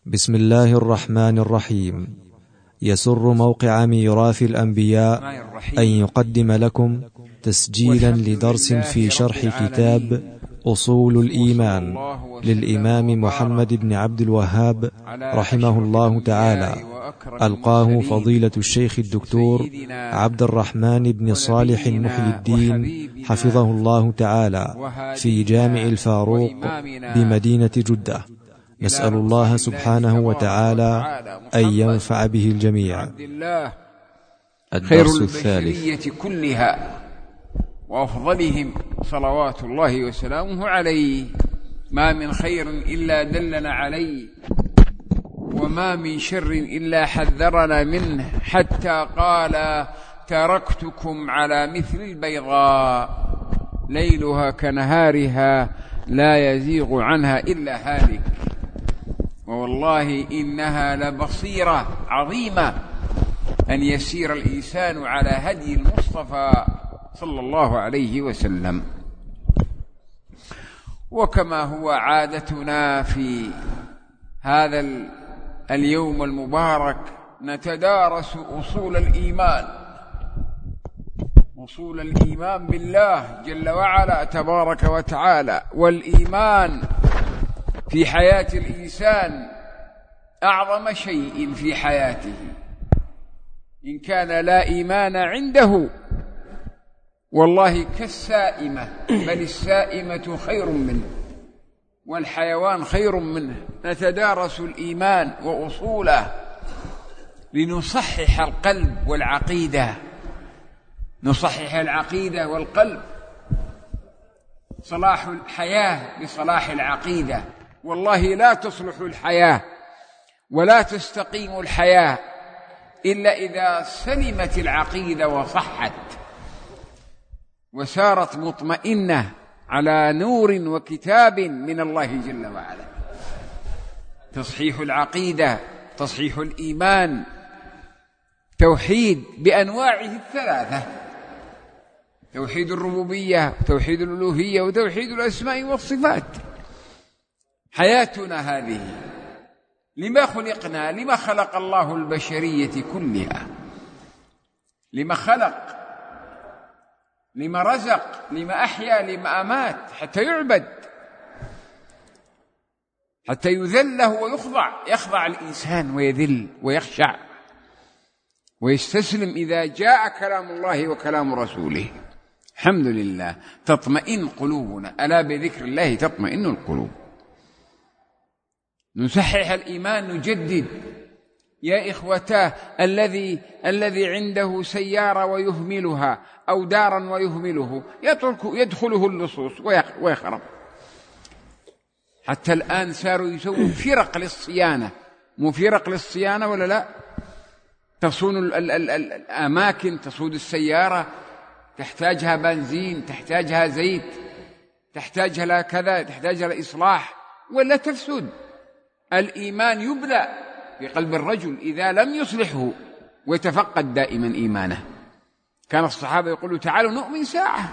بسم الله الرحمن الرحيم. يسر موقع ميراث الأنبياء أن يقدم لكم تسجيلا لدرس في شرح كتاب أصول الإيمان للإمام محمد بن عبد الوهاب رحمه الله تعالى، ألقاه فضيلة الشيخ الدكتور عبد الرحمن بن صالح محي الدين حفظه الله تعالى في جامع الفاروق بمدينة جدة. نسأل الله سبحانه وتعالى أن ينفع به الجميع. الدرس الثالث كلها وأفضلهم صلوات الله وسلامه عليه. ما من خير إلا دلنا عليه، وما من شر إلا حذرنا منه، حتى قال: تركتكم على مثل البيضاء ليلها كنهارها لا يزيغ عنها إلا هالك. ووالله إنها لبصيرة عظيمة أن يسير الإنسان على هدي المصطفى صلى الله عليه وسلم. وكما هو عادتنا في هذا اليوم المبارك نتدارس أصول الإيمان بالله جل وعلا تبارك وتعالى. والإيمان في حياة الإنسان أعظم شيء في حياته. إن كان لا إيمان عنده والله كالسائمة، بل السائمة خير منه والحيوان خير منه. نتدارس الإيمان وأصوله لنصحح القلب والعقيدة، نصحح العقيدة والقلب. صلاح الحياة بصلاح العقيدة. والله لا تصلح الحياة ولا تستقيم الحياة إلا إذا سلمت العقيدة وصحت وسارت مطمئنة على نور وكتاب من الله جل وعلا. تصحيح العقيدة، تصحيح الإيمان، توحيد بأنواعه الثلاثة: توحيد الربوبية، توحيد الألوهية، وتوحيد الأسماء والصفات. حياتنا هذه لما خلقنا؟ لما خلق الله البشرية كلها؟ لما خلق؟ لما رزق؟ لما أحيا؟ لما أمات؟ حتى يعبد، حتى يذله يخضع الإنسان ويذل ويخشع ويستسلم إذا جاء كلام الله وكلام رسوله. الحمد لله تطمئن قلوبنا، ألا بذكر الله تطمئن القلوب. نصحح الإيمان، نجدد. يا إخوتاه، الذي عنده سيارة ويهملها أو دارا ويهمله يدخله اللصوص ويخرب. حتى الآن صاروا يسووا فرق للصيانة، مو فرق للصيانة ولا لا؟ تصون الأماكن، تصون السيارة، تحتاجها بنزين، تحتاجها زيت، تحتاجها لا كذا، تحتاجها لإصلاح ولا تفسد. الإيمان يبلى في قلب الرجل إذا لم يصلحه ويتفقد دائما إيمانه. كان الصحابة يقولوا: تعالوا نؤمن ساعة.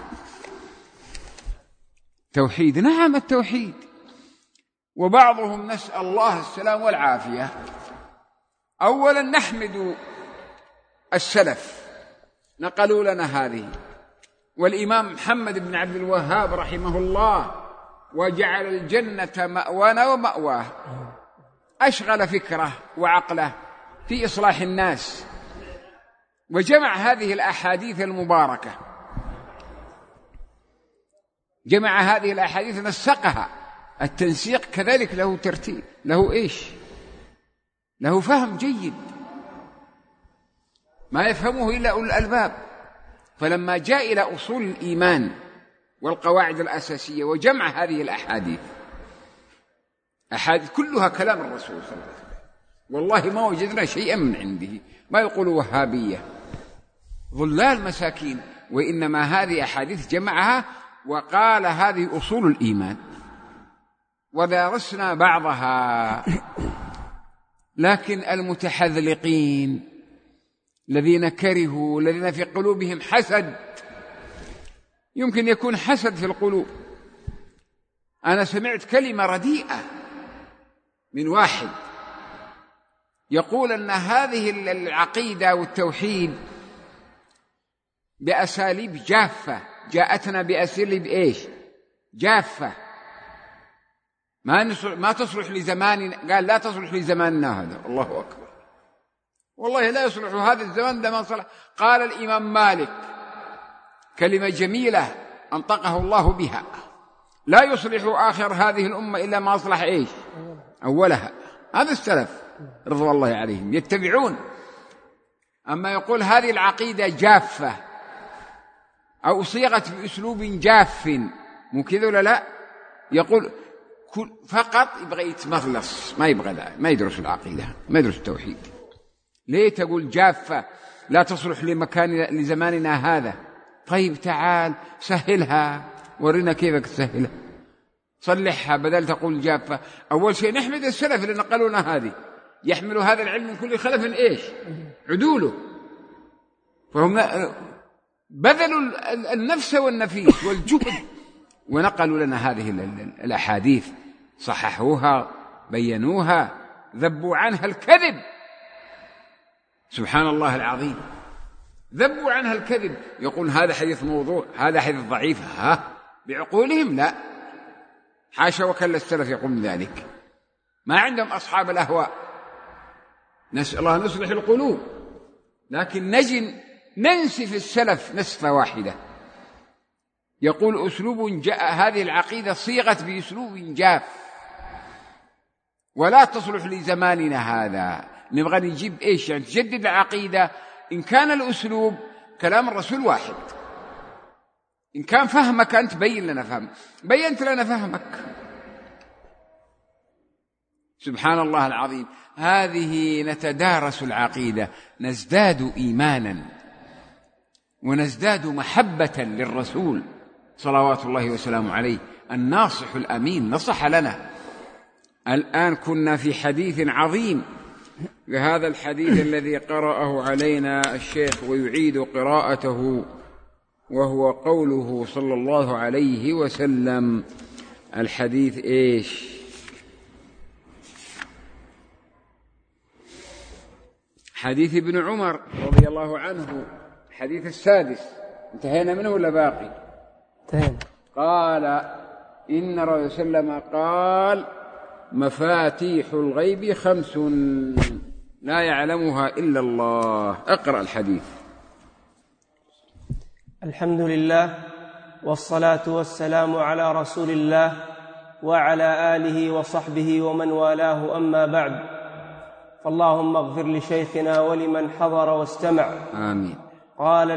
توحيد، نعم التوحيد. وبعضهم نسأل الله السلام والعافية. أولا نحمد السلف، نقلوا لنا هذه. والإمام محمد بن عبد الوهاب رحمه الله وجعل الجنة مأوانا ومأواه، أشغل فكره وعقله في إصلاح الناس، وجمع هذه الأحاديث المباركة، جمع هذه الأحاديث نسقها. التنسيق كذلك له ترتيب، له إيش؟ له فهم جيد ما يفهمه إلا أولو الألباب. فلما جاء إلى أصول الإيمان والقواعد الأساسية وجمع هذه الأحاديث كلها كلام الرسول صلى الله عليه وسلم. والله ما وجدنا شيئا من عنده، ما يقول وهابية ضلال مساكين، وإنما هذه أحاديث جمعها وقال هذه أصول الإيمان، ودرسنا بعضها. لكن المتحذلقين الذين كرهوا، الذين في قلوبهم حسد، يمكن يكون حسد في القلوب. أنا سمعت كلمة رديئة من واحد يقول أن هذه العقيدة والتوحيد بأساليب جافة، جاءتنا بأساليب إيش؟ جافة، ما تصلح لزماننا. قال لا تصلح لزماننا هذا. الله أكبر، والله لا يصلح هذا الزمان ده ما صلح. قال الإمام مالك كلمة جميلة أنطقه الله بها: لا يصلح آخر هذه الأمة إلا ما أصلح إيش؟ أولها. هذا السلف رضوان الله عليهم يتبعون. أما يقول هذه العقيدة جافة أو صيغت بأسلوب جاف، مو كذا ولا لا؟ يقول فقط يبغى يتمغلص، ما يبغى لا، ما يدرس العقيدة، ما يدرس التوحيد. ليه تقول جافة لا تصلح لزماننا هذا؟ طيب تعال سهلها، ورنا كيفك تسهلها، صلحها بدل تقول جافة. أول شيء نحمد السلف اللي نقلونا هذه، يحملوا هذا العلم من كل خلف إيش؟ عدوله. فهم بذلوا النفس والنفيس والجهد ونقلوا لنا هذه الأحاديث، صححوها، بينوها، ذبوا عنها الكذب. سبحان الله العظيم، ذبوا عنها الكذب. يقول هذا حديث موضوع، هذا حديث ضعيف. بعقولهم لا، حاشا وكلا السلف يقوم ذلك. ما عندهم أصحاب الأهواء، نسأل الله أن يصلح القلوب، لكن ننسف السلف نسفة واحدة. يقول أسلوب جاء، هذه العقيدة صيغت بأسلوب جاف ولا تصلح لزماننا هذا. نبغى نجيب إيش؟ يعني تجدد العقيدة. إن كان الأسلوب كلام الرسول واحد، إن كان فهمك أنت بين لنا فهمك، بينت لنا فهمك. سبحان الله العظيم. هذه نتدارس العقيدة، نزداد إيمانا ونزداد محبة للرسول صلوات الله وسلامه عليه الناصح الأمين. نصح لنا. الآن كنا في حديث عظيم، بهذا الحديث الذي قرأه علينا الشيخ ويعيد قراءته، وهو قوله صلى الله عليه وسلم. الحديث إيش؟ حديث ابن عمر رضي الله عنه، الحديث السادس. انتهينا منه ولا باقي؟ انتهينا. قال إن الرسول صلى الله عليه وسلم قال: مفاتيح الغيب 5 لا يعلمها إلا الله. أقرأ الحديث. الحمد لله والصلاة والسلام على رسول الله وعلى آله وصحبه ومن والاه، أما بعد، فاللهم اغفر لشيخنا ولمن حضر واستمع. آمين. قال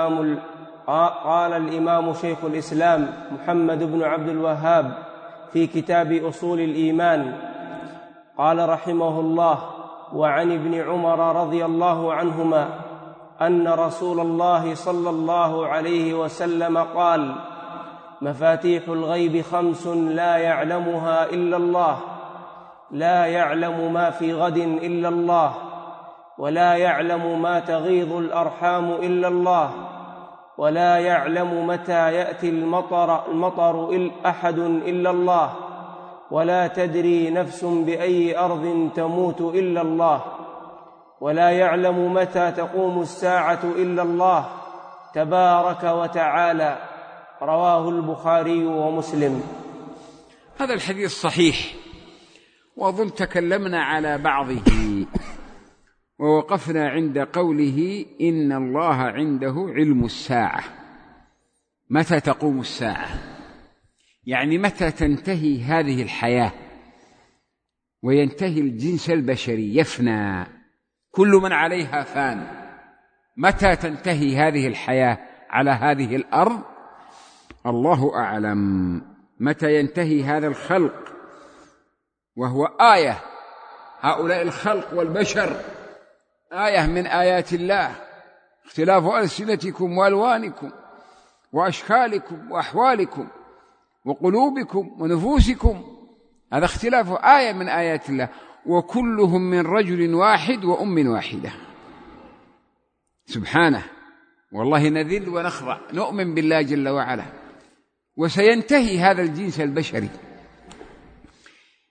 الإمام شيخ الإسلام محمد بن عبد الوهاب في كتاب أصول الإيمان، قال رحمه الله: وعن ابن عمر رضي الله عنهما أن رسول الله صلى الله عليه وسلم قال: مفاتيح الغيب 5 لا يعلمها إلا الله، لا يعلم ما في غد إلا الله، ولا يعلم ما تغيض الأرحام إلا الله، ولا يعلم متى يأتي المطر أحد إلا الله، ولا تدري نفس بأي أرض تموت إلا الله، ولا يعلم متى تقوم الساعة إلا الله تبارك وتعالى. رواه البخاري ومسلم. هذا الحديث صحيح، وأظن تكلمنا على بعضه، ووقفنا عند قوله: إن الله عنده علم الساعة. متى تقوم الساعة؟ يعني متى تنتهي هذه الحياة وينتهي الجنس البشري، يفنى، كل من عليها فان. متى تنتهي هذه الحياة على هذه الأرض؟ الله أعلم. متى ينتهي هذا الخلق، وهو آية، هؤلاء الخلق والبشر آية من آيات الله، اختلاف ألسنتكم وألوانكم وأشكالكم وأحوالكم وقلوبكم ونفوسكم، هذا اختلاف آية من آيات الله. وكلهم من رجل واحد وأم واحدة. سبحانه. والله نذل ونخضع، نؤمن بالله جل وعلا. وسينتهي هذا الجنس البشري.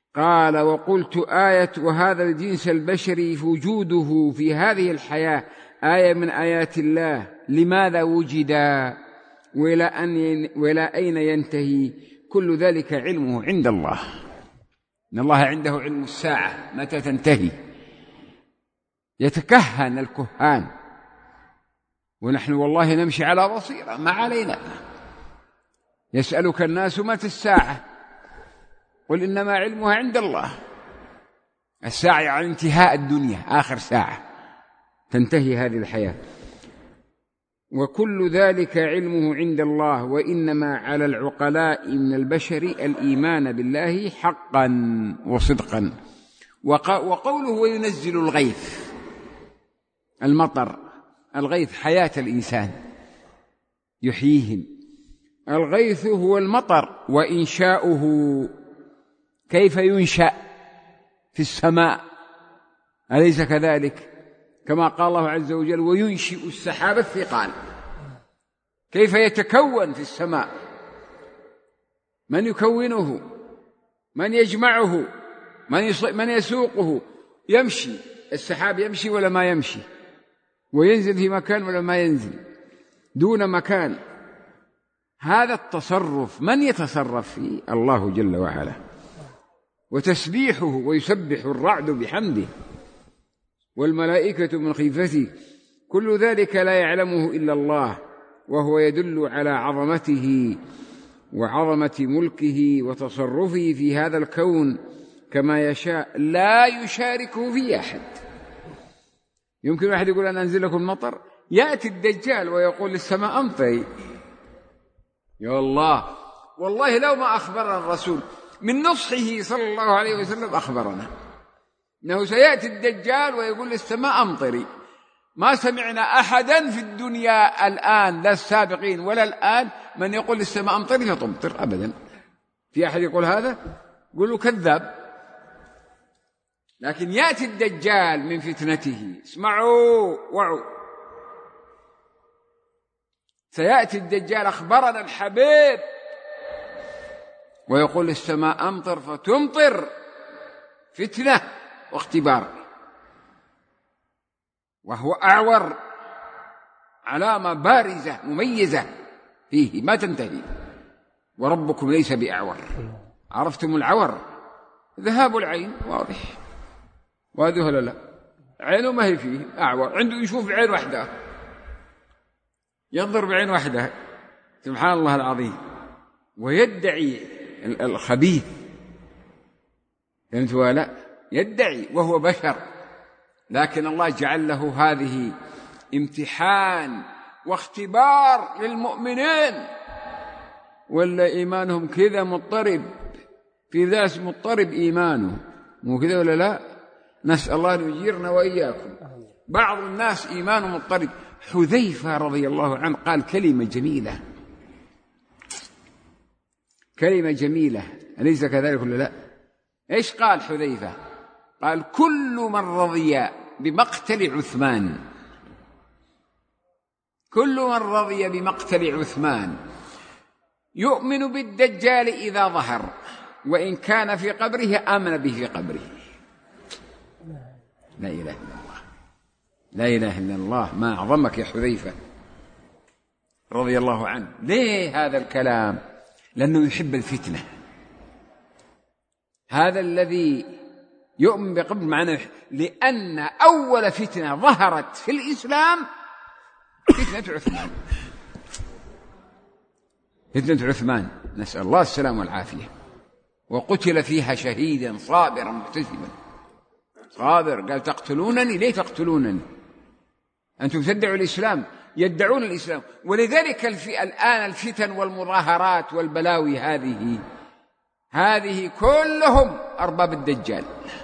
قال: وقلت آية وهذا الجنس البشري وجوده في هذه الحياة آية من آيات الله، لماذا وجدا وإلى أين ينتهي؟ كل ذلك علمه عند الله، إن الله عنده علم الساعة متى تنتهي. يتكهن الكهان، ونحن والله نمشي على بصيرة، ما علينا. يسألك الناس متى الساعة؟ قل إنما علمها عند الله. الساعة يعني انتهاء الدنيا، آخر ساعة تنتهي هذه الحياة. وكل ذلك علمه عند الله، وإنما على العقلاء من البشر الإيمان بالله حقا وصدقا. وقوله وينزل الغيث، المطر، الغيث حياة الإنسان يحييهم. الغيث هو المطر، وإنشاؤه كيف ينشأ في السماء، أليس كذلك؟ كما قال الله عز وجل: وينشئ السحاب الثقال. كيف يتكون في السماء؟ من يكونه؟ من يجمعه؟ من يسوقه؟ يمشي السحاب، يمشي ولا ما يمشي؟ وينزل في مكان ولا ما ينزل؟ دون مكان. هذا التصرف من يتصرف فيه؟ الله جل وعلا. وتسبيحه، ويسبح الرعد بحمده والملائكة من خيفته، كل ذلك لا يعلمه إلا الله، وهو يدل على عظمته وعظمة ملكه وتصرفه في هذا الكون كما يشاء، لا يشاركه في أحد. يمكن واحد يقول أنا أنزل لكم مطر، يأتي الدجال ويقول للسماء أمطري. يا الله، والله لو ما أخبرنا الرسول من نصحه صلى الله عليه وسلم أخبرنا أنه سيأتي الدجال ويقول للسماء أمطري. ما سمعنا أحدا في الدنيا الآن، لا السابقين ولا الآن، من يقول للسماء أمطري فتمطر أبدا. في أحد يقول هذا؟ قولوا كذاب. لكن يأتي الدجال من فتنته، اسمعوا وعوا، سيأتي الدجال أخبرنا الحبيب ويقول للسماء أمطر فتمطر، فتنة واختبار. وهو أعور، علامة بارزة مميزة فيه ما تنتهي. وربكم ليس بأعور. عرفتم العور؟ ذهاب العين، واضح، وهذا ولا لا؟ عينه ما هي فيه، أعور، عنده يشوف بعين واحدة، ينظر بعين واحدة، سبحان الله العظيم. ويدعي الخبيث، فهمت ولا لا؟ يدعي وهو بشر، لكن الله جعل له هذه امتحان واختبار للمؤمنين، ولا إيمانهم كذا مضطرب، في ذاس مضطرب إيمانه، مو كذا ولا لا؟ نسأل الله أن يجيرنا وإياكم. بعض الناس إيمانه مضطرب. حذيفة رضي الله عنه قال كلمة جميلة، كلمة جميلة، أليس كذلك ولا لا؟ إيش قال حذيفة؟ قال: كل من رضي بمقتل عثمان، كل من رضي بمقتل عثمان يؤمن بالدجال إذا ظهر، وإن كان في قبره آمن به في قبره. لا إله إلا الله، لا إله إلا الله. ما أعظمك يا حذيفة رضي الله عنه. ليه هذا الكلام؟ لأنه يحب الفتنة. هذا الذي يؤمن بقبل معناه، لأن أول فتنة ظهرت في الإسلام فتنة عثمان، فتنة عثمان، نسأل الله السلام والعافية. وقتل فيها شهيدا صابرا محتسبا. صابر، قال: تقتلونني؟ ليه تقتلونني؟ أنتم تدعوا الإسلام، يدعون الإسلام. ولذلك الآن الفتن والمظاهرات والبلاوي هذه كلهم أرباب الدجال،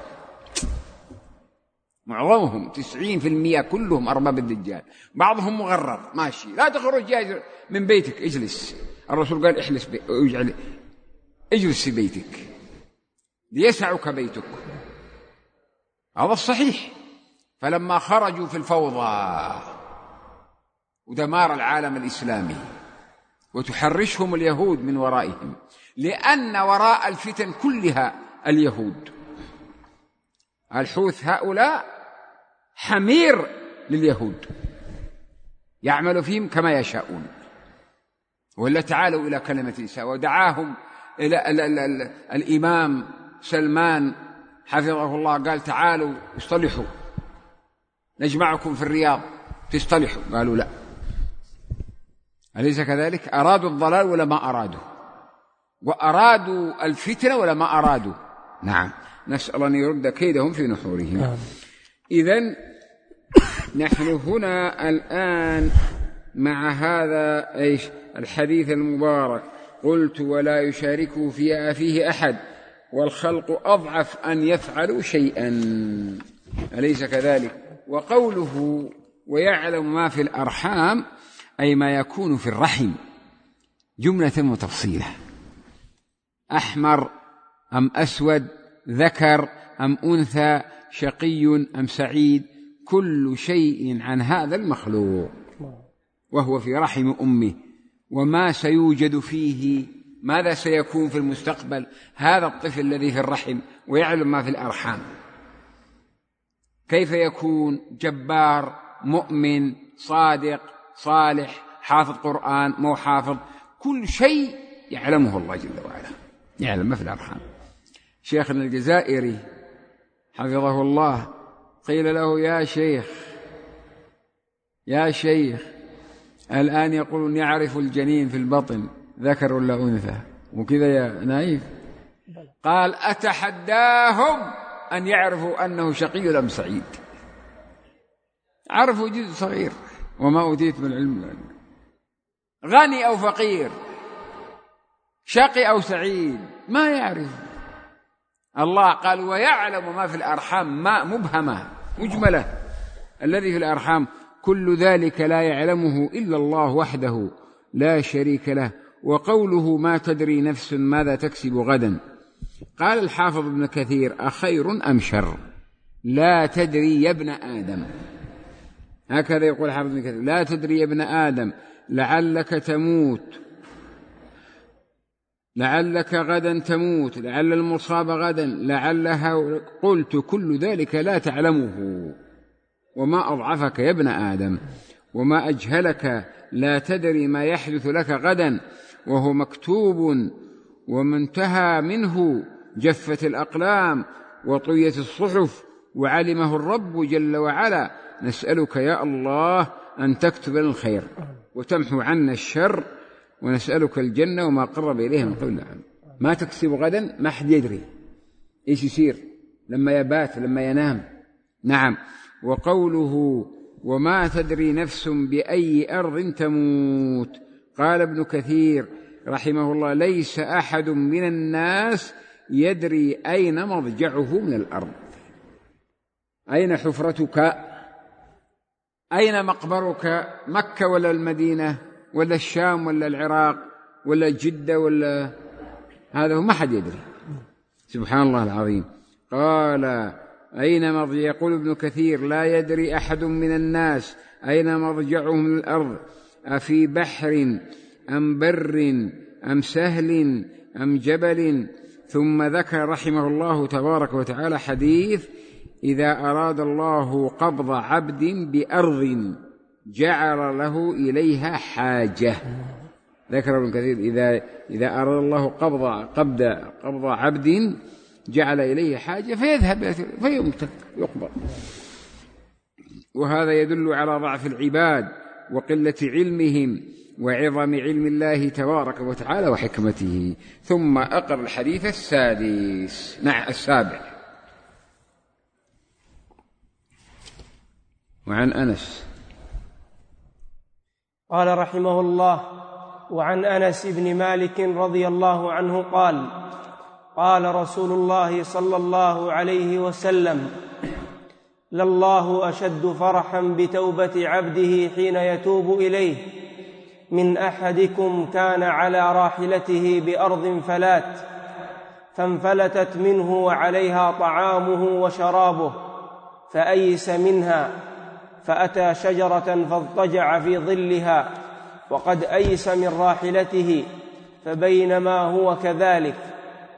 معظمهم 90% كلهم أرباب الدجال. بعضهم مغرر ماشي، لا تخرج من بيتك، اجلس. الرسول قال: اجلس في بيتك ليسعك بيتك، هذا الصحيح. فلما خرجوا في الفوضى ودمار العالم الإسلامي وتحرشهم اليهود من ورائهم، لأن وراء الفتن كلها اليهود. الحوث هؤلاء حمير لليهود، يعمل فيهم كما يشاءون. ولا تعالوا إلى كلمة سواء، ودعاهم إلى الإمام سلمان حفظه الله، قال تعالوا اصطلحوا، نجمعكم في الرياض تصطلحوا. قالوا لا. أليس كذلك؟ أرادوا الضلال ولا ما أرادوا؟ وأرادوا الفتنة ولا ما أرادوا؟ نعم، نسأل أن يرد كيدهم في نحورهم. إذن نحن هنا الآن مع هذا الحديث المبارك، قلت ولا يشاركه فيه أحد والخلق أضعف أن يفعلوا شيئا، أليس كذلك؟ وقوله ويعلم ما في الأرحام أي ما يكون في الرحم جملة وتفصيلة، أحمر أم أسود، ذكر أم أنثى، شقي أم سعيد، كل شيء عن هذا المخلوق وهو في رحم أمه، وما سيوجد فيه، ماذا سيكون في المستقبل هذا الطفل الذي في الرحم، ويعلم ما في الأرحام، كيف يكون جبار، مؤمن، صادق، صالح، حافظ قرآن، مو حافظ، كل شيء يعلمه الله جل وعلا، يعلم ما في الأرحام. شيخنا الجزائري حفظه الله قيل له يا شيخ الآن يقولون يعرف الجنين في البطن ذكر ولا أنثى وكذا يا نايف، قال أتحداهم أن يعرفوا أنه شقي أم سعيد، عرفوا جزء صغير، وما أوتيت من العلم، غني أو فقير، شقي أو سعيد، ما يعرف. الله قال ويعلم ما في الأرحام، ما مبهمة مجملة، الذي في الأرحام كل ذلك لا يعلمه إلا الله وحده لا شريك له. وقوله ما تدري نفس ماذا تكسب غدا، قال الحافظ ابن كثير أخير أم شر، لا تدري يا ابن آدم، هكذا يقول الحافظ ابن كثير، لا تدري يا ابن آدم لعلك تموت، لعلك غدا تموت، لعل المصاب غدا، لعلها، قلت كل ذلك لا تعلمه، وما أضعفك يا ابن آدم وما أجهلك، لا تدري ما يحدث لك غدا وهو مكتوب، ومنتهى منه جفت الأقلام وطويت الصحف وعلمه الرب جل وعلا. نسألك يا الله أن تكتب لنا الخير وتمحو عنا الشر، ونسألك الجنة وما قرب إليها من قول. ما تكسب غدا ما حد يدري إيش يصير لما يبات لما ينام. نعم. وقوله وما تدري نفس بأي أرض تموت، قال ابن كثير رحمه الله ليس أحد من الناس يدري أين مضجعه من الأرض، أين حفرتك، أين مقبرك، مكة ولا المدينة ولا الشام ولا العراق ولا جدة ولا هذا، ما حد يدري، سبحان الله العظيم. قال أين مضجع، يقول ابن كثير لا يدري أحد من الناس أين مضجعه من الأرض، أفي بحر أم بر أم سهل أم جبل. ثم ذكر رحمه الله تبارك وتعالى حديث إذا أراد الله قبض عبد بأرض جعل له إليها حاجة. ذكر ابن كثير إذا أراد الله قبض عبد جعل إليه حاجة فيذهب فيمتك يقبض. وهذا يدل على ضعف العباد وقلة علمهم وعظم علم الله تبارك وتعالى وحكمته. ثم أقر الحديث السابع. وعن أنس قال رحمه الله وعن أنس بن مالك رضي الله عنه قال قال رسول الله صلى الله عليه وسلم لله أشد فرحا بتوبة عبده حين يتوب إليه من أحدكم كان على راحلته بأرض فلات فانفلتت منه وعليها طعامه وشرابه فأيس منها فأتى شجرة فاضطجع في ظلها وقد أيس من راحلته، فبينما هو كذلك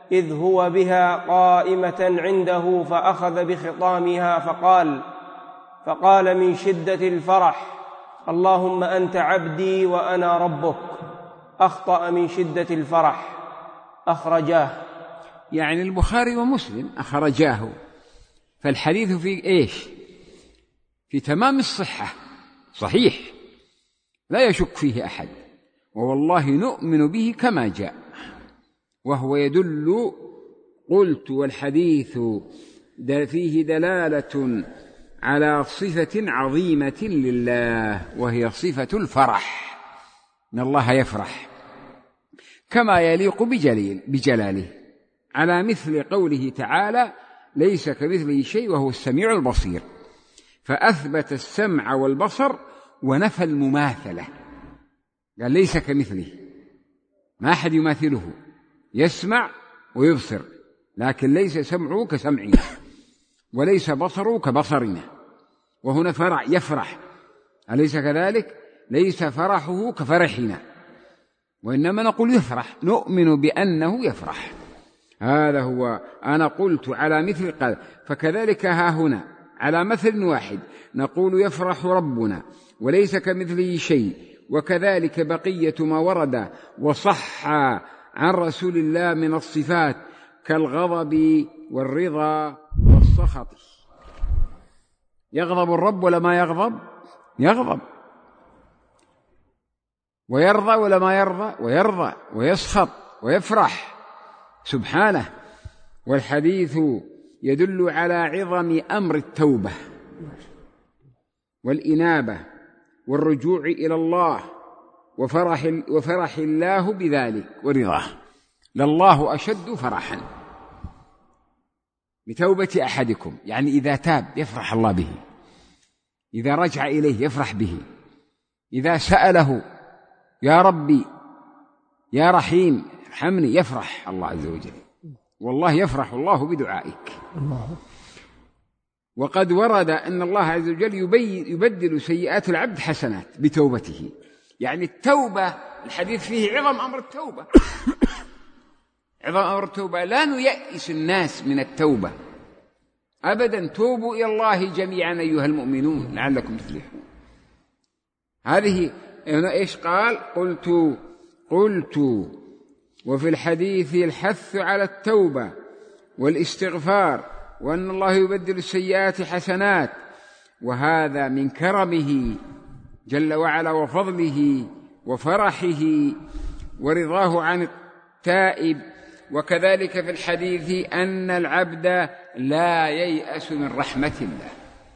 إذ هو بها قائمة عنده فأخذ بخطامها فقال من شدة الفرح: اللهم أنت عبدي وأنا ربك. أخطأ من شدة الفرح. أخرجاه. يعني البخاري ومسلم أخرجاه. فالحديث في إيش؟ في تمام الصحة، صحيح لا يشك فيه أحد، ووالله نؤمن به كما جاء، وهو يدل، قلت والحديث فيه دلالة على صفة عظيمة لله، وهي صفة الفرح، إن الله يفرح كما يليق بجلاله، على مثل قوله تعالى: ليس كمثله شيء وهو السميع البصير، فأثبت السمع والبصر ونفى المماثلة، قال ليس كمثله، ما أحد يماثله، يسمع ويبصر، لكن ليس سمعه كسمعنا وليس بصره كبصرنا. وهنا فرح، يفرح، أليس كذلك؟ ليس فرحه كفرحنا، وإنما نقول يفرح، نؤمن بأنه يفرح. هذا هو. أنا قلت على مثل قال، فكذلك ها هنا على مثل واحد نقول يفرح ربنا وليس كمثله شيء، وكذلك بقية ما ورد وصح عن رسول الله من الصفات كالغضب والرضا والسخط. يغضب الرب ولا ما يغضب؟ يغضب. ويرضى ولا ما يرضى؟ ويرضى. ويسخط ويفرح سبحانه. والحديث يدل على عظم أمر التوبة والإنابة والرجوع إلى الله وفرح الله بذلك ورضاه. لله أشد فرحا بتوبة أحدكم، يعني إذا تاب يفرح الله به، إذا رجع إليه يفرح به، إذا سأله يا ربي يا رحيم ارحمني يفرح الله عز وجل. والله يفرح الله بدعائك. وقد ورد أن الله عز وجل يبدل سيئات العبد حسنات بتوبته، يعني التوبة، الحديث فيه عظم أمر التوبة عظم أمر التوبة. لا نيأس الناس من التوبة أبدا. توبوا إلى الله جميعا أيها المؤمنون لعلكم تفلحون. هذه هنا إيش قال؟ قلت وفي الحديث الحث على التوبة والاستغفار، وأن الله يبدل السيئات حسنات، وهذا من كرمه جل وعلا وفضله وفرحه ورضاه عن التائب. وكذلك في الحديث أن العبد لا ييأس من رحمة الله،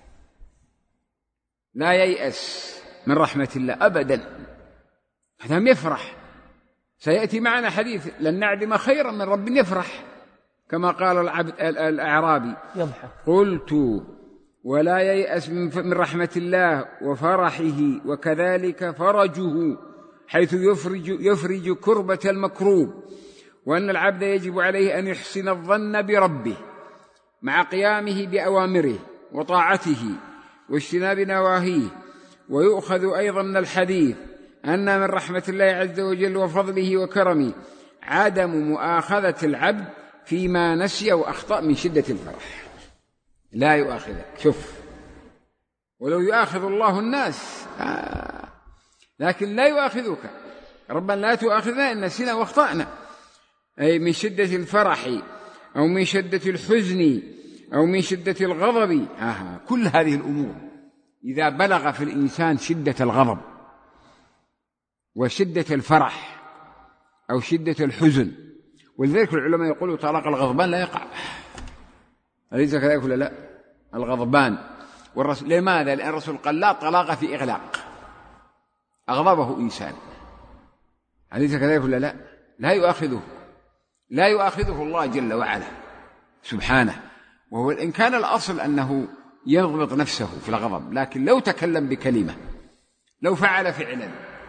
لا ييأس من رحمة الله أبدا، هذا يفرح. سيأتي معنا حديث لن نعدم خيرا من رب يفرح، كما قال العبد الأعرابي يضحك. قلت ولا ييأس من رحمة الله وفرحه، وكذلك فرجه حيث يفرج كربة المكروب، وأن العبد يجب عليه أن يحسن الظن بربه مع قيامه بأوامره وطاعته واجتناب نواهيه. ويؤخذ أيضا من الحديث أن من رحمة الله عز وجل وفضله وكرمه عدم مؤاخذة العبد فيما نسي وأخطأ من شدة الفرح. لا يؤاخذك، شوف، ولو يؤاخذ الله الناس لكن لا يؤاخذك. ربنا لا تؤاخذنا إن نسينا واخطأنا، أي من شدة الفرح أو من شدة الحزن أو من شدة الغضب. كل هذه الأمور إذا بلغ في الإنسان شدة الغضب وشدة الفرح أو شدة الحزن، ولذلك العلماء يقولوا طلاق الغضبان لا يقع. أليس كذلك ولا لا؟ الغضبان والرسول، لماذا؟ لأن الرسول قال لا طلاق في إغلاق، أغضبه إنسان. أليس كذلك ولا لا؟ لا يؤاخذه الله جل وعلا سبحانه. وهو إن كان الأصل أنه يضبط نفسه في الغضب، لكن لو تكلم بكلمة، لو فعل فعلا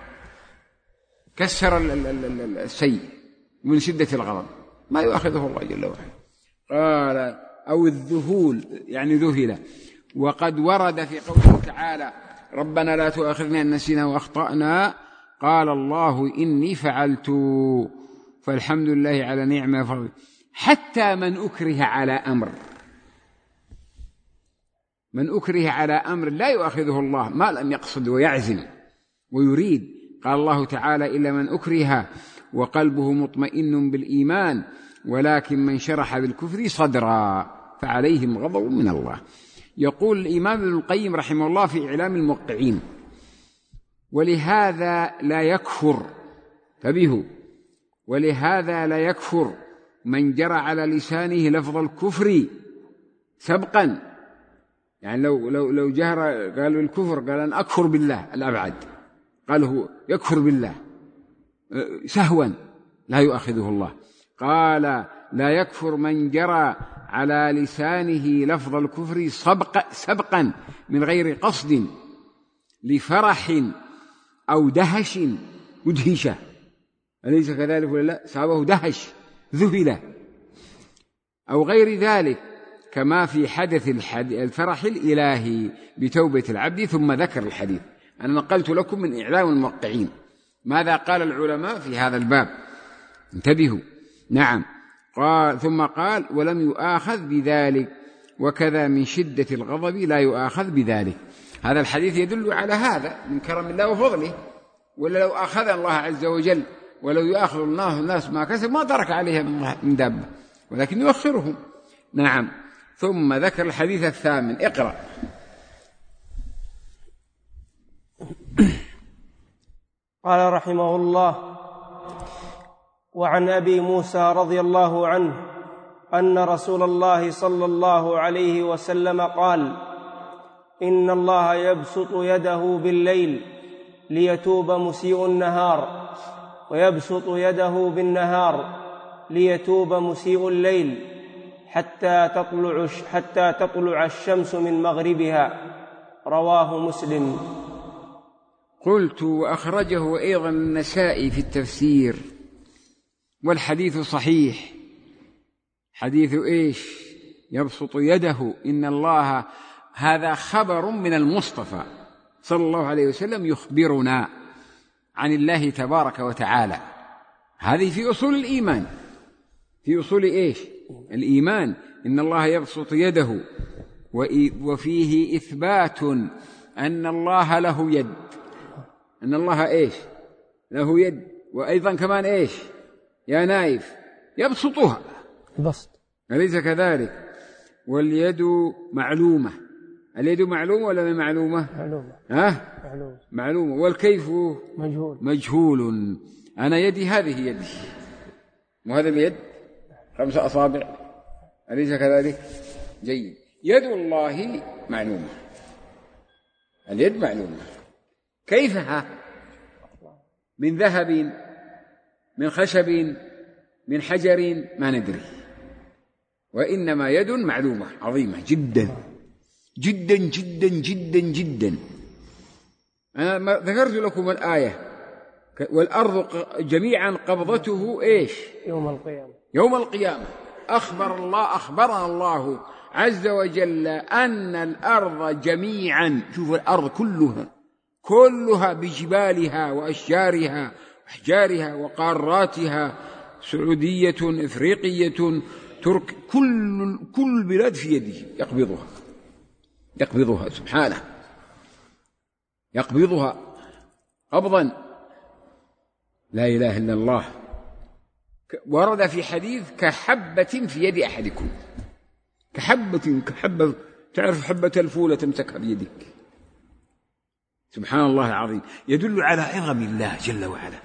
كسر الشيء من شدة الغضب، ما يؤاخذه الله جل وعلا. قال أو الذهول، يعني ذهل. وقد ورد في قوله تعالى ربنا لا تؤاخذنا إن نسينا وأخطأنا، قال الله إني فعلت، فالحمد لله على نعمة فضل. حتى من أكره على أمر، من أكره على أمر لا يؤاخذه الله ما لم يقصد ويعزم ويريد. قال الله تعالى: إلا من أكره وقلبه مطمئن بالإيمان ولكن من شرح بالكفر صدرا فعليهم غضب من الله. يقول الإمام ابن القيم رحمه الله في إعلام الموقعين: ولهذا لا يكفر، فبه ولهذا لا يكفر من جرى على لسانه لفظ الكفر سبقا، يعني لو جهر قال الكفر، قال أن أكفر بالله الأبعد، قال هو يكفر بالله سهوا لا يؤاخذه الله. قال: لا يكفر من جرى على لسانه لفظ الكفر سبقا من غير قصد لفرح أو دهش مدهشة، أليس كذلك ولا لا؟ سابه دهش ذهل أو غير ذلك، كما في حدث الفرح الإلهي بتوبة العبد. ثم ذكر الحديث. أنا نقلت لكم من إعلام الموقعين ماذا قال العلماء في هذا الباب، انتبهوا. نعم. ثم قال: ولم يؤاخذ بذلك، وكذا من شدة الغضب لا يؤاخذ بذلك. هذا الحديث يدل على هذا من كرم الله وفضله، ولا لو أخذ الله عز وجل ولو يؤاخذ الناس ما كسب ما ترك عليها من دابة، ولكن يؤخرهم. نعم. ثم ذكر الحديث الثامن. اقرأ. قال رحمه الله: وعن أبي موسى رضي الله عنه أن رسول الله صلى الله عليه وسلم قال: إن الله يبسط يده بالليل ليتوب مسيء النهار، ويبسط يده بالنهار ليتوب مسيء الليل، حتى تطلع الشمس من مغربها. رواه مسلم. قلت: وأخرجه أيضا النسائي في التفسير، والحديث صحيح. حديث إيش؟ يبسط يده. إن الله، هذا خبر من المصطفى صلى الله عليه وسلم يخبرنا عن الله تبارك وتعالى. هذه في أصول الإيمان، في أصول إيش؟ الإيمان. إن الله يبسط يده، وفيه إثبات أن الله له يد، أن الله إيش؟ له يد. وأيضا كمان إيش يا نايف؟ يبسطها بسط، أليس كذلك؟ واليد معلومة. اليد معلومة ولا ما معلومة؟ معلومة. معلومة. والكيف مجهول. أنا يدي هذه يدي، وهذا اليد 5 أصابع، أليس كذلك؟ جيد. يد الله معلومة، اليد معلومة. كيفها؟ من ذهب، من خشب، من حجر، ما ندري. وإنما يد معلومة عظيمة جدا جدا جدا جدا جدا. أنا ذكرت لكم الآية: والأرض جميعا قبضته إيش؟ يوم القيامة. أخبرنا الله عز وجل أن الأرض جميعا، شوف الأرض كلها بجبالها وأشجارها وأحجارها وقاراتها، سعودية، إفريقية، ترك، كل بلاد في يده يقبضها سبحانه، يقبضها قبضا لا إله إلا الله. ورد في حديث: كحبة في يد أحدكم. كحبة، تعرف حبة الفول تمسكها بيدك. سبحان الله العظيم. يدل على عظم الله جل وعلا،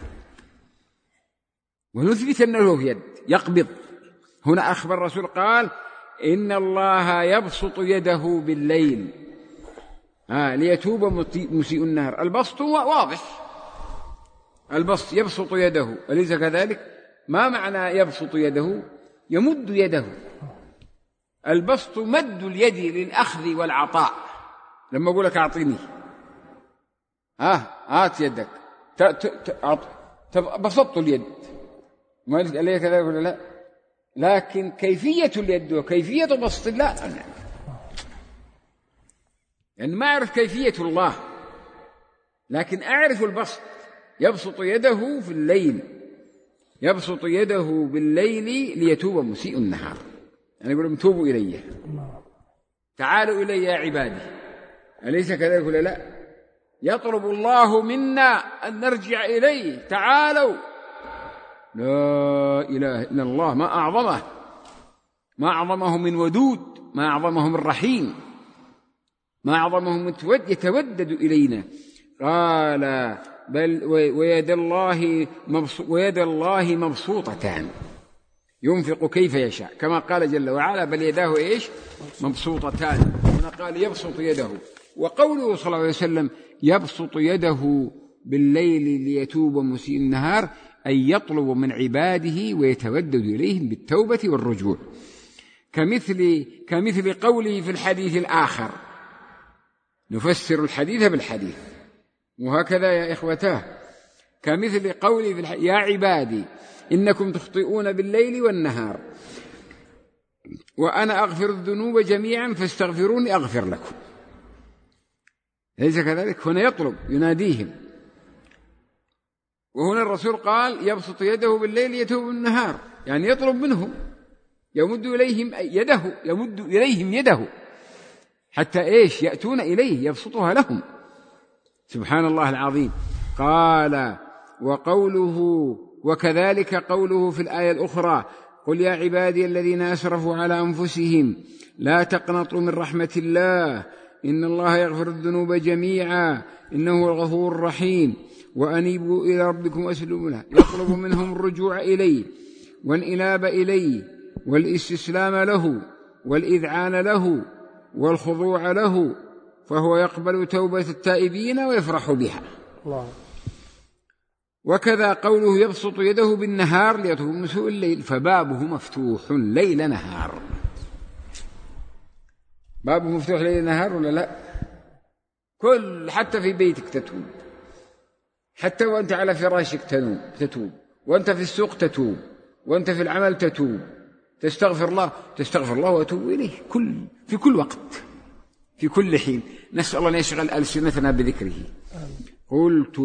ونثبت أنه له يد يقبض. هنا أخبر الرسول قال: إن الله يبسط يده بالليل ليتوب مسيء النهار. البسط واضح، البسط يبسط يده، أليس كذلك؟ ما معنى يبسط يده؟ يمد يده. البسط مد اليد للأخذ والعطاء. لما أقول لك أعطيني، هات يدك، بسطت اليد، ما أليس كذلك ولا لا؟ لكن كيفية اليد وكيفية بسط الله يعني ما أعرف كيفية الله، لكن أعرف البسط. يبسط يده في الليل يبسط يده بالليل ليتوب مسيء النهار، يعني يقول لهم توبوا إلي، تعالوا إلي يا عبادي، أليس كذلك ولا لا؟ يطلب الله منا أن نرجع إليه، تعالوا. لا إله إلا الله، ما أعظمه، ما أعظمه من ودود، ما أعظمه من رحيم، ما أعظمه من يتودد إلينا. قال بل ويد الله مبسوطتان ينفق كيف يشاء، كما قال جل وعلا بل يداه إيش؟ مبسوطتان. هنا قال يبسط يده. وقوله صلى الله عليه وسلم يبسط يده بالليل ليتوب مسيء النهار، أي يطلب من عباده ويتودد إليهم بالتوبة والرجوع، كمثل قوله في الحديث الآخر، نفسر الحديث بالحديث، وهكذا يا إخوتاه، كمثل قوله في يا عبادي إنكم تخطئون بالليل والنهار وأنا أغفر الذنوب جميعا فاستغفروني أغفر لكم. ليس كذلك؟ هنا يطلب يناديهم. وهنا الرسول قال يبسط يده بالليل يتوب بالنهار، يعني يطلب منهم، يمد إليهم يده حتى إيش؟ يأتون إليه، يبسطها لهم. سبحان الله العظيم. قال وقوله وكذلك قوله في الآية الأخرى قل يا عبادي الذين أسرفوا على أنفسهم لا تقنطوا من رحمة الله إن الله يغفر الذنوب جميعا إنه هو الغفور الرحيم وأنيبوا إلى ربكم وأسلموا له، يطلب منهم الرجوع إليه والإنابة إليه والاستسلام له والإذعان له والخضوع له، فهو يقبل توبة التائبين ويفرح بها. الله. وكذا قوله يبسط يده بالنهار ليتوب مسيء الليل، فبابه مفتوح ليل نهار. بابه مفتوح ليل نهار ولا لا؟ حتى في بيتك تتوب، حتى وأنت على فراشك تتوب، وأنت في السوق تتوب، وأنت في العمل تتوب، تستغفر الله وأتوب إليه في كل وقت، في كل حين. نسأل الله أن يشغل ألسنتنا بذكره. قلت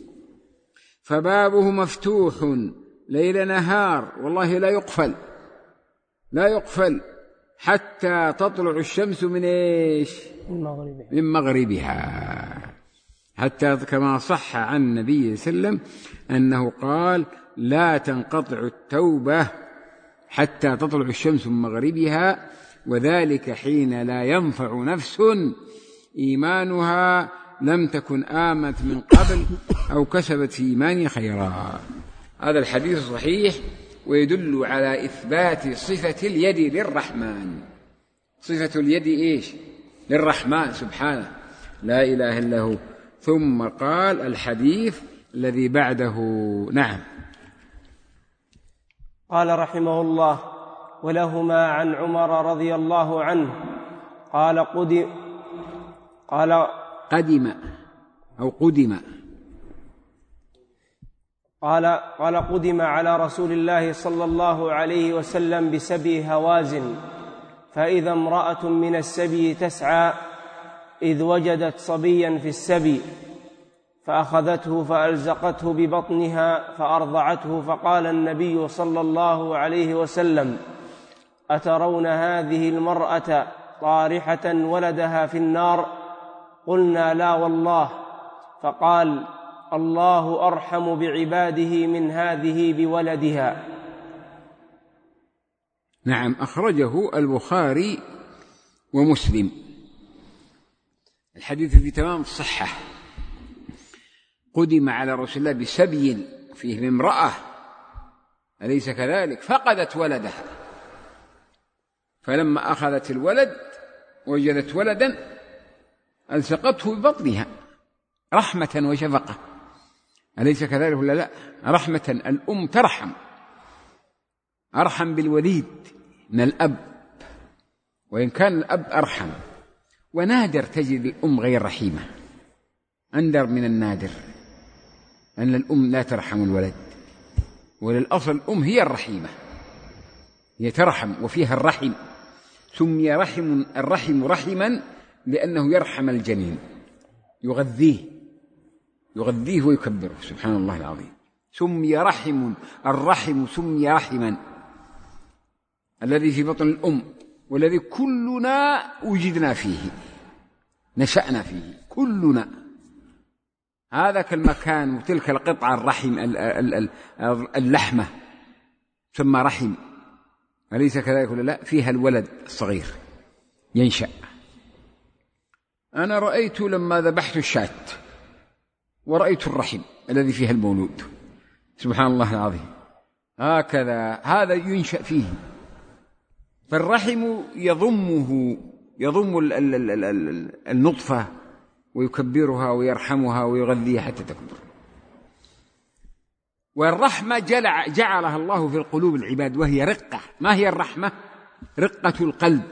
فبابه مفتوح ليل نهار، والله لا يقفل حتى تطلع الشمس من إيش؟ من مغربها، حتى كما صح عن النبي صلى الله عليه وسلم أنه قال لا تنقطع التوبة حتى تطلع الشمس من مغربها، وذلك حين لا ينفع نفس إيمانها لم تكن آمنت من قبل أو كسبت في إيمانها خيرا. هذا الحديث صحيح ويدل على إثبات صفة اليد للرحمن. صفة اليد إيش؟ للرحمن سبحانه، لا إله إلا هو. ثم قال الحديث الذي بعده. نعم. قال رحمه الله ولهما عن عمر رضي الله عنه قال قدم على رسول الله صلى الله عليه وسلم بسبي هوازن، فإذا امرأة من السبي تسعى، إذ وجدت صبيا في السبي فأخذته فألزقته ببطنها فأرضعته، فقال النبي صلى الله عليه وسلم أترون هذه المرأة طارحة ولدها في النار؟ قلنا لا والله. فقال الله أرحم بعباده من هذه بولدها. نعم، أخرجه البخاري ومسلم. الحديث في تمام الصحة. قدم على رسول الله بسبي فيه امرأة، أليس كذلك؟ فقدت ولدها، فلما أخذت الولد وجدت ولدا ألصقته ببطنها رحمة وشفقة، أليس كذلك ولا لا؟ رحمة، الأم أرحم بالوليد من الأب، وإن كان الأب أرحم. ونادر تجد الأم غير رحيمة، أندر من النادر أن الأم لا ترحم الولد، وللأصل الأم هي الرحيمة، هي ترحم وفيها الرحم. سمي الرحم رحما لأنه يرحم الجنين، يغذيه ويكبره. سبحان الله العظيم. سمي رحم، الرحم سمي رحما، الذي في بطن الأم، والذي كلنا وجدنا فيه، نشأنا فيه كلنا. هذا كالمكان وتلك القطعة الرحم، اللحمة ثم رحم، أليس كذلك ولا لا؟ فيها الولد الصغير ينشأ. أنا رأيت لما ذبحت الشاة ورأيت الرحم الذي فيها المولود، سبحان الله العظيم، هكذا هذا ينشأ فيه. فالرحم يضم النطفة ويكبرها ويرحمها ويغذيها حتى تكبر. والرحمة جعلها الله في القلوب العباد، وهي رقة. ما هي الرحمة؟ رقة القلب.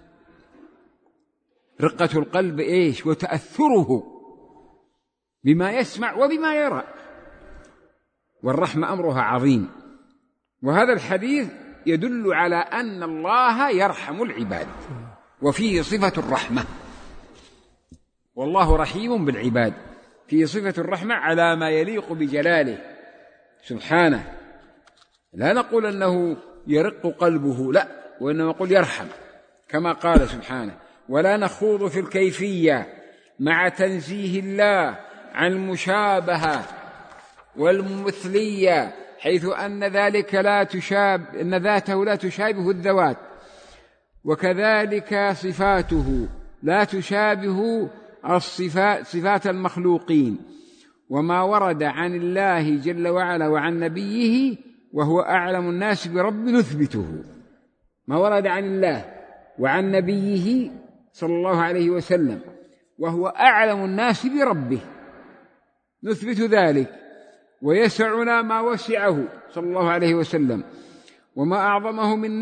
رقة القلب إيش؟ وتأثره بما يسمع وبما يرى. والرحمة أمرها عظيم. وهذا الحديث يدل على أن الله يرحم العباد، وفيه صفة الرحمة، والله رحيم بالعباد، فيه صفة الرحمة على ما يليق بجلاله سبحانه. لا نقول أنه يرق قلبه، لا، وإنما نقول يرحم كما قال سبحانه. ولا نخوض في الكيفية مع تنزيه الله عن المشابهة والمثلية، حيث أن ذلك أن ذاته لا تشابه الذوات، وكذلك صفاته لا تشابه صفات المخلوقين. وما ورد عن الله جل وعلا وعن نبيه وهو أعلم الناس برب نثبته. ما ورد عن الله وعن نبيه صلى الله عليه وسلم وهو أعلم الناس بربه نثبت ذلك، ويسعنا ما وسعه صلى الله عليه وسلم، وما أعظمه من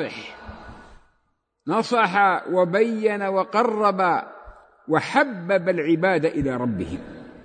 نصح وبين وقرب وحبب العباد إلى ربهم.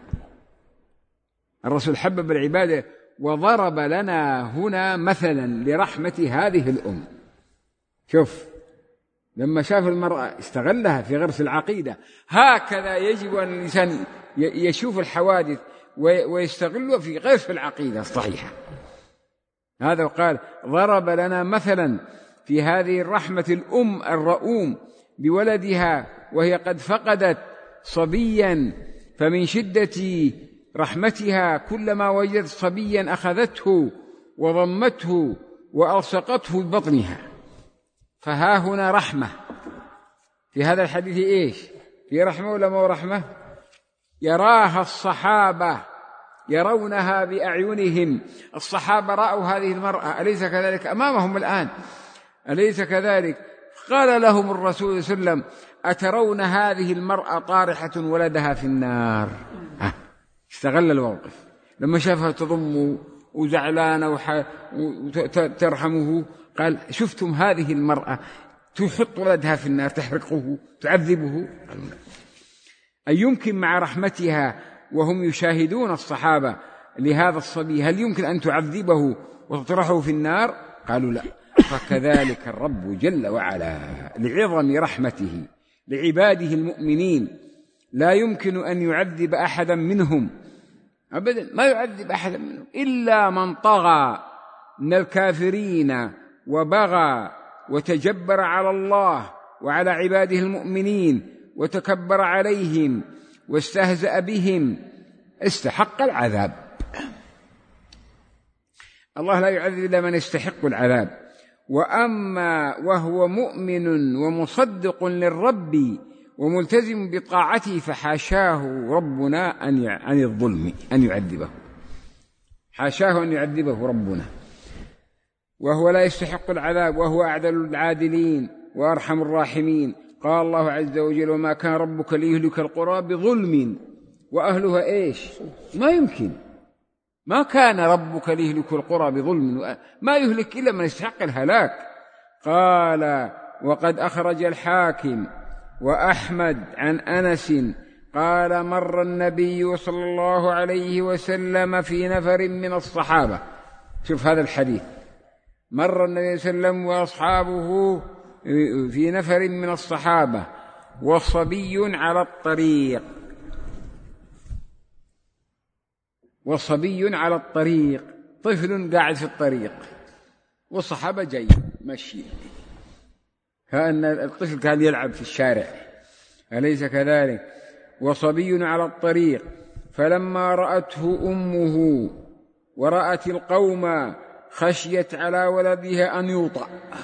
الرسول حبب العباد وضرب لنا هنا مثلا لرحمة هذه الأم. شوف، لما شاف المرأة استغلها في غرس العقيدة. هكذا يجب أن الإنسان يشوف الحوادث ويستغلها في غرس العقيدة الصحيحة. هذا قال ضرب لنا مثلا في هذه الرحمة الأم الرؤوم بولدها وهي قد فقدت صبيا، فمن شدة رحمتها كلما وجدت صبيا أخذته وضمته وألصقته ببطنها. فها هنا رحمة في هذا الحديث. إيش في رحمة ولا ما رحمة؟ يراها الصحابة، يرونها بأعينهم. الصحابة رأوا هذه المرأة، أليس كذلك؟ أمامهم الآن، أليس كذلك؟ قال لهم الرسول صلى الله عليه وسلم أترون هذه المرأة طارحة ولدها في النار؟ استغل الموقف لما شافها تضم وزعلانة وترحمه، قال شفتم هذه المرأة تحط ولدها في النار، تحرقه، تعذبه؟ أي يمكن مع رحمتها وهم يشاهدون الصحابة لهذا الصبي، هل يمكن أن تعذبه وتطرحه في النار؟ قالوا لا. فكذلك الرب جل وعلا لعظم رحمته لعباده المؤمنين لا يمكن أن يعذب أحدا منهم أبدا، ما يعذب أحدا منهم إلا من طغى من الكافرين وبغى وتجبر على الله وعلى عباده المؤمنين وتكبر عليهم واستهزأ بهم، استحق العذاب. الله لا يعذب إلا من يستحق العذاب. وأما وهو مؤمن ومصدق للرب وملتزم بطاعته فحاشاه ربنا عن الظلم أن يعذبه، حاشاه أن يعذبه ربنا، وهو لا يستحق العذاب، وهو أعدل العادلين وأرحم الراحمين. قال الله عز وجل وما كان ربك ليهلك القرى بظلم وأهلها إيش؟ ما يمكن، ما كان ربك ليهلك القرى بظلم، ما يهلك إلا من يستحق الهلاك. قال وقد أخرج الحاكم وأحمد عن أنس قال مر النبي صلى الله عليه وسلم في نفر من الصحابة. شوف هذا الحديث، مر النبي صلى الله عليه وسلم وأصحابه في نفر من الصحابة وصبي على الطريق، وصبي على الطريق، طفل قاعد في الطريق والصحابة جاي مشي، كأن الطفل كان يلعب في الشارع، أليس كذلك؟ وصبي على الطريق، فلما رأته أمه ورأت القوم خشيت على ولدها أن يوطأ.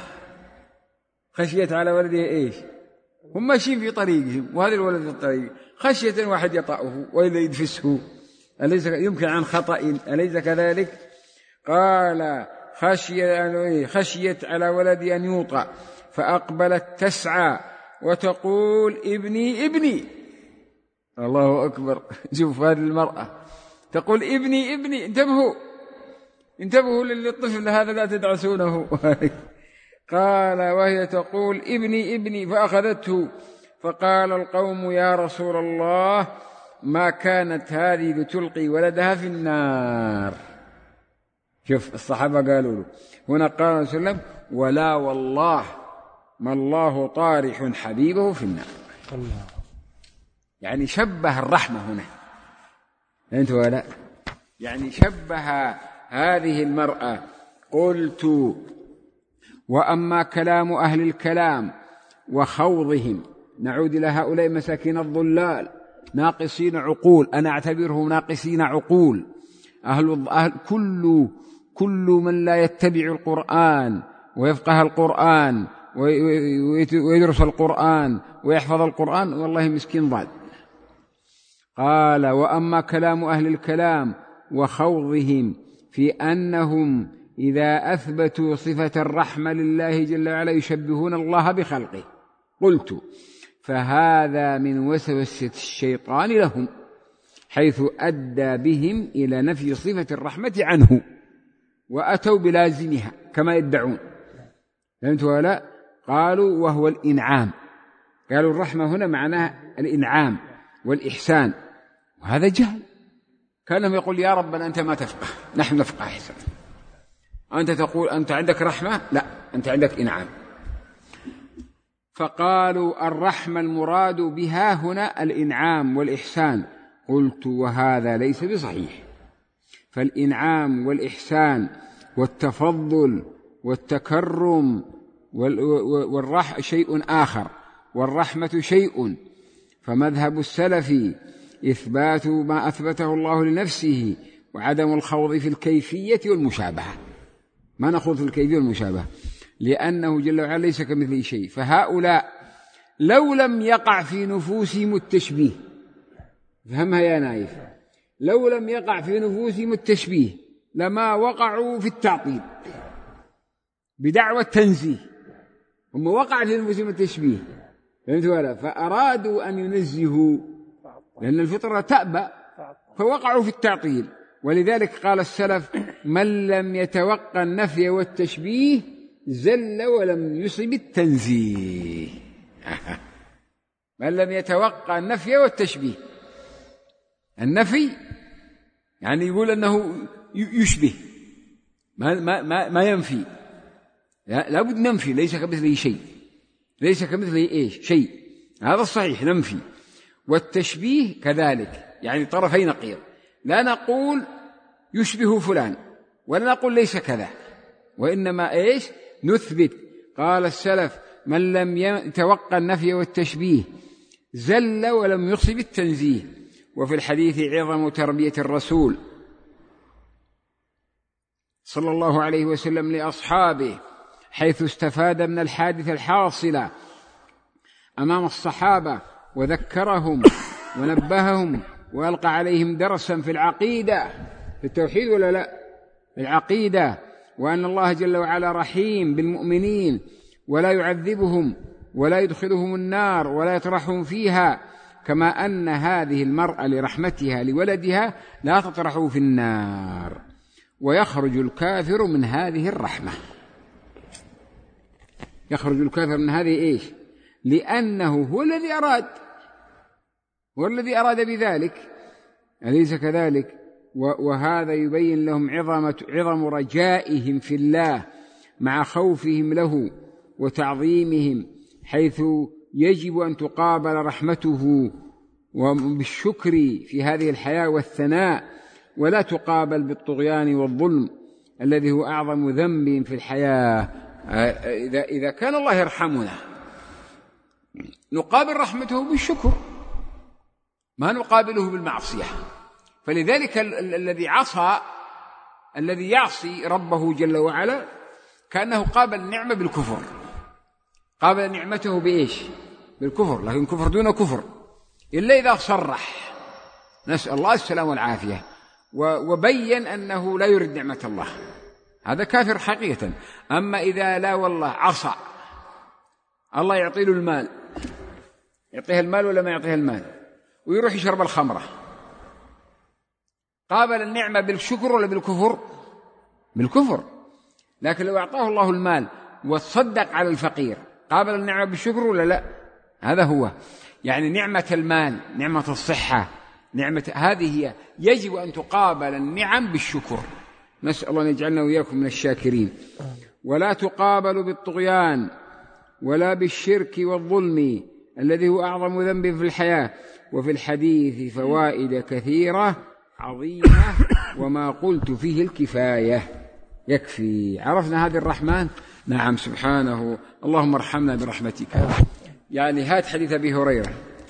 خشيت على ولدها إيش؟ هم ماشيين في طريقهم وهذا الولد في الطريق، خشية واحد يطأه وإذا يدفسه، أليس يمكن عن خطأ، أليس كذلك؟ قال خشيت على ولدي أن يوطأ، فأقبلت تسعى وتقول ابني ابني. الله أكبر، شوف هذه المرأة تقول ابني ابني، انتبهوا للطفل هذا لا تدعسونه. قال وهي تقول ابني ابني، فأخذته، فقال القوم يا رسول الله ما كانت هذه لتلقي ولدها في النار. شوف الصحابة قالوا له، هنا قال صلى الله عليه وسلم ولا والله ما الله طارح حبيبه في النار. يعني شبه الرحمة هنا، أنت ولا يعني شبه هذه المرأة. قلت وأما كلام أهل الكلام وخوضهم، نعود إلى هؤلاء مساكين الضلال ناقصين عقول، أنا أعتبرهم ناقصين عقول. كل من لا يتبع القرآن ويفقه القرآن ويدرس القرآن ويحفظ القرآن والله مسكين ضال. قال وأما كلام أهل الكلام وخوضهم في أنهم إذا أثبتوا صفة الرحمة لله جل وعلا يشبهون الله بخلقه، قلت فهذا من وسوسة الشيطان لهم، حيث أدى بهم إلى نفي صفة الرحمة عنه وأتوا بلازمها كما يدعون. فهمتوا ولا؟ قالوا وهو الإنعام، قالوا الرحمة هنا معناها الإنعام والإحسان، وهذا جهل. كانهم يقول يا ربنا أنت ما تفقه، نحن نفقه أحسن. أنت تقول أنت عندك رحمة، لا أنت عندك إنعام. فقالوا الرحمة المراد بها هنا الإنعام والإحسان. قلت وهذا ليس بصحيح، فالإنعام والإحسان والتفضل والتكرم والرحمة شيء آخر، والرحمة شيء. فمذهب السلف إثبات ما أثبته الله لنفسه وعدم الخوض في الكيفية والمشابهة. ما نخوض في الكيفية والمشابهة لأنه جل وعلا ليس كمثله شيء. فهؤلاء لو لم يقع في نفوسهم التشبيه، فهمها يا نايف، لو لم يقع في نفوسهم التشبيه لما وقعوا في التعطيل بدعوى التنزيه. هم وقع في نفوسهم التشبيه، فهمت ولا؟ فأرادوا أن ينزهوا لأن الفطرة تأبى، فوقعوا في التعطيل. ولذلك قال السلف من لم يتوقع النفي والتشبيه زل ولم يصب التنزيه. من لم يتوقع النفي والتشبيه، النفي يعني يقول أنه يشبه، ما ينفي، لا بد ننفي، ليس كمثله شيء، ليس كمثله إيش شيء، هذا الصحيح ننفي. والتشبيه كذلك، يعني طرفي نقيض، لا نقول يشبه فلان ولا نقول ليس كذا، وإنما إيش نثبت. قال السلف من لم يتوقع النفي والتشبيه زل ولم يصب التنزيه. وفي الحديث عظم تربية الرسول صلى الله عليه وسلم لأصحابه، حيث استفاد من الحادثة الحاصلة أمام الصحابة وذكرهم ونبههم وألقى عليهم درسا في العقيدة، في التوحيد ولا لا؟ العقيدة، وأن الله جل وعلا رحيم بالمؤمنين ولا يعذبهم ولا يدخلهم النار ولا يطرحهم فيها، كما أن هذه المرأة لرحمتها لولدها لا تطرحه في النار، ويخرج الكافر من هذه الرحمة. يخرج الكافر من هذه إيش؟ لأنه هو الذي أراد بذلك، أليس كذلك؟ وهذا يبين لهم عظم رجائهم في الله مع خوفهم له وتعظيمهم، حيث يجب أن تقابل رحمته بالشكر في هذه الحياة والثناء ولا تقابل بالطغيان والظلم الذي هو أعظم ذنب في الحياة. إذا كان الله يرحمنا نقابل رحمته بالشكر، ما نقابله بالمعصية. فلذلك الذي يعصي ربه جل وعلا كأنه قابل النعمة بالكفر، قابل نعمته بإيش؟ بالكفر، لكن كفر دون كفر إلا إذا صرح، نسأل الله السلام والعافية، وبين أنه لا يريد نعمة الله، هذا كافر حقيقة. أما إذا لا والله عصى، الله يعطي له المال، يعطيه المال ولا ما يعطيه المال، ويروح يشرب الخمرة، قابل النعمة بالشكر ولا بالكفر؟ بالكفر. لكن لو أعطاه الله المال وتصدق على الفقير قابل النعمة بالشكر ولا لا؟ هذا هو يعني نعمة المال، نعمة الصحة، نعمة هذه هي يجب أن تقابل النعم بالشكر. نسأل الله أن يجعلنا وإياكم من الشاكرين. ولا تقابل بالطغيان ولا بالشرك والظلم الذي هو أعظم ذنب في الحياة. وفي الحديث فوائد كثيرة عظيمة وما قلت فيه الكفاية، يكفي. عرفنا هذا الرحمن؟ نعم سبحانه. اللهم ارحمنا برحمتك. يعني هات حديث أبي هريرة.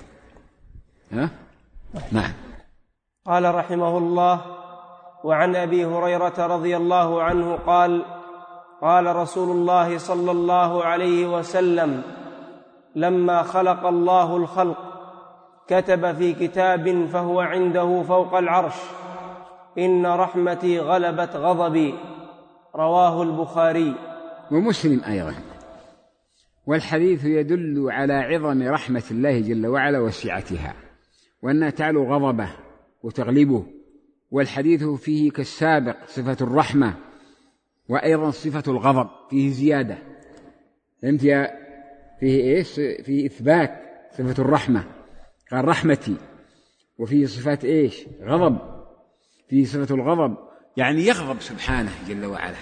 نعم. قال رحمه الله: وعن أبي هريرة رضي الله عنه قال: قال رسول الله صلى الله عليه وسلم: لما خلق الله الخلق كتب في كتاب فهو عنده فوق العرش: إن رحمتي غلبت غضبي. رواه البخاري ومسلم أيضا. والحديث يدل على عظم رحمة الله جل وعلا وسعتها، وأنها تعلو غضبه وتغلبه. والحديث فيه كالسابق صفة الرحمة، وأيضا صفة الغضب فيه زيادة. فهمت يا؟ فيه إيش؟ فيه إثبات صفة الرحمة، قال رحمتي، وفيه صفات إيش؟ غضب، فيه صفة الغضب يعني يغضب سبحانه جل وعلا.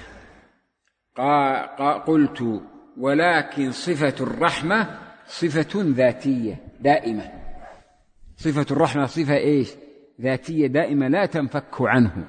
قلت: ولكن صفة الرحمة صفة ذاتية دائمة. صفة الرحمة صفة إيش؟ ذاتية دائمة لا تنفك عنه.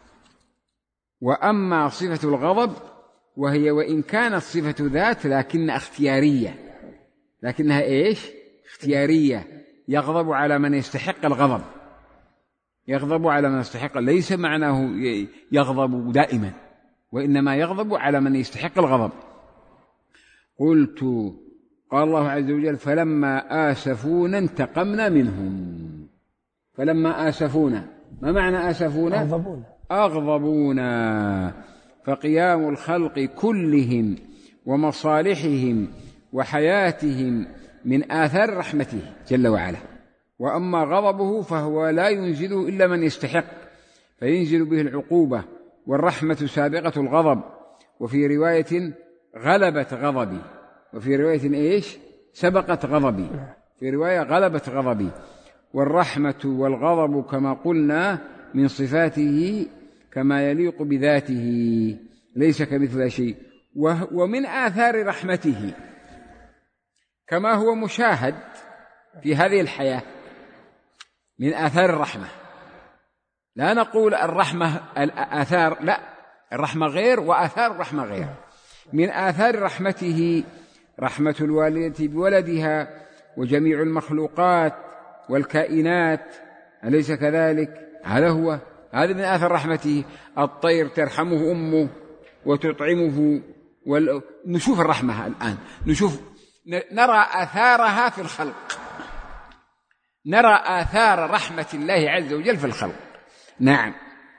وأما صفة الغضب وهي وإن كانت صفة ذات لكنها اختيارية، لكنها إيش؟ اختيارية. يغضب على من يستحق الغضب، يغضب على من يستحق، ليس معناه يغضب دائما، وإنما يغضب على من يستحق الغضب. قلت: قال الله عز وجل: فلما آسفونا انتقمنا منهم. فلما آسفونا، ما معنى آسفونا؟ أغضبونا. فقيام الخلق كلهم ومصالحهم وحياتهم من آثار رحمته جل وعلا. وأما غضبه فهو لا ينزل إلا من يستحق، فينزل به العقوبة، والرحمة سابقة الغضب. وفي رواية غلبت غضبي، وفي رواية إيش؟ سبقت غضبي، في رواية غلبت غضبي. والرحمة والغضب كما قلنا من صفاته كما يليق بذاته، ليس كمثل شيء. ومن آثار رحمته كما هو مشاهد في هذه الحياة من آثار الرحمة. لا نقول الرحمة الآثار، لا، الرحمة غير وآثار الرحمة غير. من آثار رحمته رحمة الوالدة بولدها وجميع المخلوقات والكائنات، أليس كذلك؟ هذا من آثار رحمته. الطير ترحمه أمه وتطعمه، نشوف الرحمة الآن، نرى آثارها في الخلق، نرى آثار رحمة الله عز وجل في الخلق. نعم.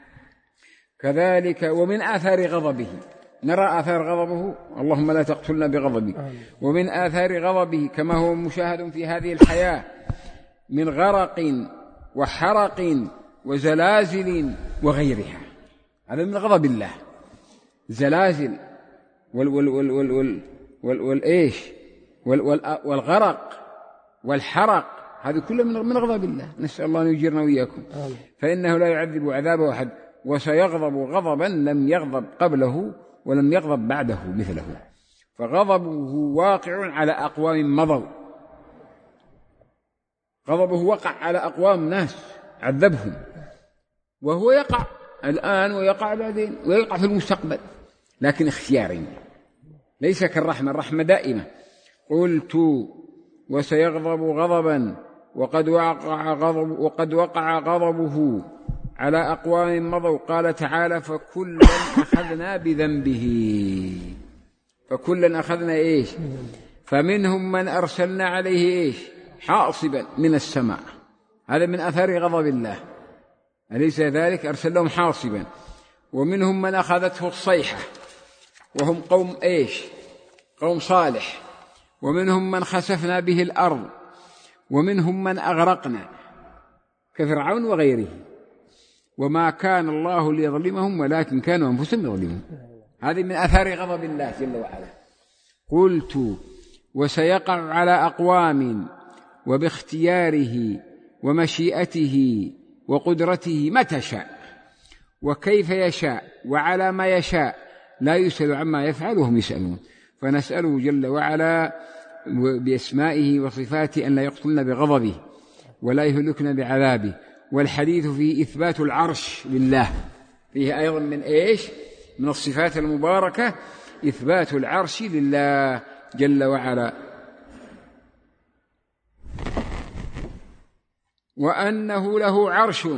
كذلك ومن آثار غضبه، نرى آثار غضبه، اللهم لا تقتلنا بغضبك. ومن آثار غضبه كما هو مشاهد في هذه الحياة من غرق وحرق وزلازل وغيرها، هذا من غضب الله. زلازل والغرق والحرق، هذه كلها من غضب الله، نسأل الله أن يجيرنا وإياكم. فإنه لا يعذب عذابه أحد، وسيغضب غضبا لم يغضب قبله ولم يغضب بعده مثله. فغضبه واقع على أقوام مضوا، غضبه وقع على أقوام ناس عذبهم، وهو يقع الآن ويقع بعدين ويقع في المستقبل، لكن اختياري ليس كالرحمة. الرحمة دائمة. قلت وسيغضب غضبا وقد وقع غضبه على أقوام مضوا. قال تعالى فكلا أخذنا بذنبه. فكلا أخذنا إيش؟ فمنهم من أرسلنا عليه إيش؟ حاصبا من السماء. هذا من أثر غضب الله، أليس ذلك؟ أرسل لهم حاصبا. ومنهم من أخذته الصيحة وهم قوم إيش؟ قوم صالح. ومنهم من خسفنا به الأرض. ومنهم من أغرقنا كفرعون وغيره. وما كان الله ليظلمهم ولكن كانوا أنفسهم يظلمون. هذه من أثار غضب الله جل وعلا. قلت وسيقع على أقوام وباختياره ومشيئته وقدرته متى شاء وكيف يشاء وعلى ما يشاء، لا يسأل عما يفعل وهم يسألون. فنسأله جل وعلا بأسمائه وصفاته أن لا يقتلنا بغضبه ولا يهلكنا بعذابه. والحديث فيه إثبات العرش لله، فيه أيضا من إيش؟ من الصفات المباركة إثبات العرش لله جل وعلا. وأنه له عرش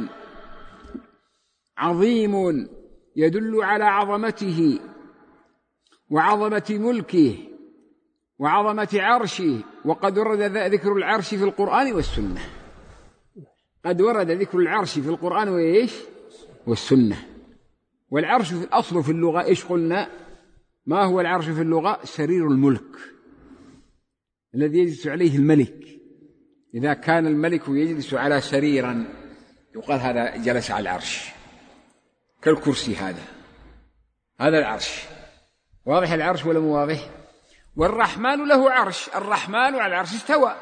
عظيم يدل على عظمته وعظمة ملكه وعظمة عرشه. وقد ورد ذكر العرش في القرآن والسنة. قد ورد ذكر العرش في القرآن وإيش؟ والسنة. والعرش في الأصل في اللغة إيش قلنا؟ ما هو العرش في اللغة؟ سرير الملك الذي يجلس عليه الملك. إذا كان الملك يجلس على سريرا يقال هذا جلس على العرش، كالكرسي هذا العرش. واضح العرش ولا مو واضح؟ والرحمن له عرش، الرحمن على العرش استوى.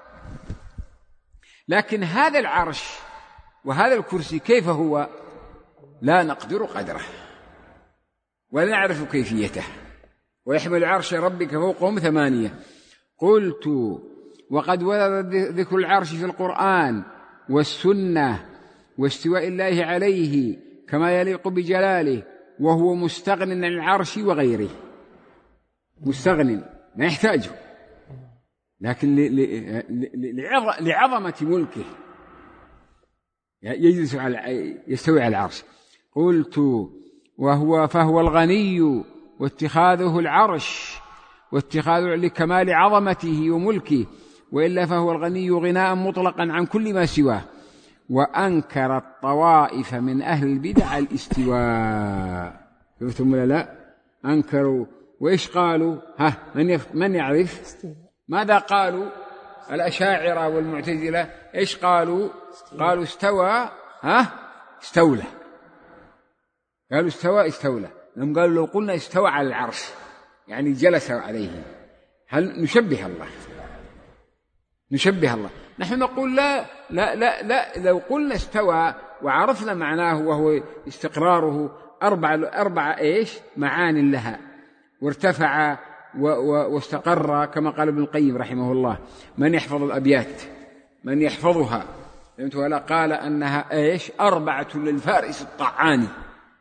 لكن هذا العرش وهذا الكرسي كيف هو؟ لا نقدر قدره ولا نعرف كيفيته. ويحمل عرش ربك فوقهم 8. قلت وقد ورد ذكر العرش في القرآن والسنة واستواء الله عليه كما يليق بجلاله، وهو مستغن عن العرش وغيره. مستغن ما يحتاجه، لكن لعظمة ملكه يجلس يستوي على العرش. قلت فهو الغني واتخاذه العرش واتخاذه لكمال عظمته وملكه، وإلا فهو الغني غناء مطلقا عن كل ما سواه. وأنكر الطوائف من أهل البدع الاستواء. فهمتم ولا لا؟ أنكروا. وإيش قالوا؟ من يعرف ماذا قالوا؟ الأشاعرة والمعتزلة إيش قالوا؟ قالوا استوى استولى. قالوا استولى. لهم قالوا لو قلنا استوى على العرش يعني جلس عليه، هل نشبه الله؟ نحن نقول لا لو قلنا استوى وعرفنا معناه وهو استقراره أربع إيش معان لها، وارتفع واستقر كما قال ابن القيم رحمه الله. من يحفظ الأبيات من يحفظها ولا قال أنها إيش؟ 4 للفارس الطعاني.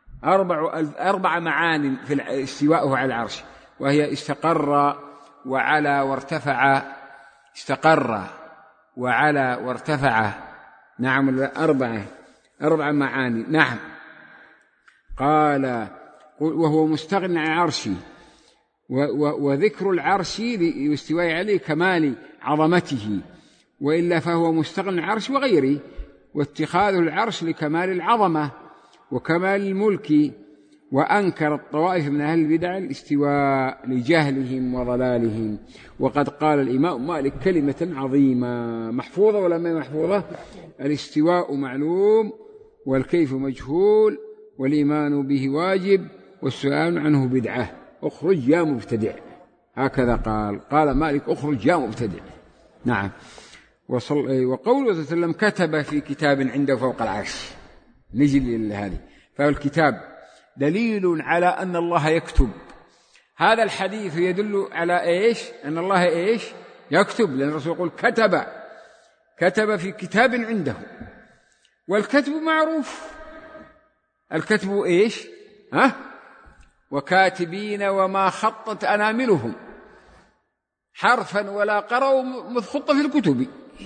4 معان في استواءه على العرش، وهي استقر وعلى وارتفع. استقر وعلى وارتفع. نعم 4 معاني. نعم. قال وهو مستغن عن عرشي، وذكر العرش واستواء عليه كمال عظمته، وإلا فهو مستغن عن عرش وغيره. واتخاذ العرش لكمال العظمة وكمال الملك. وأنكر الطوائف من أهل البدع الاستواء لجهلهم وضلالهم. وقد قال الإمام مالك كلمة عظيمة محفوظة ولا ما محفوظة؟ الاستواء معلوم والكيف مجهول والإيمان به واجب والسؤال عنه بدعة. اخرج يا مبتدع. هكذا قال مالك اخرج يا مبتدع. نعم. وقوله صلى الله عليه وسلم كتب في كتاب عنده فوق العرش. نجي لهذه. فالكتاب دليل على أن الله يكتب. هذا الحديث يدل على إيش؟ أن الله إيش؟ يكتب، لأن الرسول يقول كتب في كتاب عنده. والكتب معروف الكتب إيش؟ وكاتبين وما خطت أناملهم حرفا ولا قرأوا مذ خط في الكتب.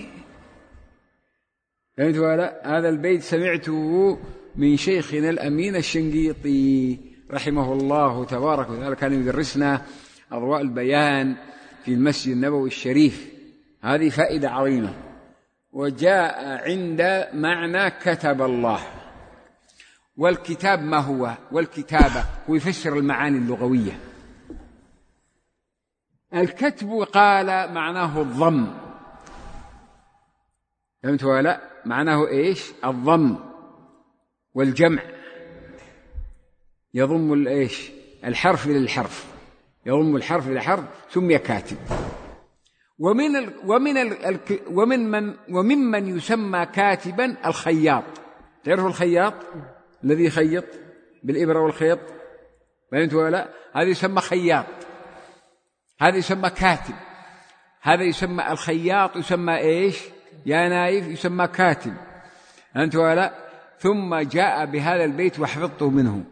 فهمت ولا؟ هذا البيت سمعته من شيخنا الأمين الشنقيطي رحمه الله تبارك وتعالى، كان يدرسنا أضواء البيان في المسجد النبوي الشريف. هذه فائدة عظيمة. وجاء عند معنى كتب الله. والكتاب ما هو؟ والكتابة هو يفسر المعاني اللغوية. الكتب قال معناه الضم. فهمت ولا؟ معناه إيش؟ الضم والجمع، يضم الإيش؟ الحرف إلى الحرف، يضم الحرف إلى الحرف، سمي كاتب. وممن يسمى كاتبا الخياط. تعرف الخياط الذي يخيط بالإبرة والخيط؟ فهمت ولا؟ هذا يسمى خياط، هذا يسمى كاتب. هذا يسمى الخياط، يسمى إيش يا نايف؟ يسمى كاتب. فهمت ولا؟ ثم جاء بهذا البيت وحفظته منه: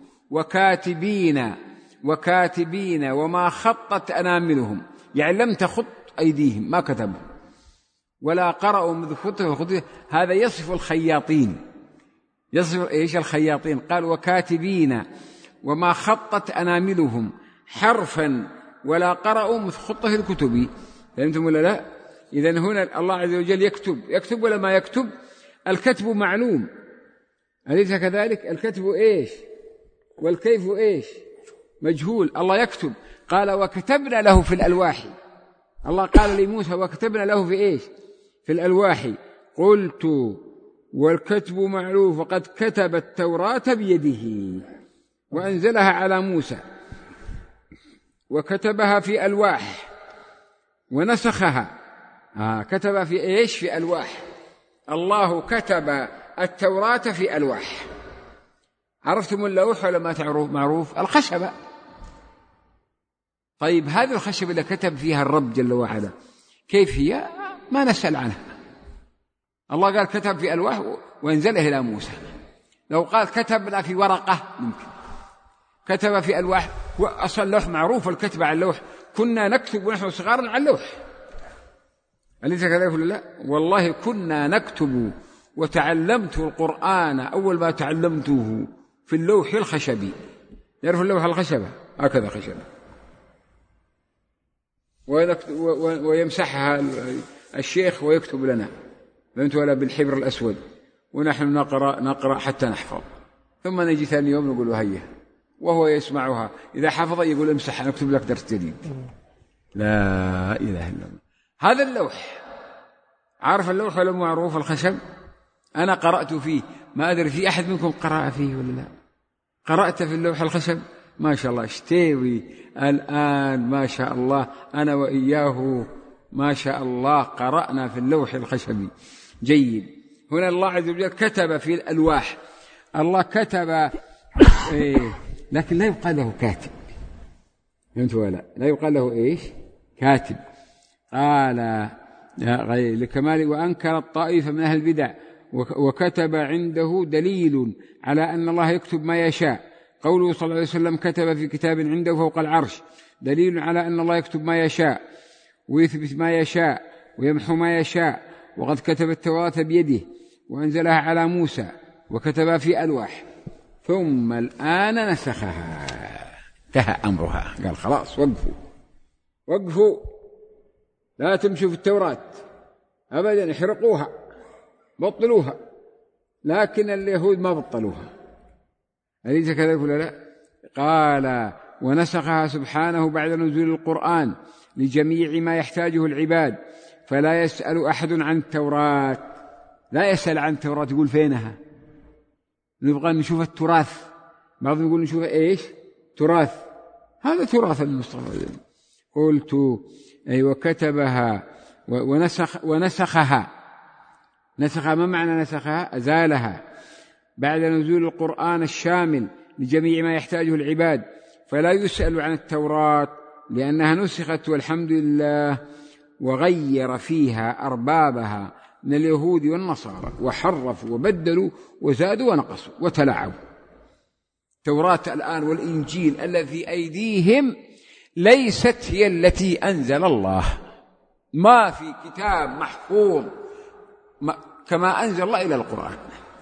وكاتبين وما خطت أناملهم، يعني لم تخط أيديهم، ما كتبوا ولا قرأوا مذ خطه. هذا يصف الخياطين. يصف إيش الخياطين؟ قال وكاتبين وما خطت أناملهم حرفا ولا قرأوا مذ خطه في الكتب. فهمتم ولا لا؟ إذن هنا الله عز وجل يكتب ولا ما يكتب؟ الكتب معلوم، أليس كذلك؟ الكتب إيش؟ والكيف إيش؟ مجهول. الله يكتب. قال وكتبنا له في الألواح. الله قال لموسى وكتبنا له في إيش؟ في الألواح. قلت والكتب معلوم، وقد كتب التوراة بيده وأنزلها على موسى وكتبها في ألواح ونسخها. كتب في إيش؟ في ألواح. الله كتب التوراة في ألواح. عرفتم اللوح ولا ما تعرف؟ معروف الخشبة. طيب هذه الخشبة اللي كتب فيها الرب جل وعلا كيف هي؟ ما نسأل عنها. الله قال كتب في ألواح وانزله إلى موسى. لو قال كتبنا في ورقة ممكن، كتب في ألواح. وأصل اللوح معروف، الكتب على اللوح. كنا نكتب ونحن صغار على اللوح، أليس كذلك ولا لا؟ والله كنا نكتب. وتعلمت القرآن أول ما تعلمته في اللوح الخشبي. يعرف اللوح الخشبة؟ هكذا خشبة، ويمسحها الشيخ ويكتب لنا، فهمت ولا؟ بالحبر الأسود، ونحن نقرأ حتى نحفظ، ثم نجي ثاني يوم نقول هيا، وهو يسمعها. إذا حفظ يقول امسح نكتب لك درس جديد. لا إله إلا الله. هذا اللوح، عارف اللوح ولا معروف الخشب؟ أنا قرأت فيه، ما أدري في أحد منكم قرأ فيه ولا لا؟ قرأت في اللوح الخشب؟ ما شاء الله اشتوي الآن، ما شاء الله أنا وإياه ما شاء الله قرأنا في اللوح الخشبي. جيد. هنا الله عز وجل كتب في الألواح. الله كتب لكن لا يقال له كاتب، فهمت ولا؟ لا يقال له إيش؟ كاتب. قال لكمال وأنكر الطائفة من أهل البدع وكتب عنده دليل على أن الله يكتب ما يشاء. قوله صلى الله عليه وسلم كتب في كتاب عنده فوق العرش دليل على أن الله يكتب ما يشاء ويثبت ما يشاء ويمحو ما يشاء. وقد كتب التوراة بيده وأنزلها على موسى وكتبها في ألواح ثم الآن نسخها. انتهى أمرها. قال خلاص وقفوا لا تمشوا في التوراة أبدا، احرقوها بطلوها. لكن اليهود ما بطلوها، أليس كذلك ولا لا؟ قال ونسخها سبحانه بعد نزول القرآن لجميع ما يحتاجه العباد، فلا يسأل أحد عن التوراة. لا يسأل عن التوراة، يقول فينها؟ نبغى نشوف التراث. بعضهم يقول نشوف إيش؟ تراث. هذا تراث المصطفى. قلت أي وكتبها ونسخها. نسخها ما معنى نسخها؟ أزالها بعد نزول القرآن الشامل لجميع ما يحتاجه العباد، فلا يسأل عن التوراة لأنها نسخت والحمد لله. وغير فيها أربابها من اليهود والنصارى وحرفوا وبدلوا وزادوا ونقصوا وتلاعبوا. التوراة الآن والإنجيل الذي في أيديهم ليست هي التي أنزل الله. ما في كتاب محفوظ كما أنزل الله إلى القرآن،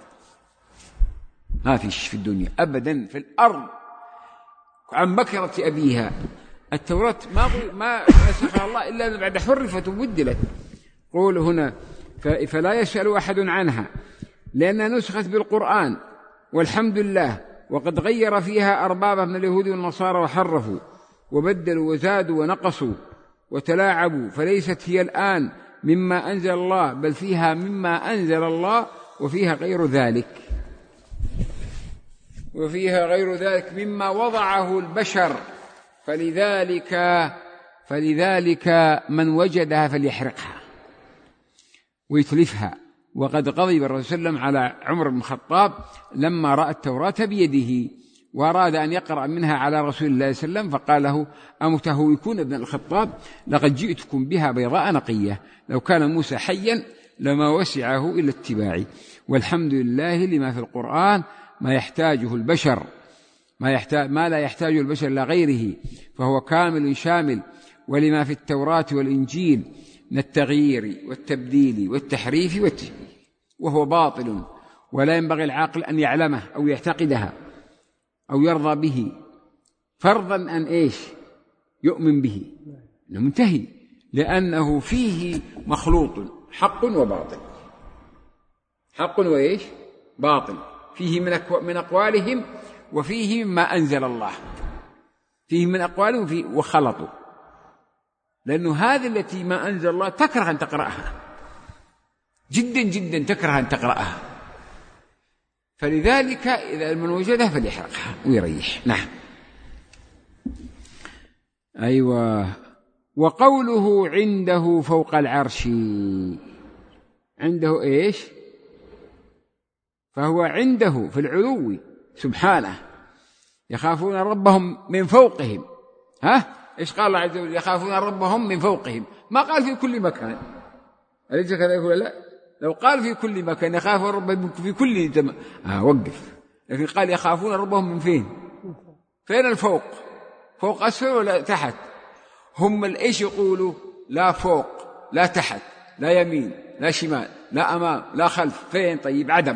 ما فيش في الدنيا أبدا في الأرض عن بكرة أبيها. التوراة ما نسخها الله إلا بعد حرفت وبدلت. قول هنا فلا يسأل أحد عنها لأنها نسخت بالقرآن والحمد لله، وقد غير فيها أربابها من اليهود والنصارى وحرفوا وبدلوا وزادوا ونقصوا وتلاعبوا، فليست هي الآن مما أنزل الله، بل فيها مما أنزل الله وفيها غير ذلك مما وضعه البشر. فلذلك من وجدها فليحرقها ويتلفها. وقد غضب الرسول صلى الله عليه وسلم على عمر بن الخطاب لما رأى التوراة بيده وأراد أن يقرأ منها على رسول الله صلى الله عليه وسلم، فقال له: أمتهوكون ابن الخطاب؟ لقد جئتكم بها بيضاء نقية، لو كان موسى حيا لما وسعه إلا اتباعي. والحمد لله لما في القرآن ما يحتاجه البشر، ما لا يحتاجه البشر إلى غيره، فهو كامل شامل. ولما في التوراة والإنجيل من التغيير والتبديل والتحريف والتشبيه، وهو باطل ولا ينبغي العاقل أن يعلمه أو يعتقدها أو يرضى به فرضا أن يؤمن به، إنه منتهي، لأنه فيه مخلوط حق وباطل، حق باطل، فيه من أقوالهم وفيه مما أنزل الله، فيه من أقوالهم وخلطوا، لأنه هذه التي ما أنزل الله تكره أن تقرأها جدا جدا، تكره أن تقرأها. فلذلك إذا من وجدها فليحرقها ويريح. نعم. أيوة. وقوله عنده فوق العرش، عنده فهو عنده في العلو سبحانه، يخافون ربهم من فوقهم. إيش قال الله عز وجل؟ يخافون ربهم من فوقهم، ما قال في كل مكان. أليس كذا يقول؟ لا، لو قال في كل مكان يخافون ربهم في كل وقف، لكن قال يخافون ربهم من فين الفوق؟ فوق أسفل ولا تحت؟ هم الإيش يقولوا؟ لا فوق لا تحت لا يمين لا شمال لا أمام لا خلف. فين؟ طيب عدم.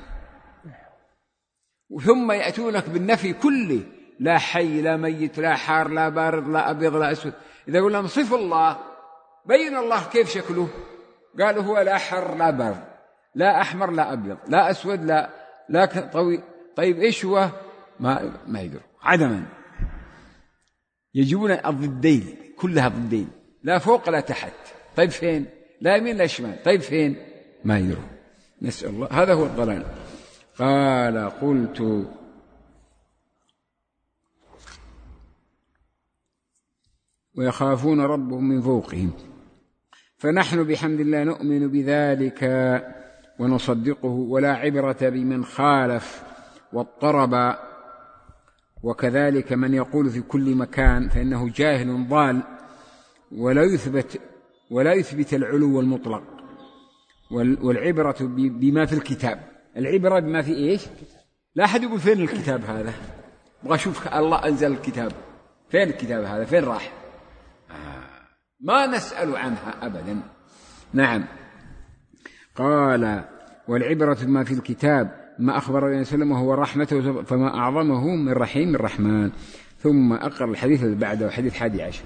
وثم يأتونك بالنفي كله، لا حي لا ميت لا حار لا بارد لا أبيض لا أسود. إذا قلنا نصف الله، بين الله كيف شكله؟ قالوا هو لا حر لا بارد لا أحمر لا أبيض لا أسود لا طويل. طيب إيش هو؟ ما يقدروا، عدما. يجيبون الضدين، كلها ضدين، لا فوق لا تحت. طيب فين؟ لا يمين لا شمال. طيب فين؟ ما يدرون. نسأل الله، هذا هو الضلال. قال: قلت ويخافون ربهم من فوقهم، فنحن بحمد الله نؤمن بذلك ونصدقه، ولا عبرة بمن خالف واضطرب. وكذلك من يقول في كل مكان فإنه جاهل ضال، ولا يثبت العلو المطلق. والعبرة بما في الكتاب، العبرة بما في لا أحد يقول فين الكتاب هذا، أبغى أشوف الله أنزل الكتاب، فين الكتاب هذا، فين راح؟ ما نسأل عنها أبدا. نعم. قال: والعبرة بما في الكتاب ما أخبر النبي صلى الله عليه وسلم وهو رحمته، فما أعظمه من رحيم الرحمن. ثم أقرأ الحديث الذي بعده، حديث 11.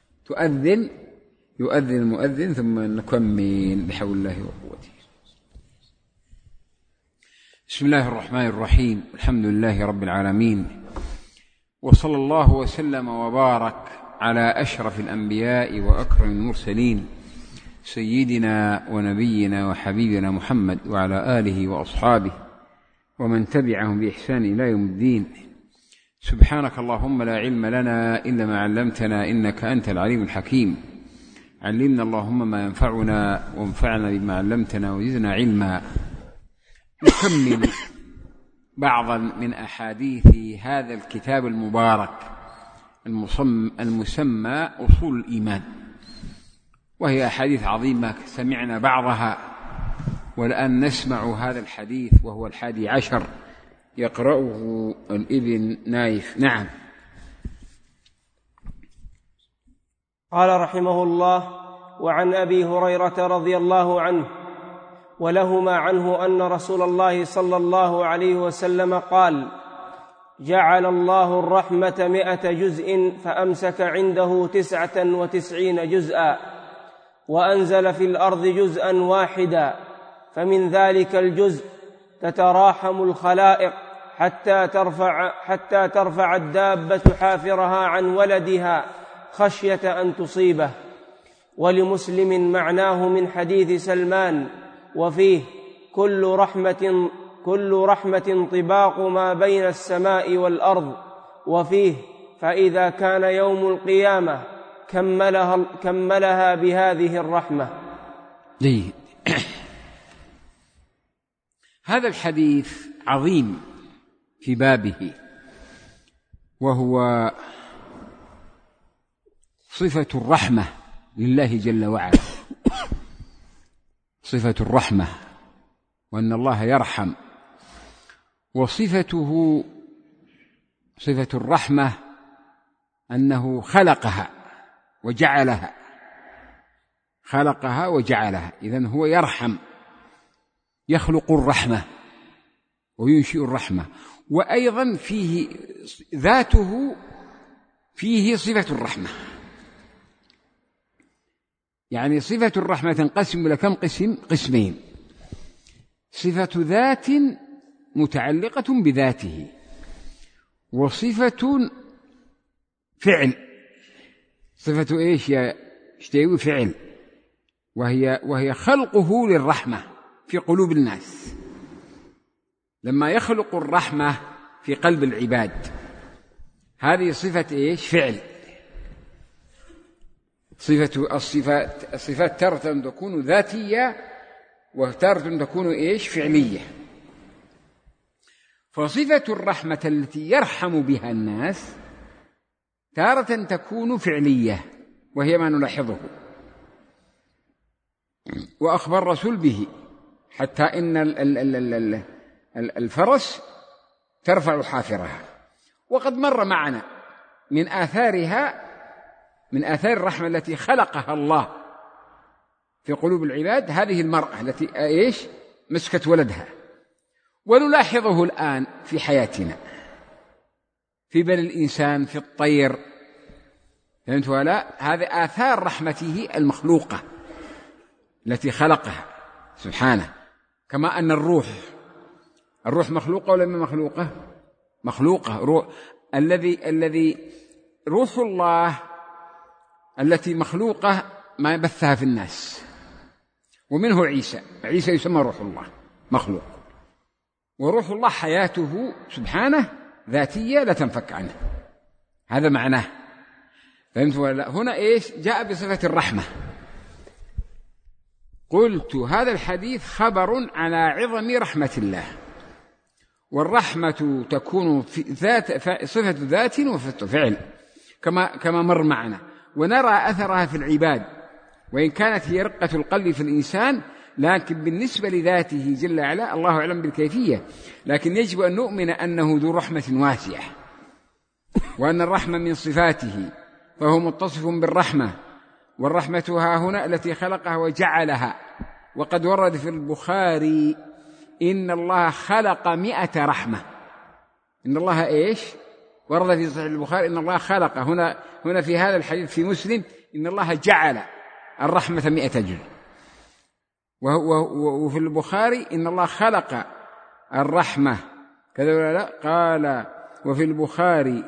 يؤذن المؤذن ثم نكمل بحول الله وقوته. بسم الله الرحمن الرحيم، الحمد لله رب العالمين، وصلى الله وسلم وبارك على أشرف الأنبياء وأكرم المرسلين، سيدنا ونبينا وحبيبنا محمد، وعلى آله وأصحابه ومن تبعهم بإحسان إلى يوم الدين. سبحانك اللهم لا علم لنا إلا ما علمتنا، إنك أنت العليم الحكيم. علمنا اللهم ما ينفعنا، وانفعنا بما علمتنا، وزدنا علما. نكمل بعضا من أحاديث هذا الكتاب المبارك المسمى أصول الإيمان، وهي أحاديث عظيمة سمعنا بعضها، والآن نسمع هذا الحديث وهو 11 يقرأه الابن نايف. نعم. قال رحمه الله: وعن أبي هريرة رضي الله عنه ولهما عنه أن رسول الله صلى الله عليه وسلم قال: جعل الله الرحمة 100 جزء فأمسك عنده 99 جزءا، وأنزل في الأرض جزءا واحدا، فمن ذلك الجزء تتراحم الخلائق حتى ترفع الدابة حافرها عن ولدها خشية أن تصيبه. ولمسلم معناه من حديث سلمان، وفيه: كل رحمة طباق ما بين السماء والأرض، وفيه: فإذا كان يوم القيامة كملها بهذه الرحمة. جيد. هذا الحديث عظيم في بابه، وهو صفة الرحمة لله جل وعلا، صفة الرحمة، وأن الله يرحم. وصفته صفة الرحمة أنه خلقها وجعلها، إذن هو يرحم، يخلق الرحمة وينشئ الرحمة. وأيضا فيه ذاته، فيه صفة الرحمة، يعني صفة الرحمة تنقسم إلى كم قسم؟ قسمين: صفة ذات متعلقة بذاته، وصفة فعل. صفة إيش يا اشتيوي؟ فعل، وهي خلقه للرحمة في قلوب الناس. لما يخلق الرحمة في قلب العباد، هذه صفة إيش؟ فعل. الصفات تارة تكون ذاتية، وتارة تكون إيش؟ فعلية. فصفة الرحمة التي يرحم بها الناس تارة تكون فعلية، وهي ما نلاحظه، وأخبر الرسول به، حتى إن الفرس ترفع حافرها. وقد مر معنا من آثار الرحمة التي خلقها الله في قلوب العباد هذه المرأة التي إيش؟ مسكت ولدها. ونلاحظه الآن في حياتنا، في بني الإنسان، في الطير. فهمت ولا؟ هذه آثار رحمته المخلوقة التي خلقها سبحانه. كما أن الروح مخلوقة ولا ما مخلوقة؟ مخلوقة. الذي روح الله التي مخلوقة ما بثها في الناس، ومنه عيسى يسمى روح الله، مخلوق. وروح الله حياته سبحانه ذاتية لا تنفك عنه، هذا معناه. فهمت ولا؟ هنا إيش جاء بصفة الرحمة. قلت هذا الحديث خبر على عظم رحمة الله، والرحمة تكون في صفة ذات وصفة فعل كما مر معنا، ونرى أثرها في العباد، وإن كانت هي رقة القلب في الإنسان، لكن بالنسبة لذاته جل وعلا الله أعلم بالكيفية. لكن يجب أن نؤمن أنه ذو رحمة واسعة، وأن الرحمة من صفاته، فهو متصف بالرحمة. والرحمة ها هنا التي خلقها وجعلها. وقد ورد في البخاري: إن الله خلق 100 رحمة. إن الله إيش؟ ورد في صحيح البخاري إن الله خلق. هنا في هذا الحديث في مسلم إن الله جعل الرحمة 100 جزء. وفي البخاري إن الله خلق الرحمة كذا ولا لا؟ قال وفي البخاري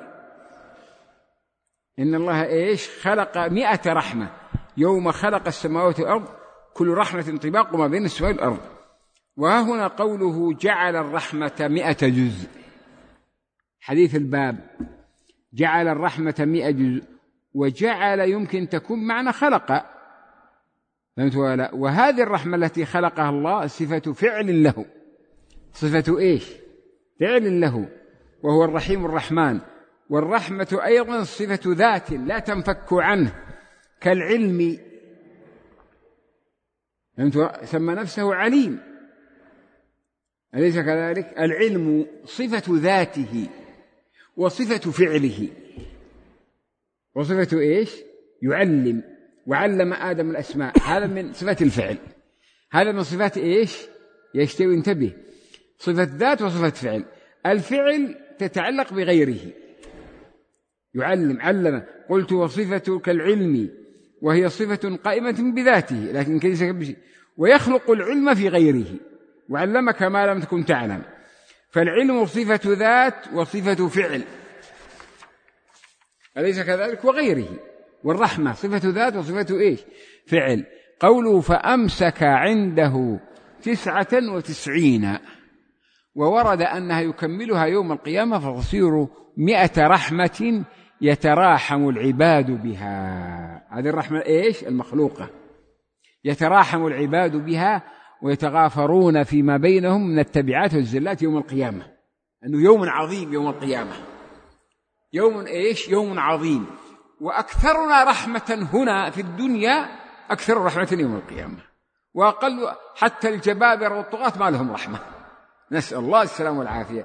إن الله إيش؟ خلق 100 رحمة يوم خلق السماوات والأرض، كل رحمة طباق ما بين السماء والأرض. وها هنا قوله جعل الرحمة 100 جزء، حديث الباب جعل الرحمة 100 جزء، وجعل يمكن تكون معنى خلق. فهمت ولا؟ وهذه الرحمة التي خلقها الله صفة فعل له، صفة إيش؟ فعل له، وهو الرحيم الرحمن. والرحمة أيضا صفة ذات لا تنفك عنه، كالعلم. فهمت؟ سمى نفسه عليم، أليس كذلك؟ العلم صفة ذاته وصفة فعله. وصفة إيش؟ يعلم، وعلم آدم الأسماء، هذا من صفة الفعل. هذا من صفات إيش؟ يشتوي، انتبه، صفة ذات وصفة فعل. الفعل تتعلق بغيره، يعلم، علم. قلت وصفة كالعلم، وهي صفة قائمة بذاته لكن كيس بشيء، ويخلق العلم في غيره، وعلمك ما لم تكن تعلم. فالعلم صفة ذات وصفة فعل، أليس كذلك؟ وغيره. والرحمة صفة ذات وصفة إيش؟ فعل. قوله فأمسك عنده 99، وورد أنها يكملها يوم القيامة فتصير 100 رحمة يتراحم العباد بها. هذه الرحمة إيش؟ المخلوقة، يتراحم العباد بها ويتغافرون فيما بينهم من التبعات والزلات يوم القيامة. أنه يوم عظيم يوم القيامة، يوم إيش؟ يوم عظيم. وأكثرنا رحمة هنا في الدنيا أكثر رحمة يوم القيامة، وأقل حتى الجبابرة والطغاة ما لهم رحمة، نسأل الله السلام والعافية.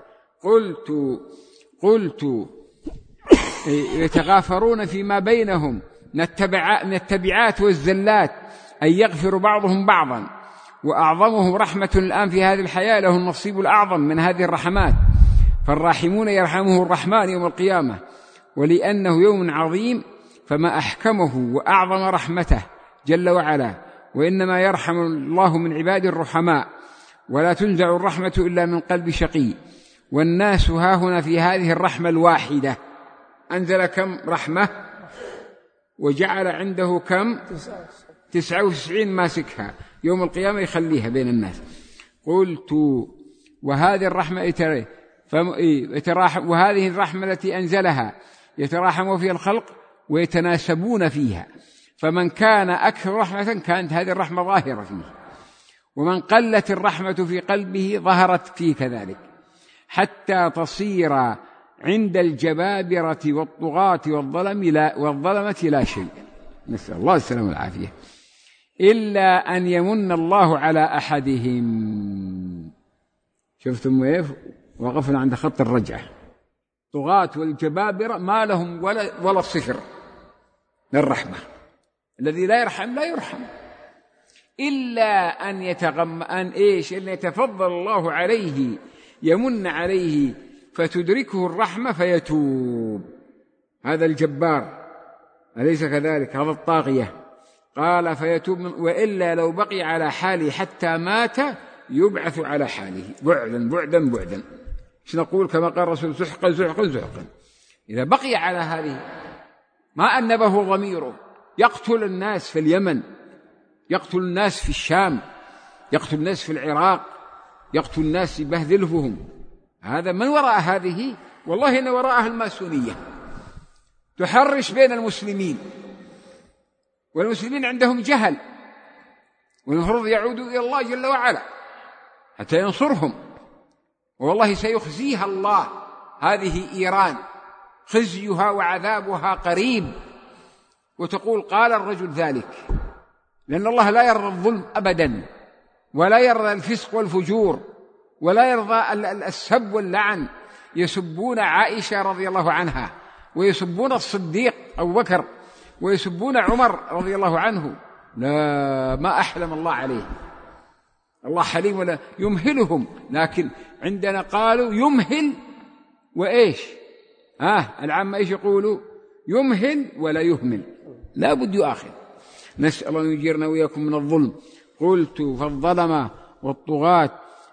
قلت يتغافرون فيما بينهم من التبعات والزلات، أن يغفر بعضهم بعضا. وأعظمهم رحمة الآن في هذه الحياة له النصيب الأعظم من هذه الرحمات، فالراحمون يرحمه الرحمن يوم القيامة. ولأنه يوم عظيم فما أحكمه وأعظم رحمته جل وعلا. وإنما يرحم الله من عباد الرحماء، ولا تنزع الرحمة إلا من قلب شقي. والناس هاهنا في هذه الرحمة الواحدة أنزل كم رحمة؟ وجعل عنده كم؟ 99 ماسكها، يوم القيامة يخليها بين الناس. قلت وهذه الرحمة يتراحم، وهذه الرحمة التي أنزلها يتراحم فيها الخلق ويتناسبون فيها. فمن كان أكثر رحمة كانت هذه الرحمة ظاهرة فيه، ومن قلت الرحمة في قلبه ظهرت فيه كذلك، حتى تصير عند الجبابرة والطغاة والظلمة لا شيء، نسأل الله السلام والعافية، إلا أن يمن الله على أحدهم. شفتم كيف وقفنا عند خط الرجعة؟ طغاة والجبابرة ما لهم ولا صفر للرحمة. الذي لا يرحم لا يرحم، إلا أن يتفضل الله عليه، يمن عليه فتدركه الرحمة فيتوب. هذا الجبار، أليس كذلك؟ هذا الطاغية. قال فيتوب، وإلا لو بقي على حاله حتى مات يبعث على حاله بعدا بعدا بعدا. ايش نقول؟ كما قال الرسول زحقا زحقا زحقا. إذا بقي على هذه ما أنبه ضميره، يقتل الناس في اليمن، يقتل الناس في الشام، يقتل الناس في العراق، يقتل الناس يبهذلهم. هذا من وراء هذه؟ والله إن وراءها الماسونية تحرش بين المسلمين، والمسلمين عندهم جهل، والمفروض يعودوا إلى الله جل وعلا حتى ينصرهم. والله سيخزيها الله هذه إيران، خزيها وعذابها قريب. وتقول قال الرجل ذلك، لأن الله لا يرضى الظلم أبدا، ولا يرضى الفسق والفجور، ولا يرضى السب واللعن. يسبون عائشة رضي الله عنها، ويسبون الصديق أبو بكر، ويسبون عمر رضي الله عنه. لا، ما أحلم الله عليه، الله حليم ولا يمهلهم. لكن عندنا قالوا يمهل وإيش؟ العامة إيش يقولوا؟ يمهل ولا يهمل، لا بد يؤاخذ. نسأل الله يجيرنا وإياكم من الظلم. قلت فالظلمة والطغاة،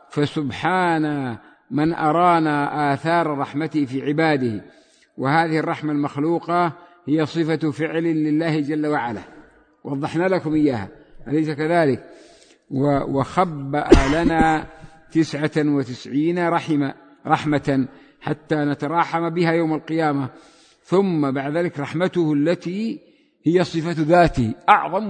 فسبحان من أرانا آثار رحمته في عباده. وهذه الرحمة المخلوقة هي صفة فعل لله جل وعلا، وضحنا لكم إياها، أليس كذلك؟ وخبأ لنا 99 رحمة حتى نتراحم بها يوم القيامة. ثم بعد ذلك رحمته التي هي صفة ذاته أعظم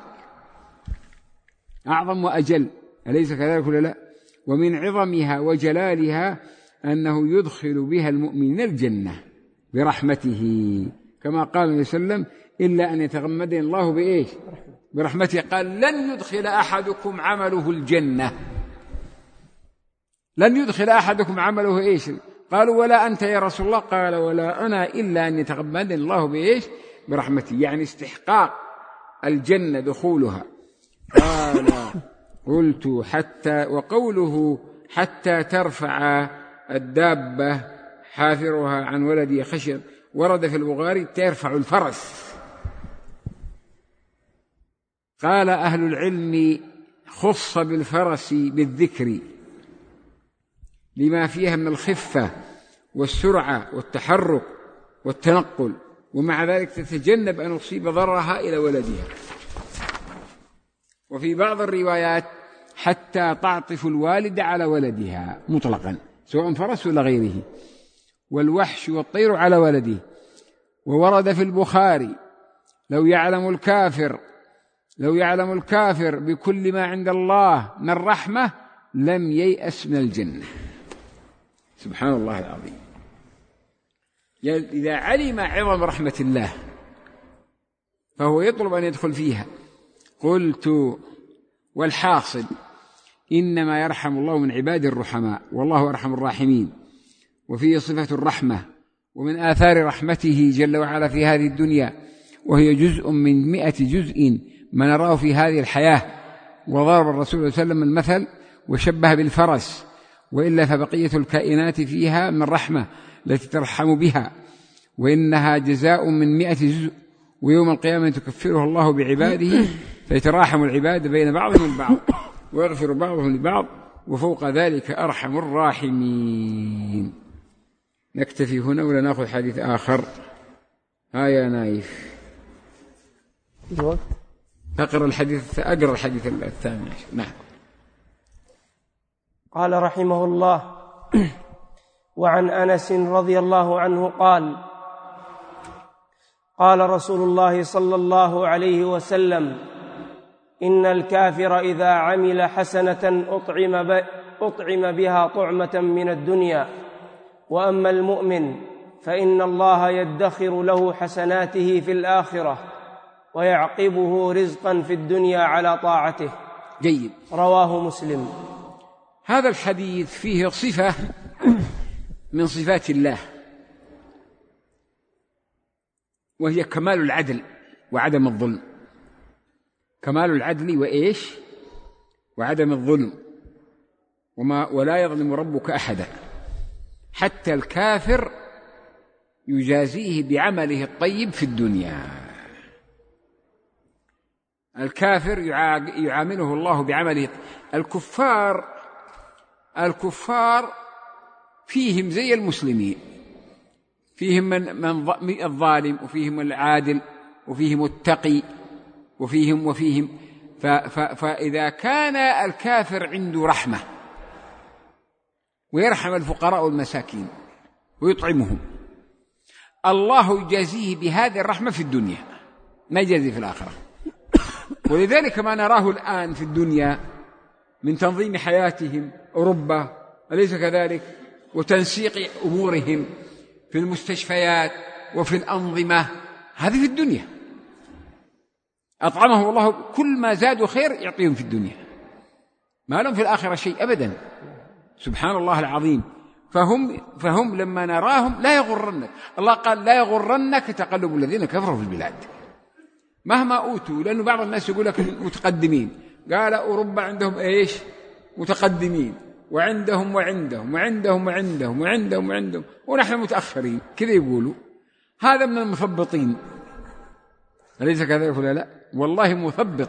وأجل، أليس كذلك ولا لا؟ ومن عظمها وجلالها أنه يدخل بها المؤمنين الجنة برحمته، كما قال النبي صلى الله عليه وسلم إلا أن يتغمدني الله بإيش؟ برحمته. قال لن يدخل أحدكم عمله الجنة لن يدخل أحدكم عمله إيش؟ قالوا ولا أنت يا رسول الله؟ قال ولا أنا إلا أن يتقبلني الله بإيش؟ برحمته، يعني استحقاق الجنة دخولها. قال قلت حتى، وقوله حتى ترفع الدابة حافرها عن ولدي خشية، ورد في البخاري ترفع الفرس. قال أهل العلم خص بالفرس بالذكر لما فيها من الخفة والسرعة والتحرك والتنقل، ومع ذلك تتجنب أن تصيب ضررها إلى ولدها. وفي بعض الروايات حتى تعطف الوالد على ولدها مطلقا، سواء فرس ولا غيره، والوحش والطير على ولده. وورد في البخاري لو يعلم الكافر بكل ما عند الله من رحمة لم ييأس من الجنة. سبحان الله العظيم. إذا علم عظم رحمة الله فهو يطلب أن يدخل فيها. قلت والحاصل إنما يرحم الله من عباد الرحماء، والله أرحم الراحمين. وفيه صفة الرحمة، ومن آثار رحمته جل وعلا في هذه الدنيا، وهي جزء من 100 جزء ما نراه في هذه الحياة. وضرب الرسول صلى الله عليه وسلم المثل وشبه بالفرس، وإلا فبقية الكائنات فيها من رحمة التي ترحم بها، وإنها جزاء من 100 جزء، ويوم القيامة تكفره الله بعباده فيتراحم العباد بين بعضهم البعض ويغفر بعضهم لبعض، وفوق ذلك أرحم الراحمين. نكتفي هنا ولا نأخذ حديث آخر؟ يا نايف أقرأ الحديث الثاني عشر. نعم. قال رحمه الله: وعن أنس رضي الله عنه قال: قال رسول الله صلى الله عليه وسلم: إن الكافر إذا عمل حسنة أطعم بها طعمة من الدنيا، وأما المؤمن فإن الله يدخر له حسناته في الآخرة ويعقبه رزقا في الدنيا على طاعته. جيد. رواه مسلم. هذا الحديث فيه صفة من صفات الله، وهي كمال العدل وعدم الظلم. كمال العدل وإيش؟ وعدم الظلم. ولا يظلم ربك أحدا، حتى الكافر يجازيه بعمله الطيب في الدنيا. الكافر يعامله الله بعمله. الكفار فيهم زي المسلمين، فيهم من الظالم، وفيهم العادل، وفيهم التقي، وفيهم فإذا كان الكافر عنده رحمة ويرحم الفقراء والمساكين ويطعمهم، الله يجازيه بهذه الرحمة في الدنيا، ما يجازي في الآخرة. ولذلك ما نراه الآن في الدنيا من تنظيم حياتهم، أوروبا أليس كذلك؟ وتنسيق أمورهم في المستشفيات وفي الأنظمة، هذه في الدنيا. أطعمهم الله، كل ما زادوا خير يعطيهم في الدنيا، ما لهم في الآخرة شيء أبدا. سبحان الله العظيم. فهم لما نراهم لا يغرنك، الله قال لا يغرنك تقلب الذين كفروا في البلاد مهما أوتوا. لأنه بعض الناس يقول لك متقدمين، قال أوروبا عندهم إيش؟ متقدمين، وعندهم وعندهم وعندهم وعندهم وعندهم وعندهم، ونحن متأخرين، كذا يقولوا. هذا من المثبطين، أليس كذلك ولا لا؟ والله مثبط.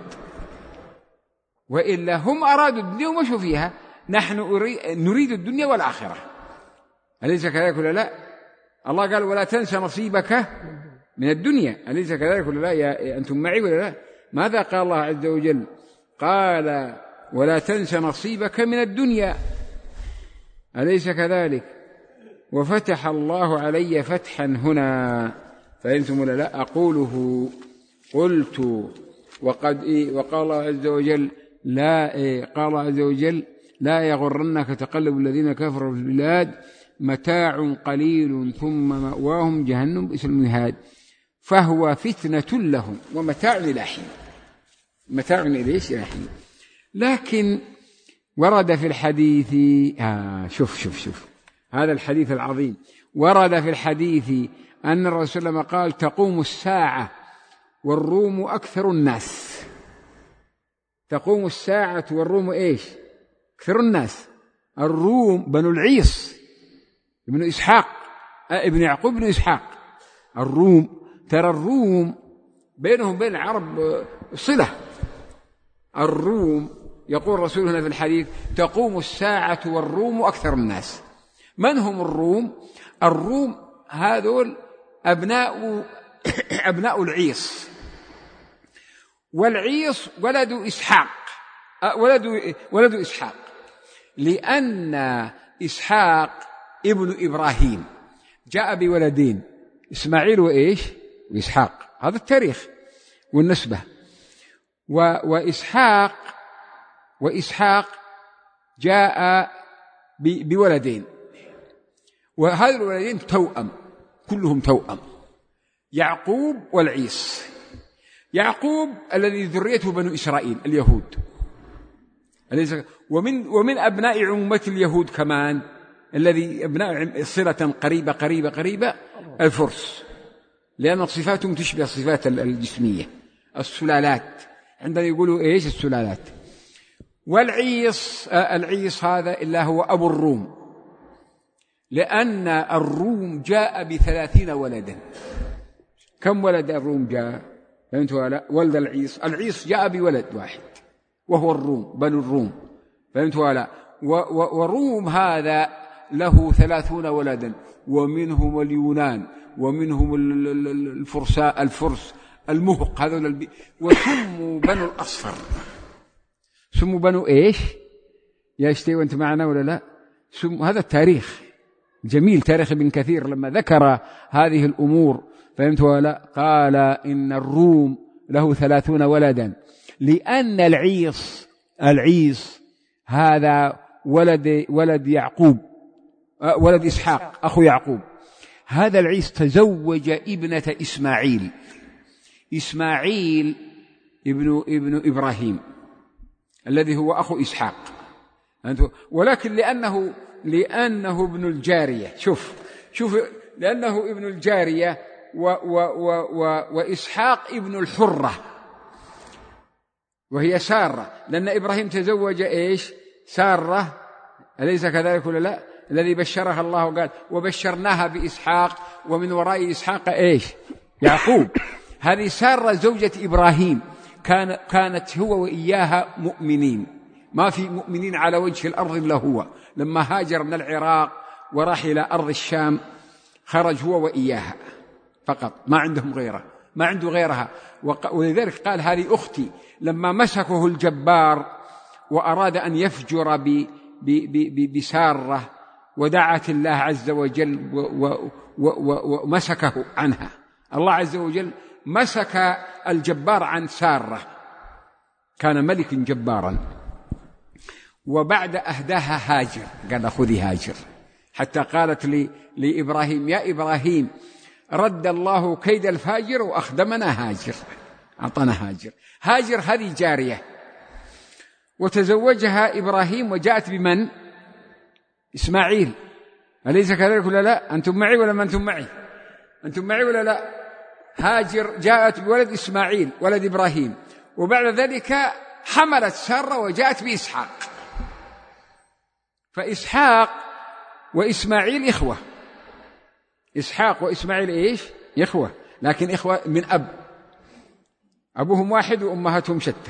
وإلا هم أرادوا الدنيا ومشوا فيها، نحن نريد الدنيا والآخرة، أليس كذلك ولا لا؟ الله قال ولا تنسى نصيبك من الدنيا، أليس كذلك ولا لا؟ يا أنتم معي ولا لا؟ ماذا قال الله عز وجل؟ قال ولا تنسى نصيبك من الدنيا، أليس كذلك؟ وفتح الله علي فتحا هنا، فأنتم ولا لا؟ أقوله قلت وقال الله عز وجل قال الله عز وجل لا يغرنك تقلب الذين كفروا في البلاد متاع قليل ثم مأواهم جهنم بئس المهاد. فهو فتنة لهم ومتاع إلى حين، متاع إلى حين. لكن ورد في الحديث شوف هذا الحديث العظيم. ورد في الحديث أن الرسول صلى الله عليه وسلم قال تقوم الساعة والروم أكثر الناس. تقوم الساعة والروم إيش؟ أكثر الناس. الروم بنو العيص ابن إسحاق ابن يعقوب بن إسحاق. الروم، ترى الروم بينهم بين العرب صلة. الروم يقول الرسول هنا في الحديث تقوم الساعة والروم أكثر الناس. من هم الروم؟ الروم هذول أبناء العيص، والعيص ولد إسحاق، ولد إسحاق، لأن إسحاق ابن إبراهيم جاء بولدين إسماعيل وإسحاق. هذا التاريخ والنسبة. وإسحاق جاء بولدين، وهذا الولدين توأم، كلهم توأم، يعقوب والعيص. يعقوب الذي ذريته بنو إسرائيل اليهود، ومن أبناء عمومة اليهود كمان الذي أبناء صلة قريبة الفرس، لأن صفاتهم تشبه الصفات الجسمية. السلالات عندما يقولوا السلالات. العيص هذا إلا هو أبو الروم، لأن الروم جاء ب30 ولدا. كم ولد الروم جاء؟ فهمتوا ولا؟ ولد العيص جاء بولد واحد وهو الروم، بنو الروم. فهمتوا ولا؟ وروم هذا له 30 ولدا، ومنهم اليونان، ومنهم الفرس المهق هذول وسموا بنو الأصفر. سموا بنو يا اشتي وانت معنا ولا لا؟ هذا التاريخ جميل، تاريخ ابن كثير لما ذكر هذه الأمور. فهمت ولا؟ قال إن الروم له 30 ولدا، لأن العيص هذا ولد يعقوب، ولد إسحاق أخو يعقوب. هذا العيص تزوج ابنة إسماعيل ابن إبراهيم الذي هو أخو إسحاق. ولكن لأنه ابن الجارية، شوف لأنه ابن الجارية وإسحاق ابن الحرة وهي سارة، لأن إبراهيم تزوج سارة، أليس كذلك ولا لا؟ الذي بشرها الله وقال وبشرناها بإسحاق ومن وراء إسحاق يعقوب. هذه سارة زوجة إبراهيم كانت هو وإياها مؤمنين، ما في مؤمنين على وجه الأرض إلا هو. لما هاجر من العراق وراح إلى أرض الشام خرج هو وإياها فقط، ما عندهم غيره، ما عنده غيرها. ولذلك قال هذه أختي. لما مسكه الجبار وأراد أن يفجر بسارة ودعت الله عز وجل ومسكه عنها. الله عز وجل مسك الجبار عن سارة، كان ملك جبارا. وبعد أهداها هاجر، قال خذي هاجر، حتى قالت لإبراهيم يا إبراهيم رد الله كيد الفاجر وأخدمنا هاجر، أعطانا هاجر هذه جارية. وتزوجها إبراهيم وجاءت بمن؟ إسماعيل، أليس كذلك ولا لا؟ أنتم معي ولا ما أنتم معي؟ أنتم معي ولا لا؟ هاجر جاءت بولد إسماعيل ولد إبراهيم، وبعد ذلك حملت سارة وجاءت بإسحاق. فإسحاق وإسماعيل إخوة، إسحاق وإسماعيل إخوة، لكن إخوة من أبوهم واحد وأمهاتهم شتى.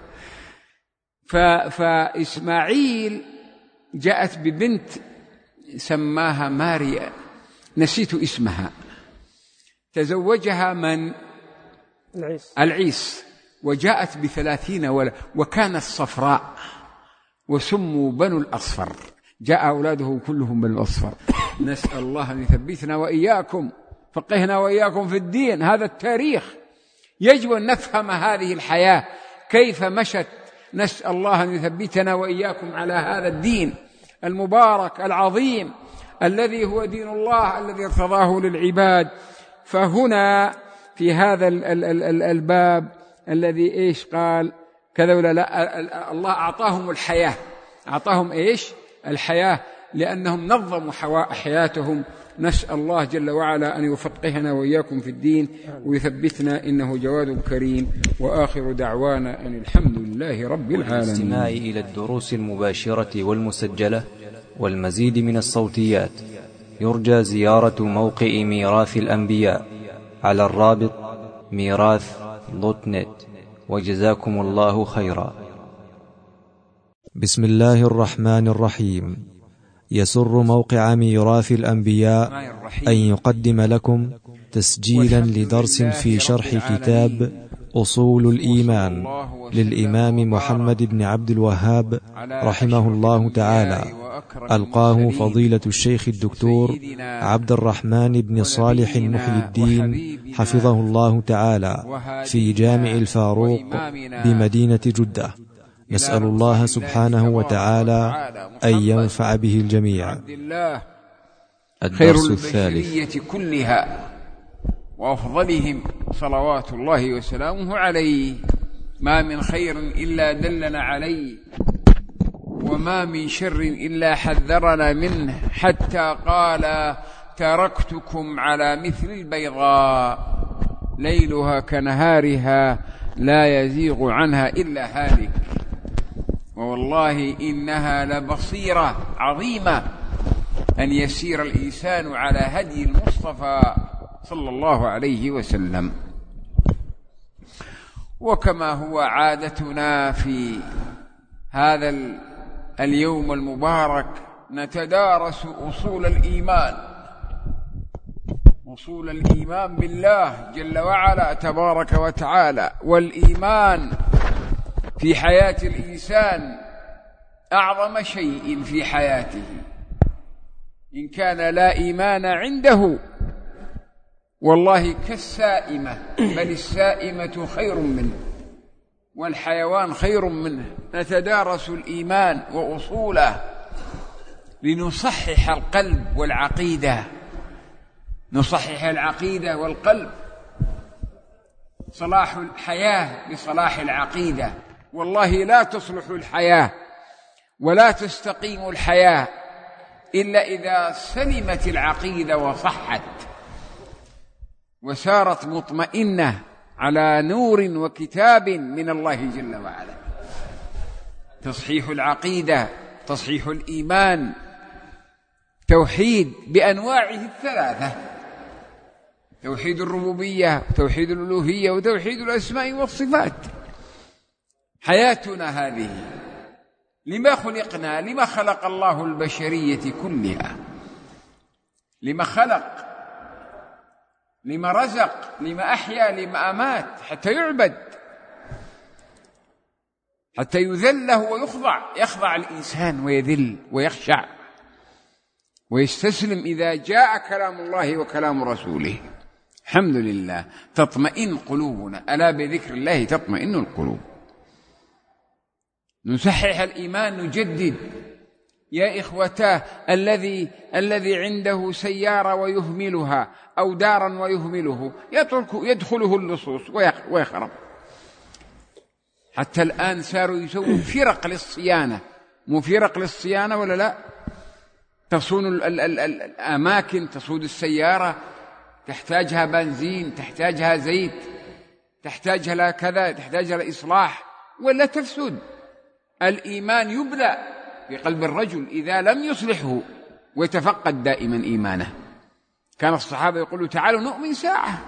فإسماعيل جاءت ببنت سماها ماريا، نسيت اسمها، تزوجها من؟ العيس، وجاءت ب30 ولد، وكانت صفراء، وسموا بنو الأصفر، جاء أولاده كلهم بنو الأصفر. نسأل الله أن يثبتنا وإياكم، فقهنا وإياكم في الدين. هذا التاريخ يجب أن نفهم هذه الحياة كيف مشت. نسأل الله أن يثبتنا وإياكم على هذا الدين المبارك العظيم الذي هو دين الله الذي ارتضاه للعباد. فهنا في هذا الباب الذي قال كذا ولا لا، الله أعطاهم الحياة، أعطاهم إيش؟ الحياة، لأنهم نظموا حياتهم. نسأل الله جل وعلا أن يفقهنا وإياكم في الدين ويثبتنا، إنه جواد كريم. وآخر دعوانا أن الحمد لله رب العالمين. والاستماع إلى الدروس المباشرة والمسجلة والمزيد من الصوتيات يرجى زيارة موقع ميراث الأنبياء على الرابط ميراث.net. وجزاكم الله خيرا. بسم الله الرحمن الرحيم. يسر موقع ميراث الأنبياء أن يقدم لكم تسجيلا لدرس في شرح كتاب أصول الإيمان للإمام محمد بن عبد الوهاب رحمه الله تعالى، ألقاه فضيلة الشيخ الدكتور عبد الرحمن بن صالح محي الدين حفظه الله تعالى في جامع الفاروق بمدينة جدة. نسأل الله سبحانه وتعالى أن ينفع به الجميع. الدرس الثالث. كلها وأفضلهم صلوات الله وسلامه عليه. ما من خير إلا دلنا عليه، وما من شر إلا حذرنا منه، حتى قال: تركتكم على مثل البيضاء ليلها كنهارها لا يزيغ عنها إلا هالك. ووالله إنها لبصيرة عظيمة أن يسير الإنسان على هدي المصطفى صلى الله عليه وسلم. وكما هو عادتنا في هذا اليوم المبارك نتدارس أصول الإيمان، أصول الإيمان بالله جل وعلا تبارك وتعالى. والإيمان في حياة الإنسان أعظم شيء في حياته. إن كان لا إيمان عنده والله كالسائمة، بل السائمة خير منه والحيوان خير منه. نتدارس الإيمان وأصوله لنصحح القلب والعقيدة، نصحح العقيدة والقلب. صلاح الحياة بصلاح العقيدة. والله لا تصلح الحياة ولا تستقيم الحياة إلا إذا سلمت العقيدة وصحت وسارت مطمئنة على نور وكتاب من الله جل وعلا. تصحيح العقيدة، تصحيح الإيمان، توحيد بأنواعه الثلاثة: توحيد الربوبية، توحيد الألوهية، وتوحيد الأسماء والصفات. حياتنا هذه لما خلقنا؟ لما خلق الله البشرية كلها؟ لما خلق؟ لما رزق؟ لما أحيا؟ لما أمات؟ حتى يعبد، حتى يذله ويخضع. يخضع الإنسان ويذل ويخشع ويستسلم إذا جاء كلام الله وكلام رسوله. الحمد لله تطمئن قلوبنا. ألا بذكر الله تطمئن القلوب. نصحح الإيمان، نجدد. يا إخوتاه، الذي عنده سيارة ويهملها أو دارا ويهمله يدخله اللصوص ويخرب. حتى الآن صاروا يسوون فرق للصيانة. مو فرق للصيانة ولا لا؟ تصون الأماكن، تصون السيارة، تحتاجها بنزين، تحتاجها زيت، تحتاجها لا كذا، تحتاجها لإصلاح ولا تفسد. الإيمان يبلى في قلب الرجل إذا لم يصلحه ويتفقد دائما إيمانه. كان الصحابة يقولوا: تعالوا نؤمن ساعة.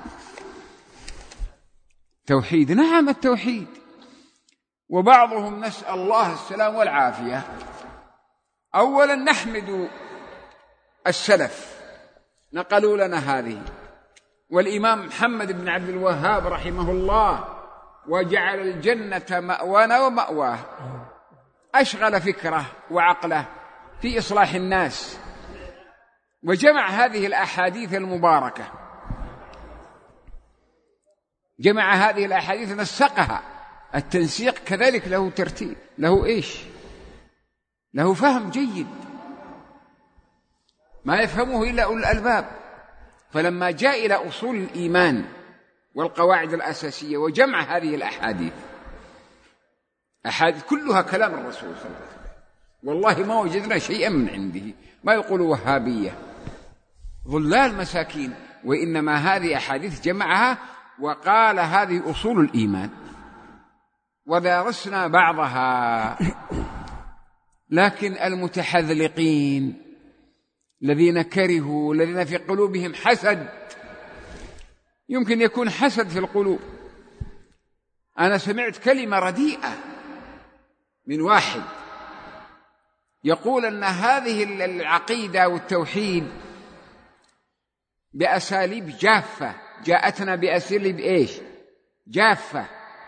توحيد، نعم التوحيد. وبعضهم نسأل الله السلام والعافية. أولا نحمد السلف، نقلوا لنا هذه. والإمام محمد بن عبد الوهاب رحمه الله وجعل الجنة مأوانا ومأواه، أشغل فكره وعقله في إصلاح الناس، وجمع هذه الأحاديث المباركة، جمع هذه الأحاديث نسقها. التنسيق كذلك له ترتيب، له إيش؟ له فهم جيد ما يفهمه إلا أولو الألباب. فلما جاء إلى أصول الإيمان والقواعد الأساسية وجمع هذه الأحاديث كلها كلام الرسول صلى الله عليه وسلم، والله ما وجدنا شيئا من عنده. ما يقولوا وهابية، ضلال مساكين. وإنما هذه أحاديث جمعها وقال هذه أصول الإيمان، ودرسنا بعضها. لكن المتحذلقين الذين كرهوا، الذين في قلوبهم حسد، يمكن يكون حسد في القلوب. أنا سمعت كلمة رديئة من واحد يقول أن هذه العقيدة والتوحيد بأساليب جافة، جاءتنا بأساليب إيش؟ جافة،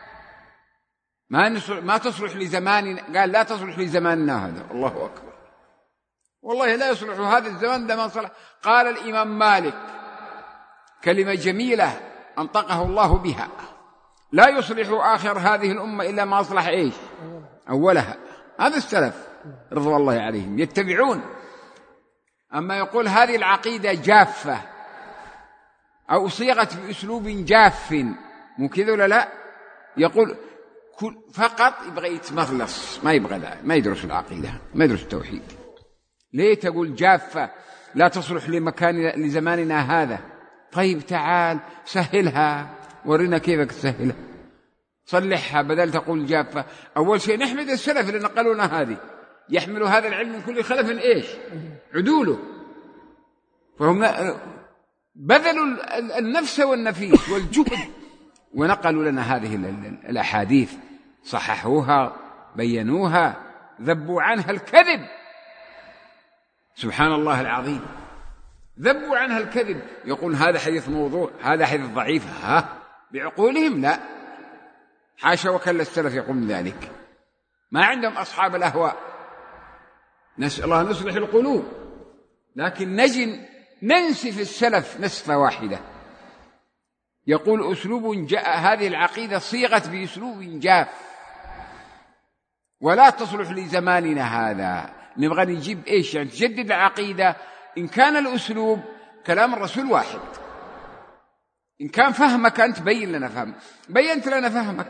ما تصلح لزماننا. قال لا تصلح لزماننا هذا. الله أكبر، والله لا يصلح هذا الزمان ده ما صلح. قال الإمام مالك كلمة جميلة أنطقه الله بها: لا يصلح آخر هذه الأمة إلا ما أصلح إيش؟ أولها. هذا السلف رضوان الله عليهم يتبعون. أما يقول هذه العقيدة جافة أو صيغت بأسلوب جاف، مو كذا ولا لا؟ يقول فقط يبغى يتمغلص، ما يبغى لا، ما يدرس العقيدة، ما يدرس التوحيد. ليه تقول جافة لا تصلح لزماننا هذا؟ طيب تعال سهلها، ورنا كيفك تسهلها، صلحها بدل تقول جافة. أول شيء نحمد السلف اللي نقلونا هذه، يحملوا هذا العلم من كل خلف إيش؟ عدوله. فهم بذلوا النفس والنفيس والجهد ونقلوا لنا هذه الأحاديث، صححوها، بينوها، ذبوا عنها الكذب. سبحان الله العظيم، ذبوا عنها الكذب. يقول هذا حديث موضوع، هذا حديث ضعيف. بعقولهم لا، حاشا وكلا السلف يقول ذلك. ما عندهم أصحاب الأهواء، نسأل الله أن يصلح القلوب. لكن ننسف السلف نسفة واحدة. يقول أسلوب جاء، هذه العقيدة صيغت بأسلوب جاف ولا تصلح لزماننا هذا. نبغى نجيب إيش؟ يعني تجدد العقيدة. إن كان الأسلوب كلام الرسول واحد، إن كان فهمك أنت بين لنا فهمك، بينت لنا فهمك.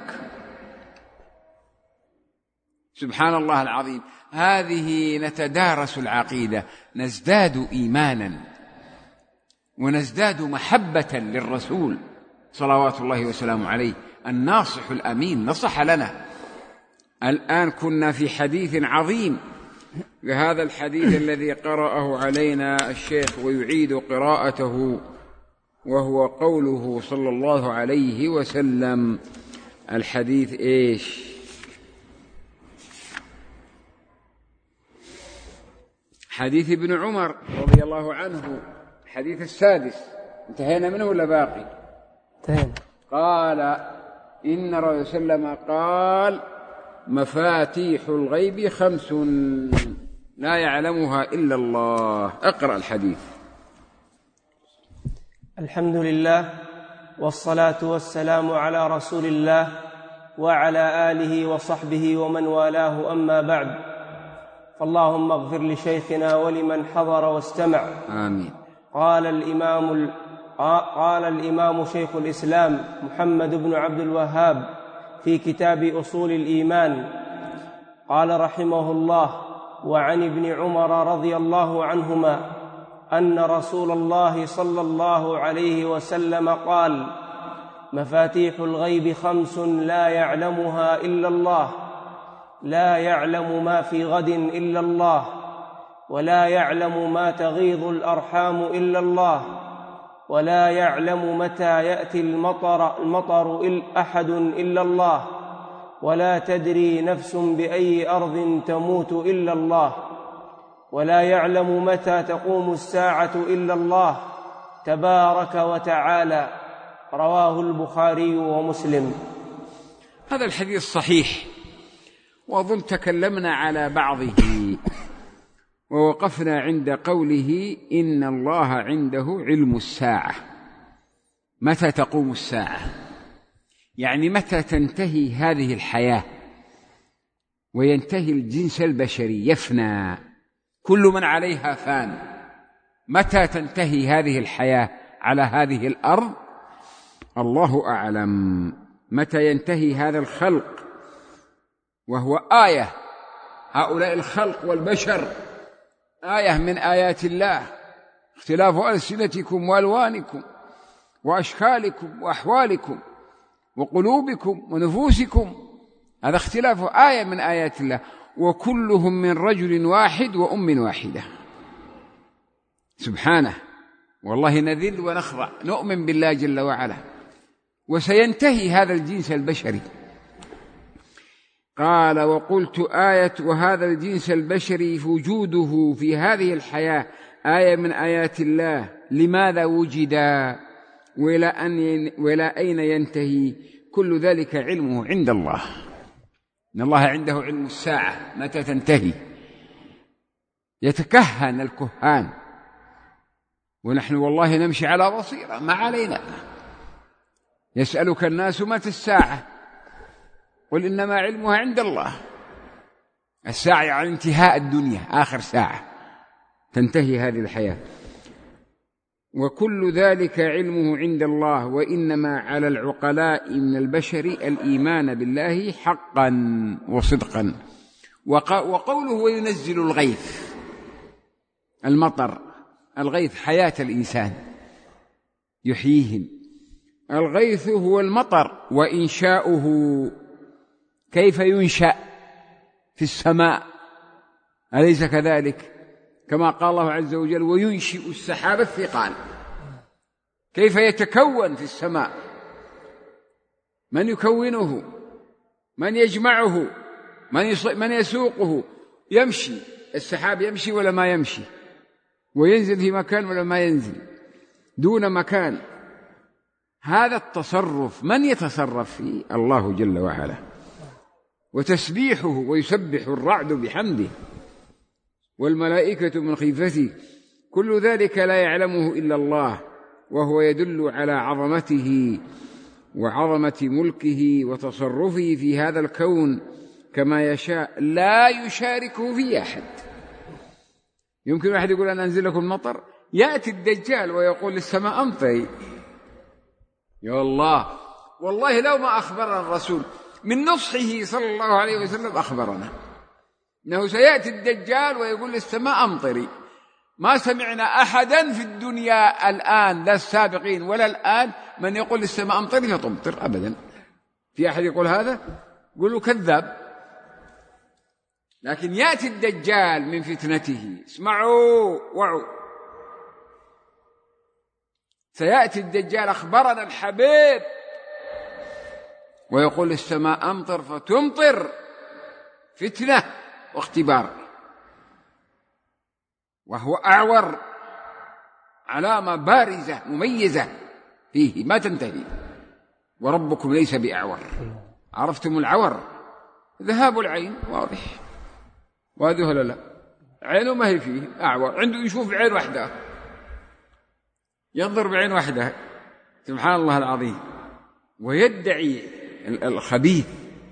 سبحان الله العظيم. هذه نتدارس العقيدة، نزداد إيمانا ونزداد محبة للرسول صلوات الله وسلامه عليه الناصح الأمين. نصح لنا. الآن كنا في حديث عظيم، بهذا الحديث الذي قرأه علينا الشيخ ويعيد قراءته، وهو قوله صلى الله عليه وسلم. الحديث إيش؟ حديث ابن عمر رضي الله عنه، الحديث السادس. انتهينا منه ولا باقي؟ انتهينا. قال إن الرسول صلى الله عليه وسلم قال: مفاتيح الغيب 5 لا يعلمها إلا الله. أقرأ الحديث. الحمد لله والصلاة والسلام على رسول الله وعلى آله وصحبه ومن والاه، أما بعد. فاللهم اغفر لشيخنا ولمن حضر واستمع. آمين. قال الإمام شيخ الإسلام محمد بن عبد الوهاب في كتاب أصول الإيمان، قال رحمه الله: وعن ابن عمر رضي الله عنهما أن رسول الله صلى الله عليه وسلم قال: مفاتيح الغيب 5 لا يعلمها إلا الله، لا يعلم ما في غد إلا الله، ولا يعلم ما تغيض الأرحام إلا الله، ولا يعلم متى يأتي المطر أحد إلا الله، ولا تدري نفس بأي أرض تموت إلا الله، ولا يعلم متى تقوم الساعة إلا الله تبارك وتعالى. رواه البخاري ومسلم. هذا الحديث صحيح، وأظن تكلمنا على بعضه، ووقفنا عند قوله: إن الله عنده علم الساعة. متى تقوم الساعة؟ يعني متى تنتهي هذه الحياة وينتهي الجنس البشري، يفنى، كل من عليها فان. متى تنتهي هذه الحياة على هذه الأرض؟ الله أعلم. متى ينتهي هذا الخلق وهو آية هؤلاء الخلق والبشر آية من آيات الله، اختلاف ألسنتكم وألوانكم وأشكالكم وأحوالكم وقلوبكم ونفوسكم، هذا اختلاف آية من آيات الله. وكلهم من رجل واحد وأم واحدة، سبحانه. والله نذل ونخضع، نؤمن بالله جل وعلا. وسينتهي هذا الجنس البشري. قال: وقلت آية وهذا الجنس البشري وجوده في هذه الحياة آية من آيات الله. لماذا وجدا وإلى أين ينتهي؟ كل ذلك علمه عند الله، إن الله عنده علم الساعة متى تنتهي. يتكهن الكهان، ونحن والله نمشي على بصيرة، ما علينا. يسألك الناس متى الساعة؟ قل إنما علمها عند الله. الساعة يعني انتهاء الدنيا، آخر ساعة تنتهي هذه الحياة. وكل ذلك علمه عند الله، وإنما على العقلاء من البشر الإيمان بالله حقا وصدقا. وقوله وينزل الغيث، المطر، الغيث حياة الإنسان يحييهم. الغيث هو المطر، وإنشاؤه كيف ينشأ في السماء، أليس كذلك؟ كما قال الله عز وجل: وينشئ السحاب الثقال. كيف يتكون في السماء؟ من يكونه؟ من يجمعه؟ من يسوقه؟ يمشي السحاب، يمشي ولا ما يمشي؟ وينزل في مكان ولا ما ينزل؟ دون مكان. هذا التصرف من يتصرف فيه؟ الله جل وعلا. وتسبيحه، ويسبح الرعد بحمده والملائكة من خيفته، كل ذلك لا يعلمه إلا الله، وهو يدل على عظمته وعظمة ملكه وتصرفه في هذا الكون كما يشاء، لا يشاركه في أحد. يمكن واحد يقول أنا أنزل لكم المطر، يأتي الدجال ويقول للسماء أمطري. يا الله، والله لو ما أخبرنا الرسول من نصحه صلى الله عليه وسلم أخبرنا أنه سيأتي الدجال ويقول للسماء أمطري. ما سمعنا أحدا في الدنيا الآن، لا السابقين ولا الآن، من يقول للسماء أمطري فتمطر أبدا. في أحد يقول هذا؟ قولوا كذاب. لكن يأتي الدجال من فتنته، اسمعوا وعوا، سيأتي الدجال أخبرنا الحبيب ويقول للسماء أمطر فتمطر، فتنة واختبار. وهو أعور، علامة بارزة مميزة فيه ما تنتهي. وربكم ليس بأعور. عرفتم العور؟ ذهاب العين، واضح واضح ولا لا؟ عينه ما هي فيه، أعور، عنده يشوف بعين واحدة، ينظر بعين واحدة، سبحان الله العظيم. ويدعي الخبيث،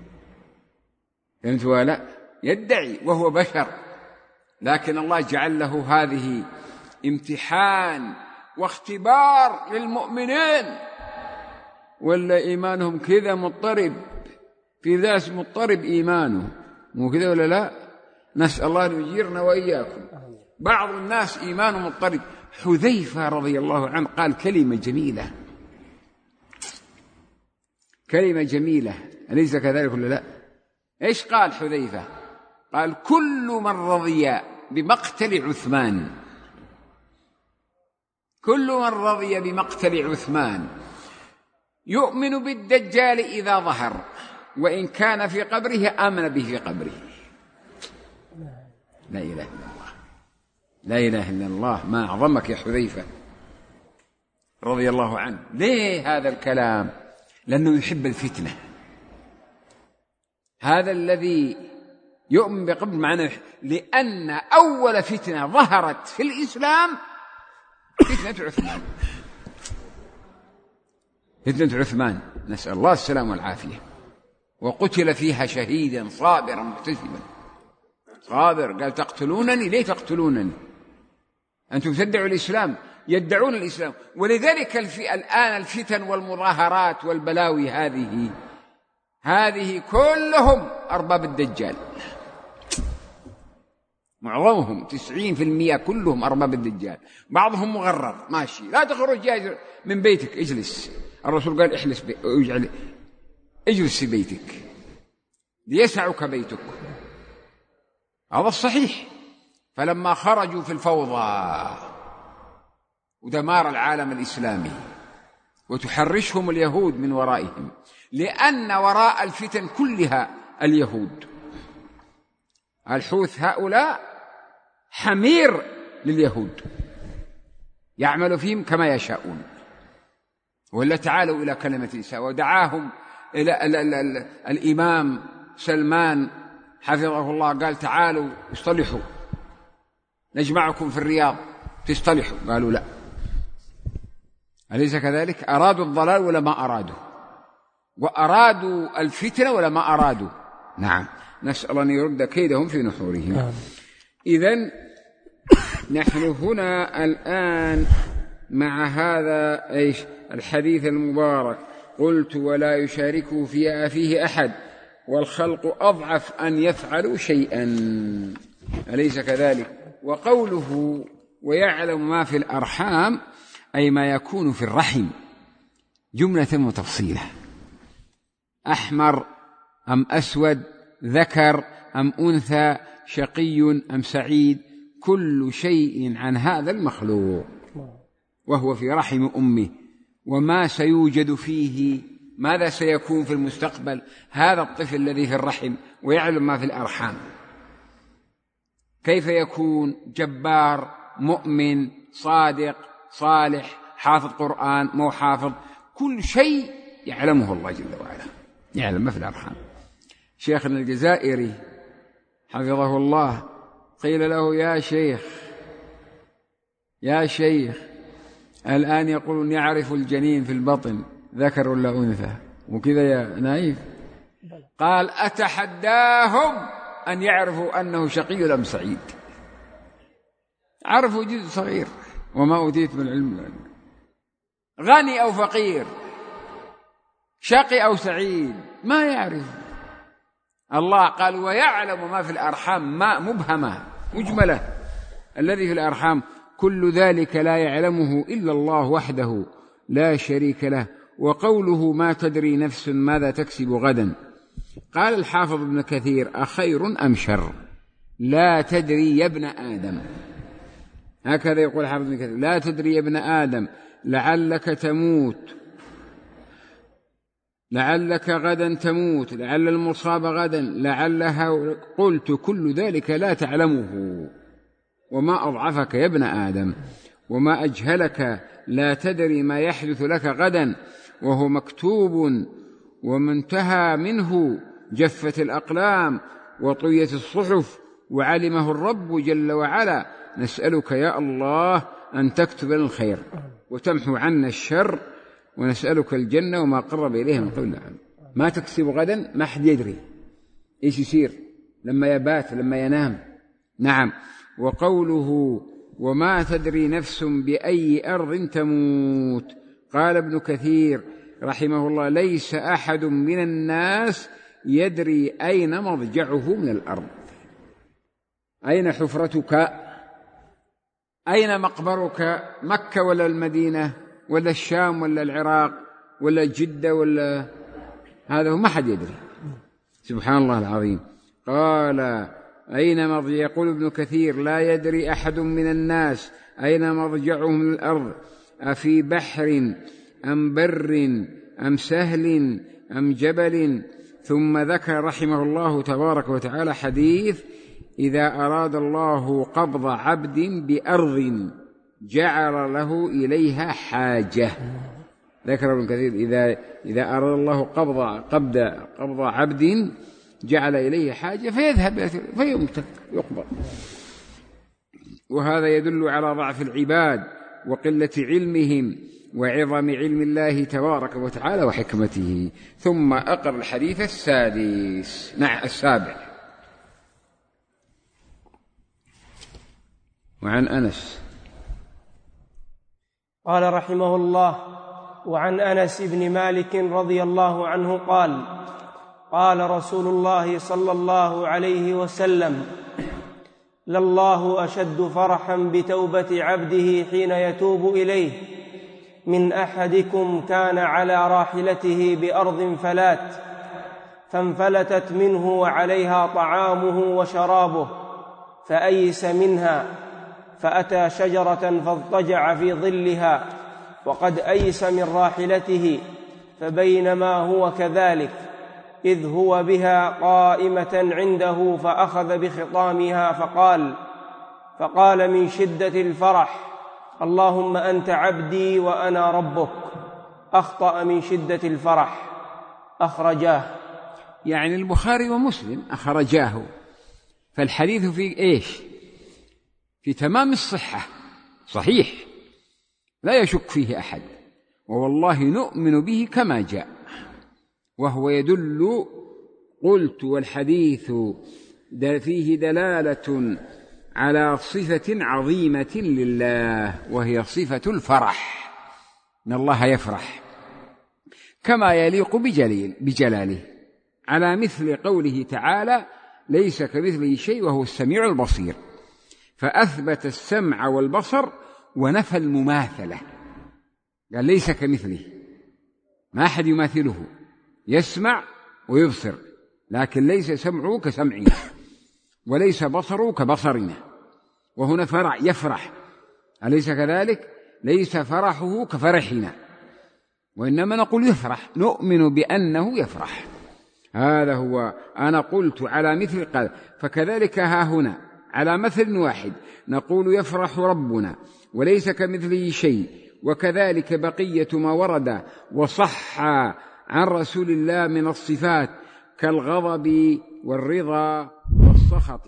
فهمت ولا لا؟ يدعي وهو بشر، لكن الله جعل له هذه امتحان واختبار للمؤمنين. ولا إيمانهم كذا مضطرب، في ذاس مضطرب إيمانه، مو كذا ولا لا؟ نسأل الله أن يجيرنا وإياكم. بعض الناس إيمانه مضطرب. حذيفة رضي الله عنه قال كلمة جميلة، كلمة جميلة، أليس كذلك ولا لا؟ إيش قال حذيفة؟ قال: كل من رضي بمقتل عثمان، كل من رضي بمقتل عثمان يؤمن بالدجال إذا ظهر، وإن كان في قبره آمن به في قبره. لا إله إلا الله، لا إله إلا الله. ما أعظمك يا حذيفة رضي الله عنه. ليه هذا الكلام؟ لأنه يحب الفتنة. هذا الذي يؤمن بقبل معناه، لأن أول فتنة ظهرت في الإسلام فتنة عثمان، فتنة عثمان، نسأل الله السلام والعافية. وقتل فيها شهيدا صابرا محتسبا. صابر، قال: تقتلونني؟ ليه تقتلونني؟ أنتم تدعوا الإسلام، يدعون الإسلام. ولذلك الآن الفتن والمظاهرات والبلاوي هذه كلهم أرباب الدجال. معظمهم 90% كلهم أرباب الدجال. بعضهم مغرر ماشي، لا تخرج من بيتك، اجلس. الرسول قال اجلس في بيتك ليسعك بيتك، هذا الصحيح. فلما خرجوا في الفوضى ودمار العالم الإسلامي وتحرشهم اليهود من ورائهم، لأن وراء الفتن كلها اليهود، الحوث هؤلاء حمير لليهود يعمل فيهم كما يشاءون. ولا تعالوا إلى كلمة سواء، ودعاهم إلى الإمام سلمان حفظه الله، قال تعالوا اصطلحوا نجمعكم في الرياض تصطلحوا، قالوا لا. أليس كذلك؟ أرادوا الضلال ولا ما أرادوا؟ وأرادوا الفتنة ولا ما أرادوا؟ نعم، نسأل أن يرد كيدهم في نحورهم. إذن نحن هنا الآن مع هذا الحديث المبارك، قلت ولا يشاركه فيه أحد والخلق أضعف أن يفعلوا شيئا، أليس كذلك؟ وقوله ويعلم ما في الأرحام أي ما يكون في الرحم جملة وتفصيلة، أحمر أم أسود، ذكر أم أنثى، شقي أم سعيد، كل شيء عن هذا المخلوق وهو في رحم أمه، وما سيوجد فيه، ماذا سيكون في المستقبل هذا الطفل الذي في الرحم، ويعلم ما في الأرحام، كيف يكون جبار، مؤمن، صادق، صالح، حافظ قرآن، مو حافظ، كل شيء يعلمه الله جل وعلا، يعلم ما في الأرحام. شيخنا الجزائري حفظه الله قيل له يا شيخ الآن يقولون يعرف الجنين في البطن ذكر ولا أنثى وكذا يا نايف، قال أتحداهم أن يعرفوا أنه شقي أم سعيد، عرفوا جزء صغير، وما أوتيت من العلم، غني أو فقير، شقي أو سعيد، ما يعرف. الله قال ويعلم ما في الأرحام، ما مبهمة مجملة، الذي في الأرحام كل ذلك لا يعلمه إلا الله وحده لا شريك له. وقوله ما تدري نفس ماذا تكسب غدا، قال الحافظ ابن كثير أخير أم شر، لا تدري يا ابن آدم، هكذا يقول الحافظ ابن كثير، لا تدري يا ابن آدم لعلك تموت، لعلك غدا تموت، لعل المصاب غدا، لعلها، قلت كل ذلك لا تعلمه، وما أضعفك يا ابن آدم وما أجهلك، لا تدري ما يحدث لك غدا وهو مكتوب، وما انتهى منه جفت الأقلام وطويت الصحف وعلمه الرب جل وعلا. نسألك يا الله أن تكتب لنا الخير وتمحو عنا الشر، ونسألك الجنة وما قرب إليها من قول. ما تكسب غدا ما حد يدري إيش يصير لما يبات لما ينام. نعم. وقوله وما تدري نفس بأي أرض تموت، قال ابن كثير رحمه الله ليس أحد من الناس يدري أين مضجعه من الأرض، أين حفرتك، أين مقبرك، مكة ولا المدينة ولا الشام ولا العراق ولا جدة ولا هذا، ما حد يدري، سبحان الله العظيم. قال أين مضجع، يقول ابن كثير لا يدري أحد من الناس أين مضجعه من الأرض، أفي بحر أم بر أم سهل أم جبل. ثم ذكر رحمه الله تبارك وتعالى حديث إذا أراد الله قبض عبد بأرض جعل له إليها حاجة. ذكر ابن كثير إذا أراد الله قبض عبد جعل إليه حاجة فيذهب فيمتك يقبض. وهذا يدل على ضعف العباد وقلة علمهم وعظم علم الله تبارك وتعالى وحكمته. ثم أقر الحديث السابع. وعن أنس قال رحمه الله وعن أنس بن مالك رضي الله عنه قال قال رسول الله صلى الله عليه وسلم لله أشد فرحا بتوبة عبده حين يتوب إليه من أحدكم كان على راحلته بأرض فلات فانفلتت منه وعليها طعامه وشرابه فأيس منها فأتى شجرة فاضطجع في ظلها وقد أيس من راحلته فبينما هو كذلك إذ هو بها قائمة عنده فأخذ بخطامها فقال من شدة الفرح اللهم أنت عبدي وأنا ربك. أخطأ من شدة الفرح. أخرجاه. يعني البخاري ومسلم أخرجاه. فالحديث في إيش؟ في تمام الصحة، صحيح لا يشك فيه أحد، ووالله نؤمن به كما جاء، وهو يدل قلت والحديث فيه دلالة على صفة عظيمة لله، وهي صفة الفرح، إن الله يفرح كما يليق بجلاله، على مثل قوله تعالى ليس كمثله شيء وهو السميع البصير، فأثبت السمع والبصر ونفى المماثلة، قال ليس كمثله، ما أحد يماثله، يسمع ويبصر، لكن ليس سمعه كسمعنا وليس بصره كبصرنا، وهنا فرح يفرح، أليس كذلك؟ ليس فرحه كفرحنا، وإنما نقول يفرح، نؤمن بأنه يفرح. هذا هو. أنا قلت على مثل قال، فكذلك ها هنا على مثل واحد نقول يفرح ربنا وليس كمثله شيء، وكذلك بقية ما ورد وصح عن رسول الله من الصفات كالغضب والرضا والسخط.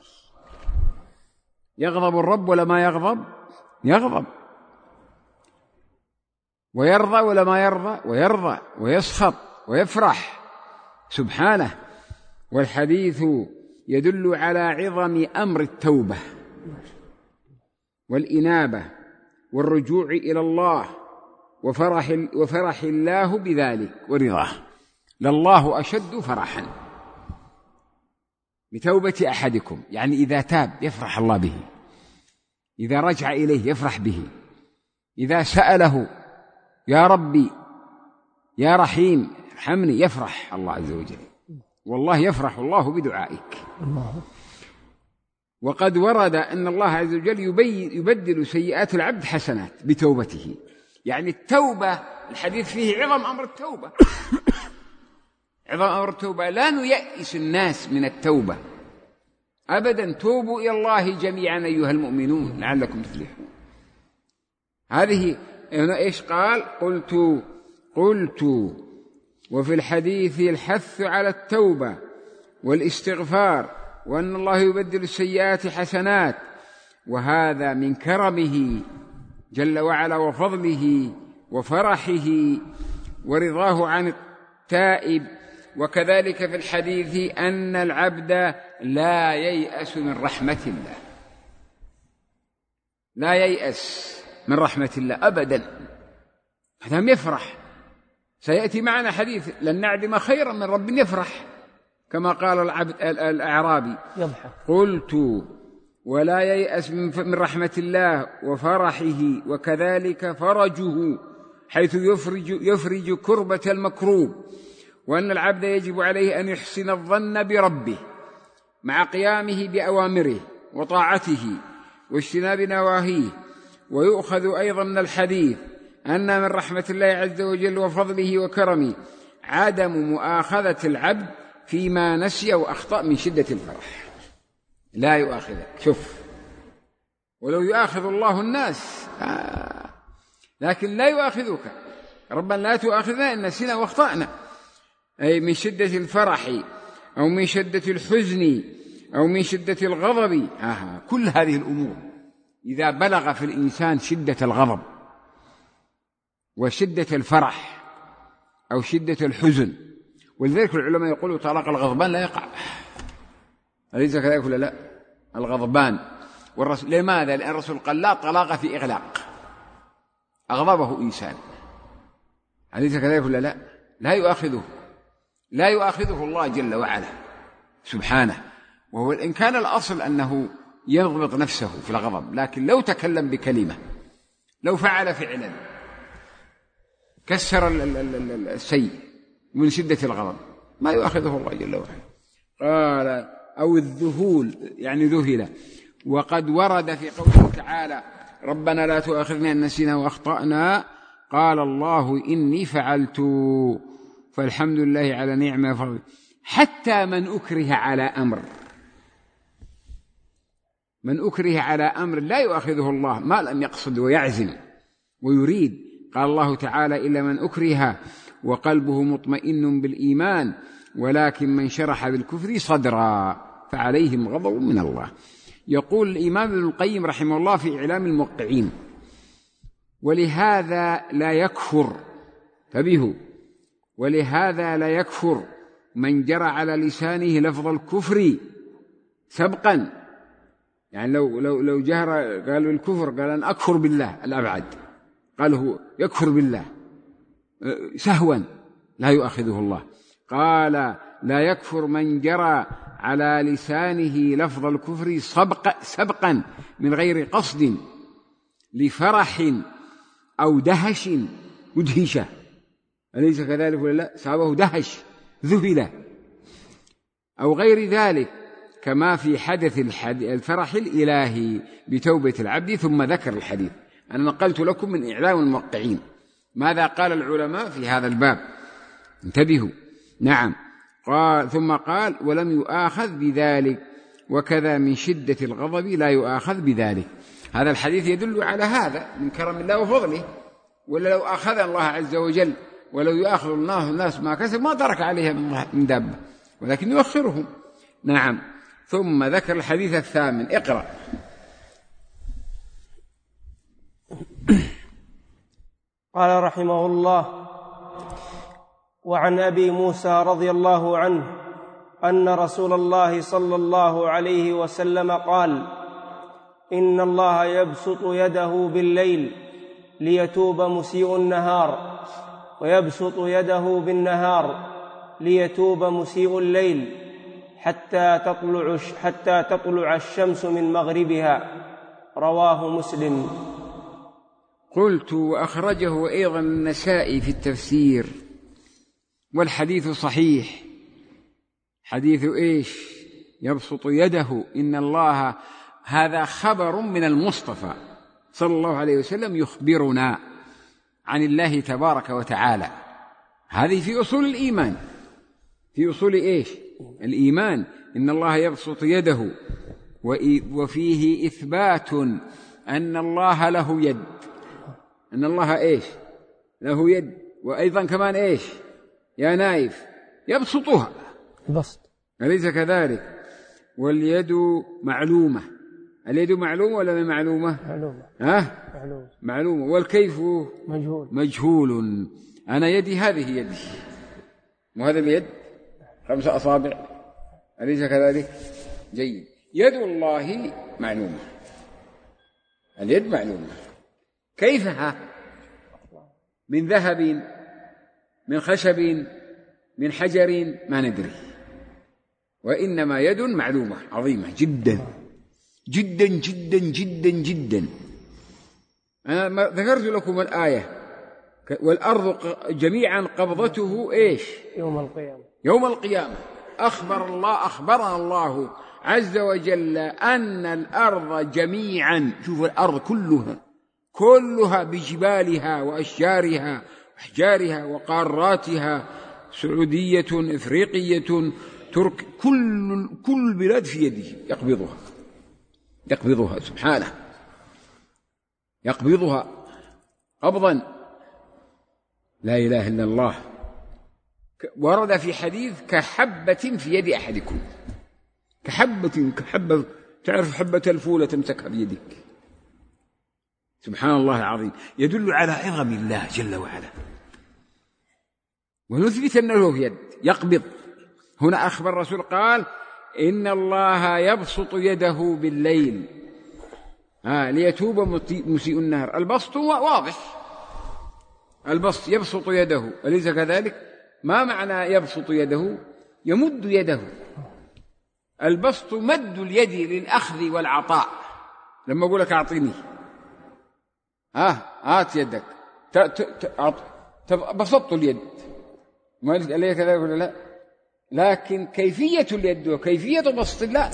يغضب الرب ولا ما يغضب؟ يغضب. ويرضى ولا ما يرضى؟ ويرضى ويسخط ويفرح سبحانه. والحديث يدل على عظم أمر التوبة والإنابة والرجوع إلى الله وفرح الله بذلك ورضاه. لله أشد فرحا بتوبة أحدكم، يعني إذا تاب يفرح الله به، إذا رجع إليه يفرح به، إذا سأله يا ربي يا رحيم ارحمني يفرح الله عز وجل. والله يفرح الله بدعائك. وقد ورد أن الله عز وجل يبدل سيئات العبد حسنات بتوبته، يعني التوبة الحديث فيه عظم أمر التوبة عظم أمر التوبة. لا نيأس الناس من التوبة أبدا. توبوا إلى الله جميعا أيها المؤمنون لعلكم تفلحون. هذه إيش قال؟ قلت وفي الحديث الحث على التوبة والاستغفار، وأن الله يبدل السيئات حسنات، وهذا من كرمه جل وعلا وفضله وفرحه ورضاه عن التائب. وكذلك في الحديث أن العبد لا ييأس من رحمة الله، لا ييأس من رحمة الله أبدا، هذا يفرح. سيأتي معنا حديث لن نعدم خيرا من رب يفرح، كما قال العبد الأعرابي يضحك. قلت ولا ييأس من رحمة الله وفرحه، وكذلك فرجه حيث يفرج كربة المكروب، وأن العبد يجب عليه أن يحسن الظن بربه مع قيامه بأوامره وطاعته واجتناب نواهيه. ويؤخذ أيضا من الحديث أن من رحمة الله عز وجل وفضله وكرمه عدم مؤاخذة العبد فيما نسي وأخطأ من شدة الفرح. لا يؤاخذك، شوف، ولو يؤاخذ الله الناس لكن لا يؤاخذك. ربنا لا تؤاخذنا إن نسينا واخطأنا، أي من شدة الفرح أو من شدة الحزن أو من شدة الغضب. كل هذه الأمور إذا بلغ في الإنسان شدة الغضب وشدة الفرح أو شدة الحزن، ولذلك العلماء يقولوا طلاق الغضبان لا يقع. أليس كذلك ولا لا؟ الغضبان والرسول، لماذا؟ لأن الرسول قال لا طلاق في إغلاق، أغضبه إنسان. أليس كذلك ولا لا؟ لا يؤاخذه الله جل وعلا سبحانه. وهو إن كان الأصل أنه يضبط نفسه في الغضب، لكن لو تكلم بكلمة، لو فعل فعلا كسر الشيء من شدة الغضب ما يؤاخذه الله جل وعلا. قال أو الذهول يعني ذهل. وقد ورد في قوله تعالى ربنا لا تؤاخذنا إن نسينا وأخطأنا قال الله إني فعلت، فالحمد لله على نعمة فضل. حتى من أكره على أمر، من أكره على أمر لا يؤاخذه الله ما لم يقصد ويعزم ويريد. قال الله تعالى إلا من أكره وقلبه مطمئن بالإيمان ولكن من شرح بالكفر صدرا فعليهم غضب من الله. يقول الإمام ابن القيم رحمه الله في إعلام الموقعين ولهذا لا يكفر، انتبهوا، ولهذا لا يكفر من جرى على لسانه لفظ الكفر سبقا، يعني لو جهر قالوا الكفر قال أن أكفر بالله الأبعد، قال هو يكفر بالله سهوا لا يؤاخذه الله. قال لا يكفر من جرى على لسانه لفظ الكفر سبقا من غير قصد لفرح أو دهش مدهشة، أليس كذلك ولا لا؟ سابه دهش ذهل أو غير ذلك، كما في حدث الفرح الإلهي بتوبة العبد. ثم ذكر الحديث، أنا نقلت لكم من إعلام الموقعين ماذا قال العلماء في هذا الباب، انتبهوا. نعم. قال ثم قال ولم يؤاخذ بذلك وكذا من شدة الغضب لا يؤاخذ بذلك. هذا الحديث يدل على هذا من كرم الله وفضله، ولا لو أخذ الله عز وجل ولو يؤاخذ الناس ما كسب ما ترك عليها من دابة ولكن يؤخرهم. نعم. ثم ذكر الحديث الثامن. اقرأ. قال رحمه الله وعن أبي موسى رضي الله عنه أن رسول الله صلى الله عليه وسلم قال إن الله يبسط يده بالليل ليتوب مسيء النهار ويبسط يده بالنهار ليتوب مسيء الليل حتى تطلع الشمس من مغربها. رواه مسلم. قلت وأخرجه أيضا النسائي في التفسير، والحديث صحيح. حديث إيش؟ يبسط يده. إن الله، هذا خبر من المصطفى صلى الله عليه وسلم يخبرنا عن الله تبارك وتعالى. هذه في أصول الإيمان، في أصول إيش؟ الإيمان. إن الله يبسط يده، وفيه إثبات أن الله له يد، أن الله إيش؟ له يد. وأيضا كمان إيش يا نايف؟ يبسطها بسط، أليس كذلك؟ واليد معلومة. اليد معلومة ولا ما معلومة؟ معلومة. معلومة. والكيف مجهول. أنا يدي هذه يدي، وهذا اليد 5 أصابع، أليس كذلك؟ جيد. يد الله معلومة، اليد معلومة. كيفها؟ من ذهب، من خشب، من حجر، ما ندري، وإنما يد معلومة عظيمة جدا جدا جدا جدا جدا. أنا ذكرت لكم الآية والأرض جميعا قبضته إيش؟ يوم القيامة. أخبرنا الله عز وجل أن الأرض جميعا، شوف الأرض كلها بجبالها وأشجارها وأحجارها وقاراتها، سعودية، إفريقية، ترك، كل البلاد في يده يقبضها سبحانه، يقبضها قبضا لا إله إلا الله. ورد في حديث كحبة في يد أحدكم، كحبة، تعرف حبة الفول تمسكها بيدك. سبحان الله العظيم. يدل على عظم الله جل وعلا، ونثبت أنه له يد يقبض. هنا أخبر الرسول قال إن الله يبسط يده بالليل ليتوب مسيء النهار. البسط واضح، البسط يبسط يده، أليس كذلك؟ ما معنى يبسط يده؟ يمد يده، البسط مد اليد للأخذ والعطاء. لما أقول لك أعطيني، هات يدك، بسطت اليد، ما لي كذا ولا لا؟ لكن كيفية اليد وكيفية بسط الله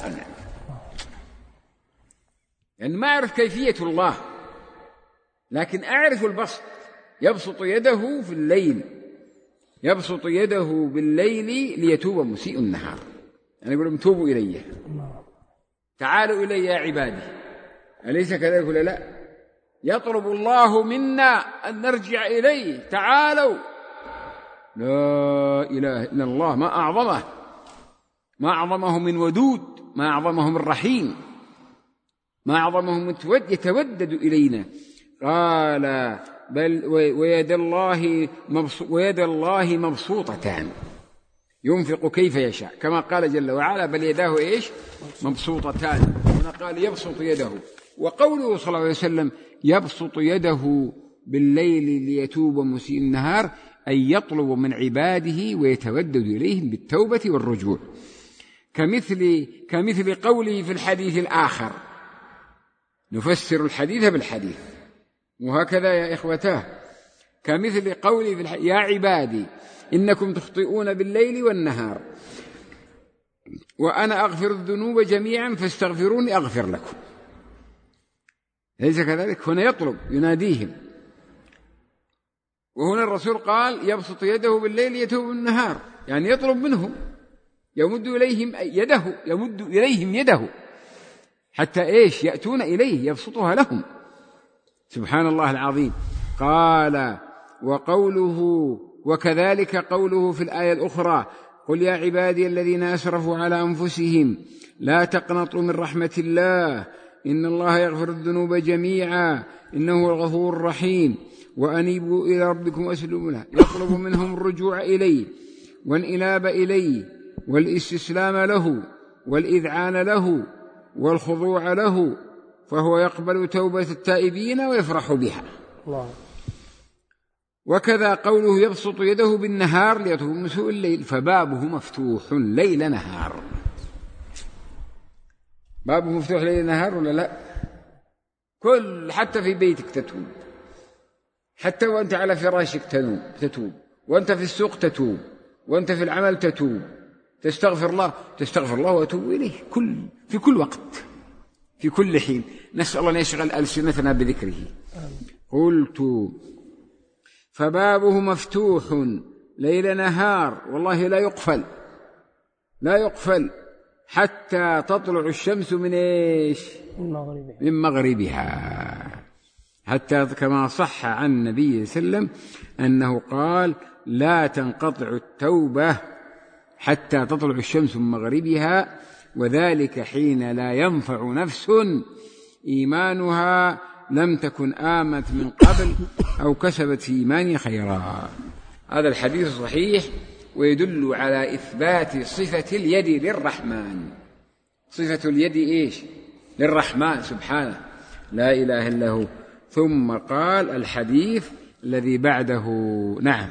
يعني ما أعرف كيفية الله، لكن أعرف البسط. يبسط يده في الليل، يبسط يده بالليل ليتوب مسيء النهار، يعني يقول لهم توبوا إلي، تعالوا إلي يا عبادي، أليس كذلك ولا لا؟ يطلب الله منا أن نرجع إليه، تعالوا. لا إله إلا الله، ما أعظمه، ما أعظمه من ودود، ما أعظمه من رحيم، ما أعظمه من يتودد إلينا. قال بل ويد الله مبسوطتان ينفق كيف يشاء، كما قال جل وعلا بل يداه إيش؟ مبسوطتان. هنا قال يبسط يده. وقوله صلى الله عليه وسلم يبسط يده بالليل ليتوب مسيء النهار، أي يطلب من عباده ويتودد إليهم بالتوبة والرجوع، كمثل قوله في الحديث الآخر. نفسر الحديث بالحديث، وهكذا يا إخوتاه، كمثل قوله في يا عبادي إنكم تخطئون بالليل والنهار وأنا أغفر الذنوب جميعا فاستغفروني أغفر لكم. ليس كذلك؟ هنا يطلب، يناديهم. وهنا الرسول قال يبسط يده بالليل يتوب بالنهار، يعني يطلب منهم، يمد إليهم يده حتى إيش؟ يأتون إليه، يبسطها لهم. سبحان الله العظيم. قال وقوله وكذلك قوله في الآية الأخرى قل يا عبادي الذين أسرفوا على أنفسهم لا تقنطوا من رحمة الله إن الله يغفر الذنوب جميعا إنه هو الغفور الرحيم وأنيبوا إلى ربكم وأسلموا له. يطلب منهم الرجوع إليه والإنابة إليه والاستسلام له والإذعان له والخضوع له، فهو يقبل توبة التائبين ويفرح بها. الله. وكذا قوله يبسط يده بالنهار ليتوب مسيء الليل، فبابه مفتوح ليل نهار. بابه مفتوح ليل نهار ولا لا؟ حتى في بيتك تتوب، حتى وأنت على فراشك تتوب، وأنت في السوق تتوب، وأنت في العمل تتوب، تستغفر الله وأتوب إليه في كل وقت، في كل حين. نسأل الله أن يشغل ألسنتنا بذكره. قلت فبابه مفتوح ليل نهار، والله لا يقفل حتى تطلع الشمس من إيش؟ من مغربها. حتى كما صح عن النبي صلى الله عليه وسلم أنه قال لا تنقطع التوبة حتى تطلع الشمس من مغربها، وذلك حين لا ينفع نفس إيمانها لم تكن آمنت من قبل أو كسبت في إيمانها خيرا. هذا الحديث صحيح ويدل على إثبات صفة اليد للرحمن. صفة اليد إيش؟ للرحمن سبحانه، لا إله إلا هو. ثم قال الحديث الذي بعده. نعم.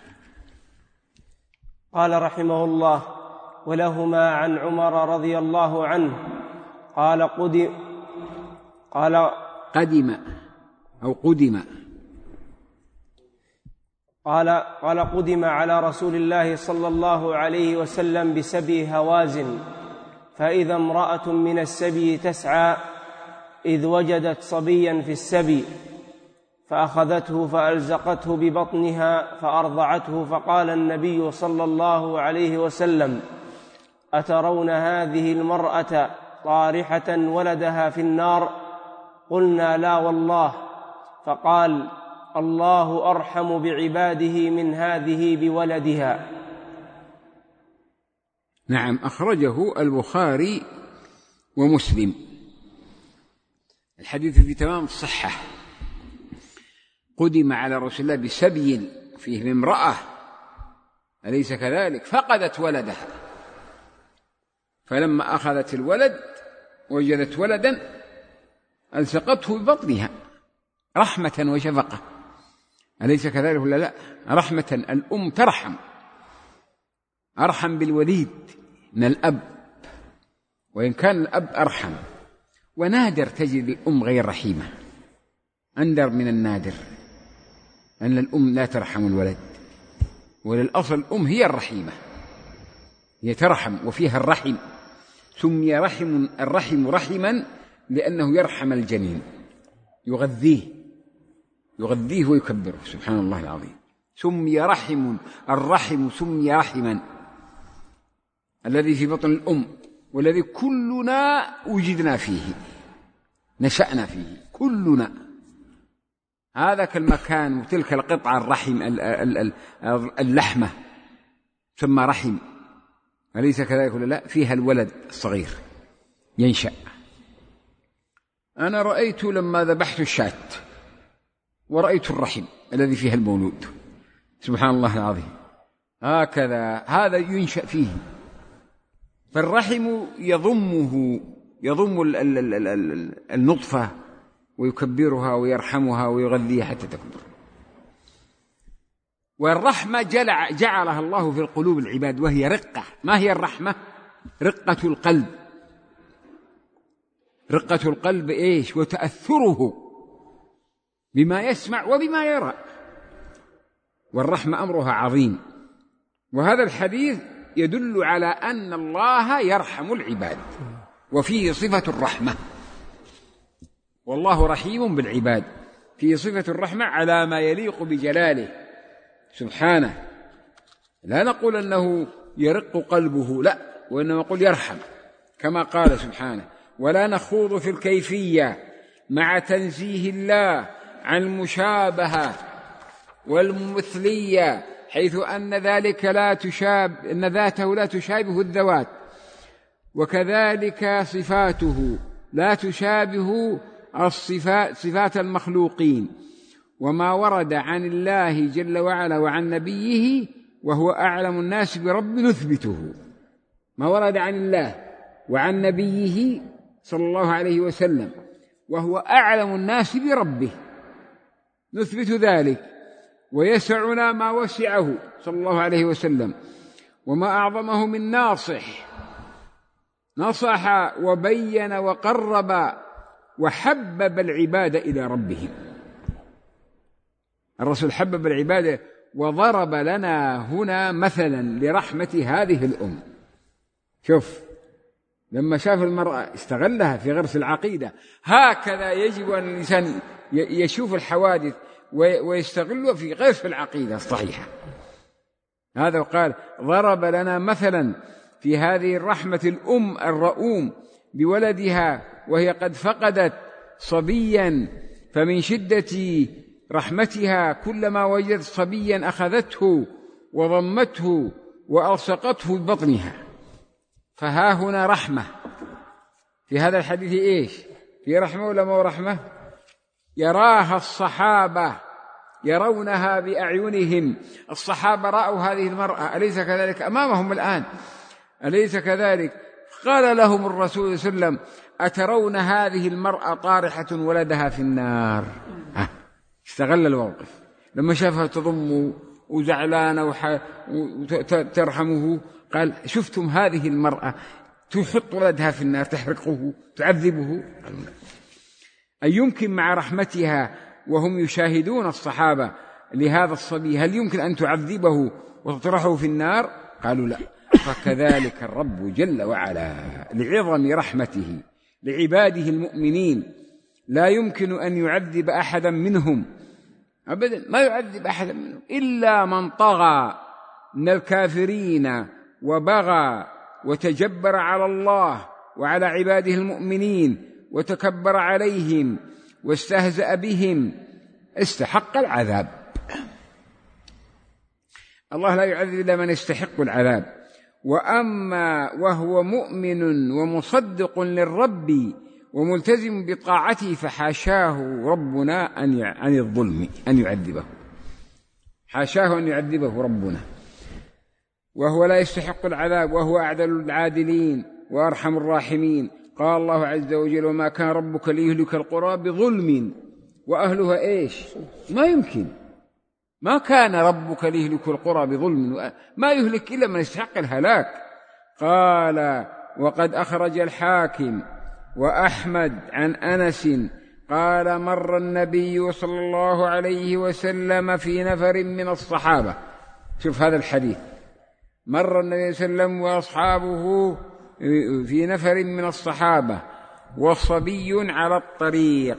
قال رحمه الله ولهما عن عمر رضي الله عنه قال قدم على رسول الله صلى الله عليه وسلم بسبي هوازن، فإذا امرأة من السبي تسعى، إذ وجدت صبيا في السبي فأخذته فألزقته ببطنها فأرضعته، فقال النبي صلى الله عليه وسلم أترون هذه المرأة طارحة ولدها في النار؟ قلنا لا والله. فقال الله أرحم بعباده من هذه بولدها. نعم، أخرجه البخاري ومسلم. الحديث في تمام الصحة. قدم على رسول الله بسبي فيه امرأة، أليس كذلك؟ فقدت ولدها، فلما أخذت الولد وجدت ولدا ألصقته ببطنها رحمة وشفقة، أليس كذلك ولا لا؟ رحمة، الأم ترحم، أرحم بالوليد من الأب، وإن كان الأب أرحم. ونادر تجد الأم غير رحيمة، أندر من النادر أن الأم لا ترحم الولد، وللأصل الأم هي الرحيمة، هي ترحم وفيها الرحم. سمي الرحم رحما لأنه يرحم الجنين، يغذيه ويكبره. سبحان الله العظيم. سمي الرحم سمي رحما، الذي في بطن الأم، والذي كلنا وجدنا فيه، نشأنا فيه كلنا. هذا كالمكان وتلك القطعة الرحم، اللحمة ثم رحم، أليس كذلك ولا لا؟ فيها الولد الصغير ينشأ. أنا رأيت لما ذبحت الشاة ورأيت الرحم الذي فيها المولود، سبحان الله العظيم. هكذا هذا ينشأ فيه، فالرحم يضم النطفة ويكبرها ويرحمها ويغذيها حتى تكبر. والرحمة جعلها الله في القلوب العباد، وهي رقة. ما هي الرحمة؟ رقة القلب. رقة القلب إيش؟ وتأثره بما يسمع وبما يرى. والرحمة أمرها عظيم. وهذا الحديث يدل على أن الله يرحم العباد، وفيه صفة الرحمة، والله رحيم بالعباد، فيه صفة الرحمة على ما يليق بجلاله سبحانه. لا نقول أنه يرق قلبه، لا، وإنما نقول يرحم كما قال سبحانه. ولا نخوض في الكيفية مع تنزيه الله عن المشابهة والمثلية، حيث أن ذلك أن ذاته لا تشابه الذوات، وكذلك صفاته لا تشابه صفات المخلوقين. وما ورد عن الله جل وعلا وعن نبيه وهو أعلم الناس برب نثبته. ما ورد عن الله وعن نبيه صلى الله عليه وسلم وهو أعلم الناس بربه نثبت ذلك، ويسعنا ما وسعه صلى الله عليه وسلم، وما أعظمه من نصح وبين وقرب وحبب العباد إلى ربهم. الرسول حبب العباد، وضرب لنا هنا مثلا لرحمة هذه الأم. شوف، لما شاف المرأة استغلها في غرس العقيدة. هكذا يجب أن الإنسان يشوف الحوادث ويستغلها في غرس العقيدة الصحيحة. هذا قال ضرب لنا مثلا في هذه الرحمة الأم الرؤوم بولدها وهي قد فقدت صبيا، فمن شدة رحمتها كلما وجدت صبيا أخذته وضمته وألصقته ببطنها. فها هنا رحمة في هذا الحديث. إيش في رحمة ولا ما رحمة؟ يراها الصحابة، يرونها بأعينهم. الصحابة رأوا هذه المرأة، أليس كذلك؟ أمامهم الآن، أليس كذلك؟ قال لهم الرسول صلى الله عليه وسلم: أترون هذه المرأة طارحة ولدها في النار؟ استغل الموقف لما شافها تضم وزعلانة وترحمه، قال: شفتم هذه المرأة تحط ولدها في النار، تحرقه، تعذبه؟ أي يمكن مع رحمتها وهم يشاهدون الصحابة لهذا الصبي، هل يمكن أن تعذبه وتطرحه في النار؟ قالوا لا. فكذلك الرب جل وعلا لعظم رحمته لعباده المؤمنين لا يمكن أن يعذب أحدا منهم أبدا، ما يعذب أحدا منهم إلا من طغى من الكافرين وبغى وتجبر على الله وعلى عباده المؤمنين وتكبر عليهم واستهزأ بهم، استحق العذاب. الله لا يعذب إلا من يستحق العذاب. وأما وهو مؤمن ومصدق للرب وملتزم بطاعته فحاشاه ربنا عن الظلم أن يعذبه، حاشاه أن يعذبه ربنا، وهو لا يستحق العذاب، وهو أعدل العادلين وأرحم الراحمين. قال الله عز وجل: وما كان ربك ليهلك القرى بظلم وأهلها إيش؟ ما يمكن، ما كان ربك ليهلك القرى بظلم، ما يهلك إلا من يستحق الهلاك. قال: وقد أخرج الحاكم وأحمد عن أنس قال مر النبي صلى الله عليه وسلم في نفر من الصحابة. شوف هذا الحديث، مر النبي صلى الله عليه وسلم وأصحابه في نفر من الصحابة وصبي على الطريق،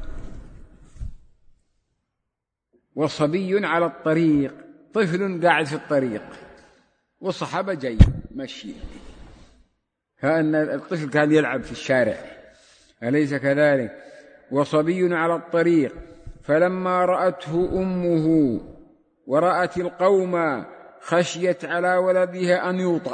وصبي على الطريق، طفل قاعد في الطريق والصحابة جاي مشي، كأن الطفل كان يلعب في الشارع، أليس كذلك؟ وصبي على الطريق، فلما رأته أمه ورأت القوم خشيت على ولدها أن يوطأ.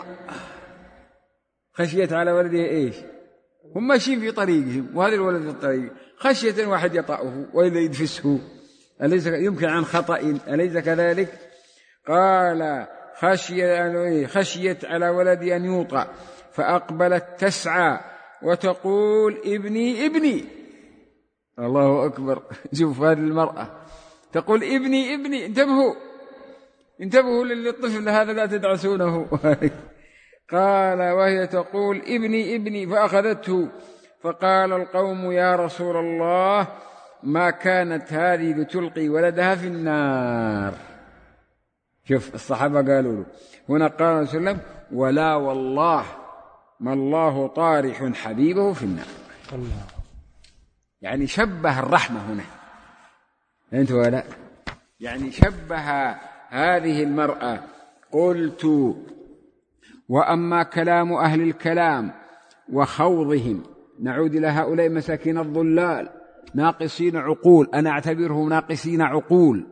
خشيت على ولدها إيش؟ هم ماشيين في طريقهم وهذا الولد في الطريق، خشية واحد يطأه وإذا يدفسه، أليس يمكن عن خطأ، أليس كذلك؟ قال خشيت على ولدي أن يوطأ، فأقبلت تسعى وتقول ابني ابني. الله أكبر، شوف هذه المرأة تقول ابني ابني، انتبهوا للطفل هذا لا تدعسونه. قال وهي تقول ابني ابني، فأخذته، فقال القوم يا رسول الله ما كانت هذه لتلقي ولدها في النار. شوف الصحابة قالوا له هنا، قال صلى الله عليه وسلم ولا والله ما الله طارح حبيبه في النار. الله. يعني شبه الرحمة هنا، أنت ولا يعني شبه هذه المرأة. قلت وأما كلام أهل الكلام وخوضهم، نعود إلى هؤلاء مساكين الضلال ناقصين عقول، أنا أعتبرهم ناقصين عقول.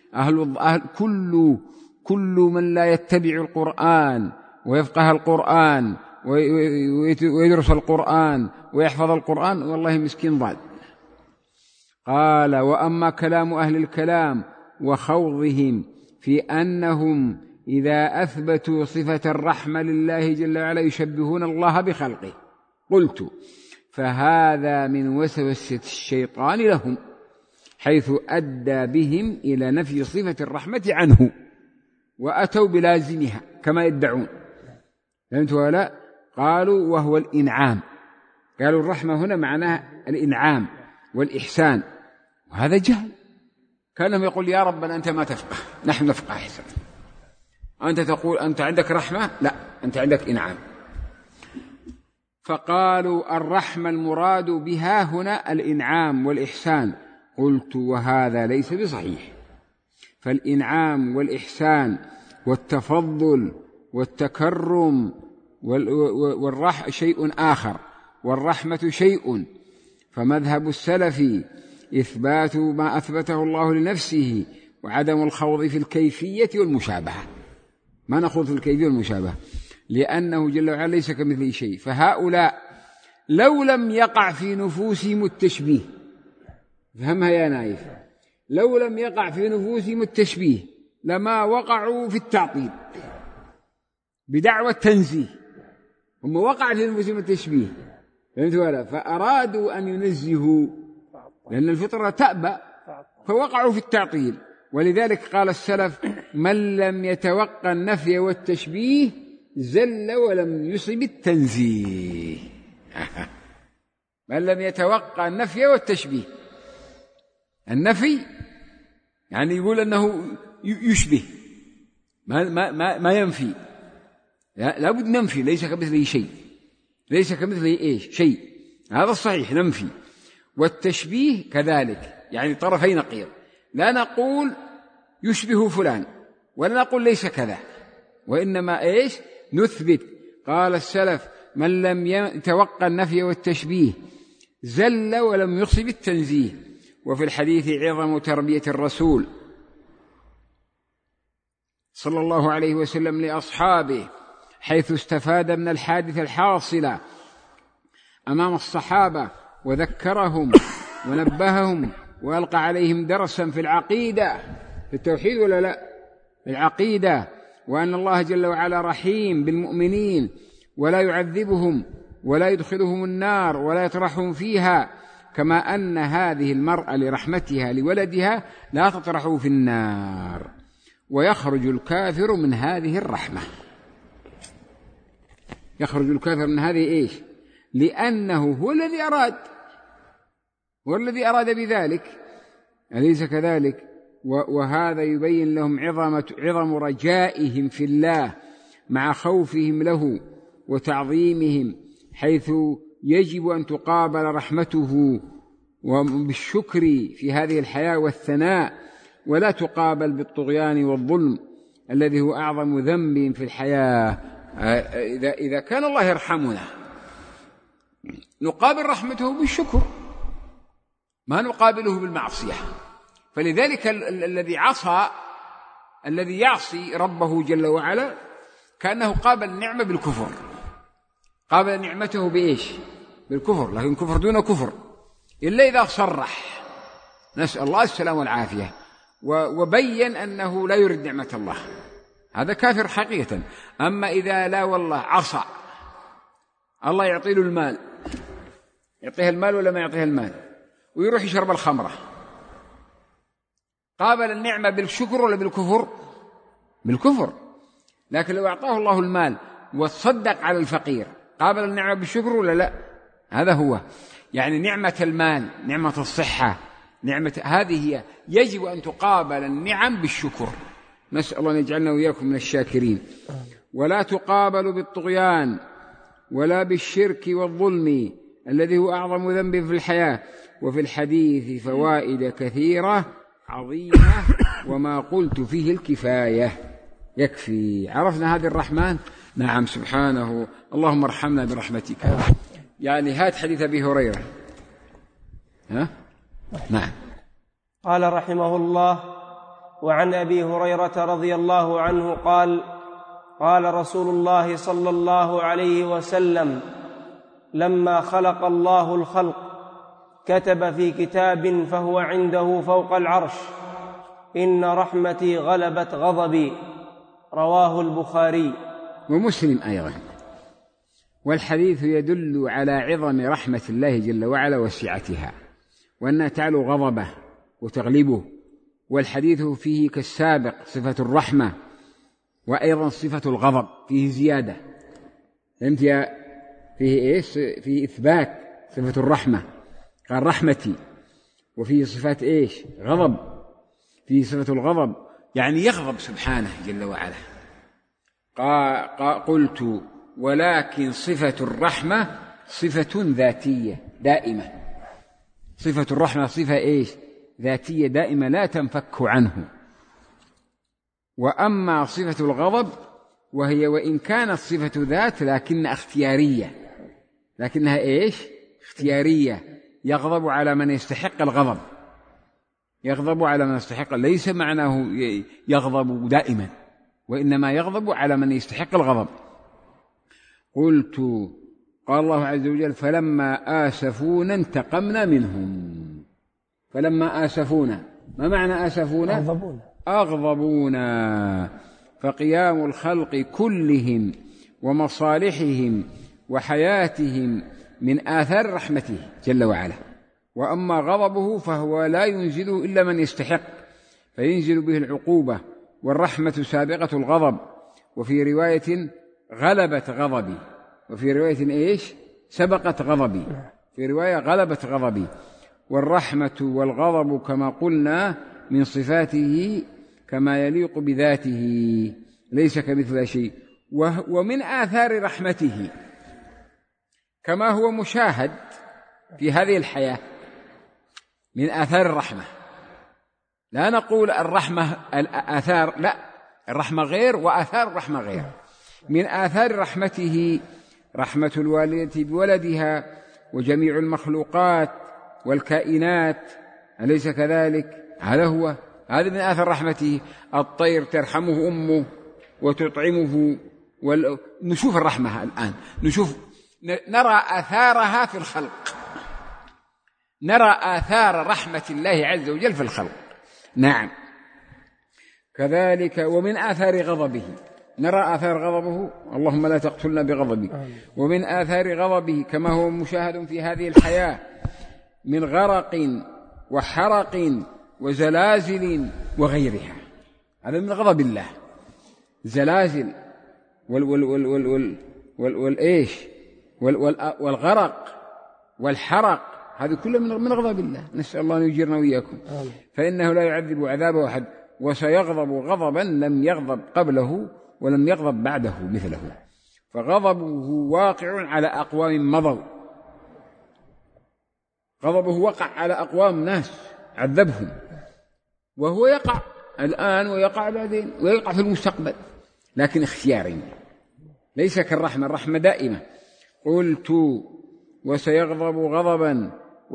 كل من لا يتبع القرآن ويفقه القرآن ويدرس القرآن ويحفظ القرآن والله مسكين ضال. قال وأما كلام أهل الكلام وخوضهم في أنهم إذا أثبتوا صفة الرحمة لله جل وعلا يشبهون الله بخلقه، قلت فهذا من وسوسة الشيطان لهم، حيث أدى بهم إلى نفي صفة الرحمة عنه وأتوا بلازمها كما يدعون. فهمتوا ولا؟ قالوا وهو الإنعام، قالوا الرحمة هنا معناها الإنعام والإحسان، وهذا جهل. كانهم يقول يا ربنا أنت ما تفقه، نحن نفقه أحسن. أنت تقول أنت عندك رحمة، لا أنت عندك إنعام. فقالوا الرحمة المراد بها هنا الإنعام والإحسان. قلت وهذا ليس بصحيح، فالإنعام والإحسان والتفضل والتكرم والرحمة شيء آخر، والرحمة شيء. فمذهب السلف إثبات ما أثبته الله لنفسه وعدم الخوض في الكيفية والمشابهة. ما نخوض في الكيفية والمشابهة لأنه جل وعلا ليس كمثله شيء. فهؤلاء لو لم يقع في نفوسهم التشبيه، فهمها يا نايف، لو لم يقع في نفوسهم التشبيه لما وقعوا في التعطيل بدعوى التنزيه. هم وقع في نفوسهم التشبيه، فهمت ولا؟ فأرادوا أن ينزهوا لأن الفطرة تأبى، فوقعوا في التعطيل. ولذلك قال السلف من لم يتوقع النفي والتشبيه زل ولم يصب التنزيه. من لم يتوقع النفي والتشبيه، النفي يعني يقول أنه يشبه، ما ينفي، لا بد ننفي، ليس كمثله شيء، ليس كمثله إيش شيء، هذا الصحيح ننفي. والتشبيه كذلك، يعني طرفي نقيض، لا نقول يشبه فلان ولا نقول ليس كذا، وإنما إيش نثبت. قال السلف من لم يتوقع النفي والتشبيه زل ولم يصب التنزيه. وفي الحديث عظم تربية الرسول صلى الله عليه وسلم لأصحابه، حيث استفاد من الحادثة الحاصلة أمام الصحابة وذكرهم ونبههم وألقى عليهم درسا في العقيدة، في التوحيد ولا لا؟ في العقيدة، وأن الله جل وعلا رحيم بالمؤمنين ولا يعذبهم ولا يدخلهم النار ولا يطرحهم فيها، كما أن هذه المرأة لرحمتها لولدها لا تطرحه في النار، ويخرج الكافر من هذه الرحمة. يخرج الكافر من هذه إيش؟ لأنه هو الذي أراد بذلك، أليس كذلك؟ وهذا يبين لهم عظم رجائهم في الله مع خوفهم له وتعظيمهم، حيث يجب أن تقابل رحمته وبالشكر في هذه الحياة والثناء، ولا تقابل بالطغيان والظلم الذي هو أعظم ذنب في الحياة. إذا كان الله يرحمنا نقابل رحمته بالشكر، ما نقابله بالمعصية. فلذلك الذي يعصي ربه جل وعلا كأنه قابل النعمة بالكفر، قابل نعمته بإيش؟ بالكفر، لكن كفر دون كفر، إلا إذا صرح، نسأل الله السلام والعافية، وبين أنه لا يريد نعمة الله، هذا كافر حقيقة. أما إذا لا والله عصى، الله يعطي له المال، يعطيها المال ولا ما يعطيها المال، ويروح يشرب الخمرة، قابل النعمة بالشكر ولا بالكفر؟ بالكفر. لكن لو أعطاه الله المال وتصدق على الفقير، قابل النعمة بالشكر ولا لا؟ هذا هو يعني نعمة المال، نعمة الصحة، هذه هي يجب أن تقابل النعم بالشكر. نسأل الله أن يجعلنا وإياكم من الشاكرين. ولا تقابل بالطغيان ولا بالشرك والظلم الذي هو أعظم ذنب في الحياة. وفي الحديث فوائد كثيرة عظيمة، وما قلت فيه الكفاية يكفي. عرفنا هذا الرحمن؟ نعم سبحانه. اللهم ارحمنا برحمتك. يعني هات حديث أبي هريرة. نعم. قال رحمه الله: وعن أبي هريرة رضي الله عنه قال: قال رسول الله صلى الله عليه وسلم: لما خلق الله الخلق كتب في كتاب فهو عنده فوق العرش: إن رحمتي غلبت غضبي. رواه البخاري ومسلم أيضا. والحديث يدل على عظم رحمة الله جل وعلا وسعتها، وأنها تعلو غضبه وتغلبه. والحديث فيه كالسابق صفة الرحمة، وأيضا صفة الغضب فيه زيادة. فهمت يا؟ فيه إيش؟ فيه إثبات صفة الرحمة، قال رحمتي، وفيه صفات إيش؟ غضب، فيه صفة الغضب، يعني يغضب سبحانه جل وعلا. قلت: ولكن صفة الرحمة صفة ذاتية دائمة. صفة الرحمة صفة إيش؟ ذاتية دائمة لا تنفك عنه. وأما صفة الغضب وهي وإن كانت صفة ذات لكنها اختيارية، لكنها إيش؟ اختيارية. يغضب على من يستحق الغضب، يغضب على من يستحق، ليس معناه يغضب دائما، وإنما يغضب على من يستحق الغضب. قلت: قال الله عز وجل: فلما آسفونا انتقمنا منهم. فلما آسفونا، ما معنى آسفونا؟ أغضبونا. فقيام الخلق كلهم ومصالحهم وحياتهم من آثار رحمته جل وعلا. وأما غضبه فهو لا ينزل إلا من يستحق، فينزل به العقوبة، والرحمة سابقة الغضب. وفي رواية غلبت غضبي، وفي رواية إيش؟ سبقت غضبي، في رواية غلبت غضبي. والرحمة والغضب كما قلنا من صفاته كما يليق بذاته، ليس كمثل شيء. ومن آثار رحمته كما هو مشاهد في هذه الحياة من آثار الرحمة. لا نقول الرحمة الآثار، لا، الرحمة غير وآثار الرحمة غير. من آثار رحمته رحمة الوالدة بولدها وجميع المخلوقات والكائنات، أليس كذلك؟ هذا هو، هذا من آثار رحمته. الطير ترحمه أمه وتطعمه، نشوف الرحمة الآن، نرى آثارها في الخلق، نرى آثار رحمة الله عز وجل في الخلق. نعم. كذلك ومن آثار غضبه، نرى آثار غضبه، اللهم لا تقتلنا بغضبك. ومن آثار غضبه كما هو مشاهد في هذه الحياة من غرق وحرق وزلازل وغيرها، هذا من غضب الله. زلازل والإيش والغرق والحرق، هذه كلها من غضب الله، نسأل الله أن يجيرنا وإياكم. فإنه لا يعذب عذابه أحد، وسيغضب غضبا لم يغضب قبله ولم يغضب بعده مثله، فغضبه واقع على أقوام مضوا، غضبه وقع على أقوام ناس عذبهم، وهو يقع الآن ويقع بعدين ويقع في المستقبل، لكن اختياري ليس كالرحمة، الرحمة دائمة. قلت وسيغضب غضبا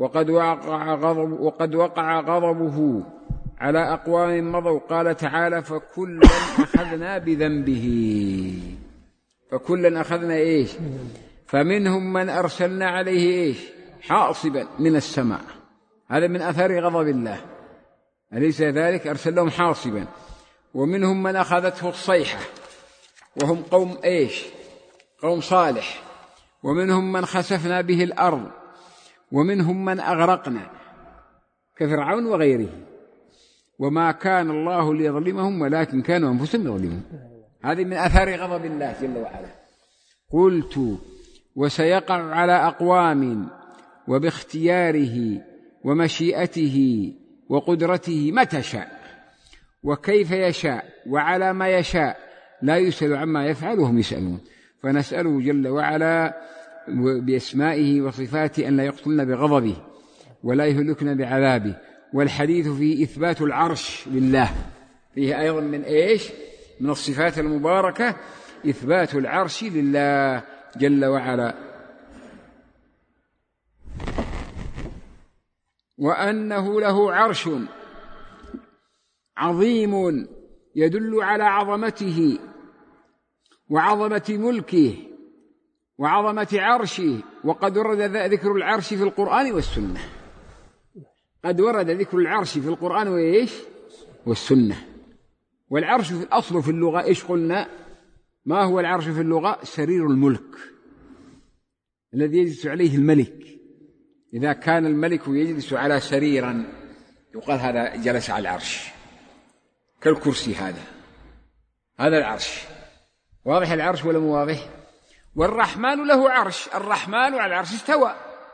وقد وقع غضبه على أقوام مضوا. قال تعالى فكلا أخذنا بذنبه، فكلا أخذنا إيش؟ فمنهم من أرسلنا عليه إيش؟ حاصبا من السماء، هذا من أثار غضب الله، أليس ذلك؟ أرسل لهم حاصبا. ومنهم من أخذته الصيحة وهم قوم إيش؟ قوم صالح. ومنهم من خسفنا به الأرض، ومنهم من أغرقنا كفرعون وغيره، وما كان الله ليظلمهم ولكن كانوا أنفسهم يظلمون. هذه من أثار غضب الله جل وعلا. قلت وسيقع على أقوام وباختياره ومشيئته وقدرته متى شاء وكيف يشاء وعلى ما يشاء، لا يسأل عما يفعل وهم يسألون. فنسأله جل وعلا بأسمائه وصفاته أن لا يقتلنا بغضبه ولا يهلكنا بعذابه. والحديث فيه إثبات العرش لله، فيه أيضا من إيش؟ من الصفات المباركة إثبات العرش لله جل وعلا. وأنه له عرش عظيم يدل على عظمته وعظمة ملكه وعظمة عرشه. وقد ورد ذكر العرش في القرآن والسنة، قد ورد ذكر العرش في القرآن وإيش؟ والسنة. والعرش في الأصل في اللغة إيش قلنا؟ ما هو العرش في اللغة؟ سرير الملك الذي يجلس عليه الملك. إذا كان الملك يجلس على سريرا يقال هذا جلس على العرش، كالكرسي هذا العرش. واضح العرش ولا مو واضح؟ والرحمن له عرش، الرحمن على العرش استوى،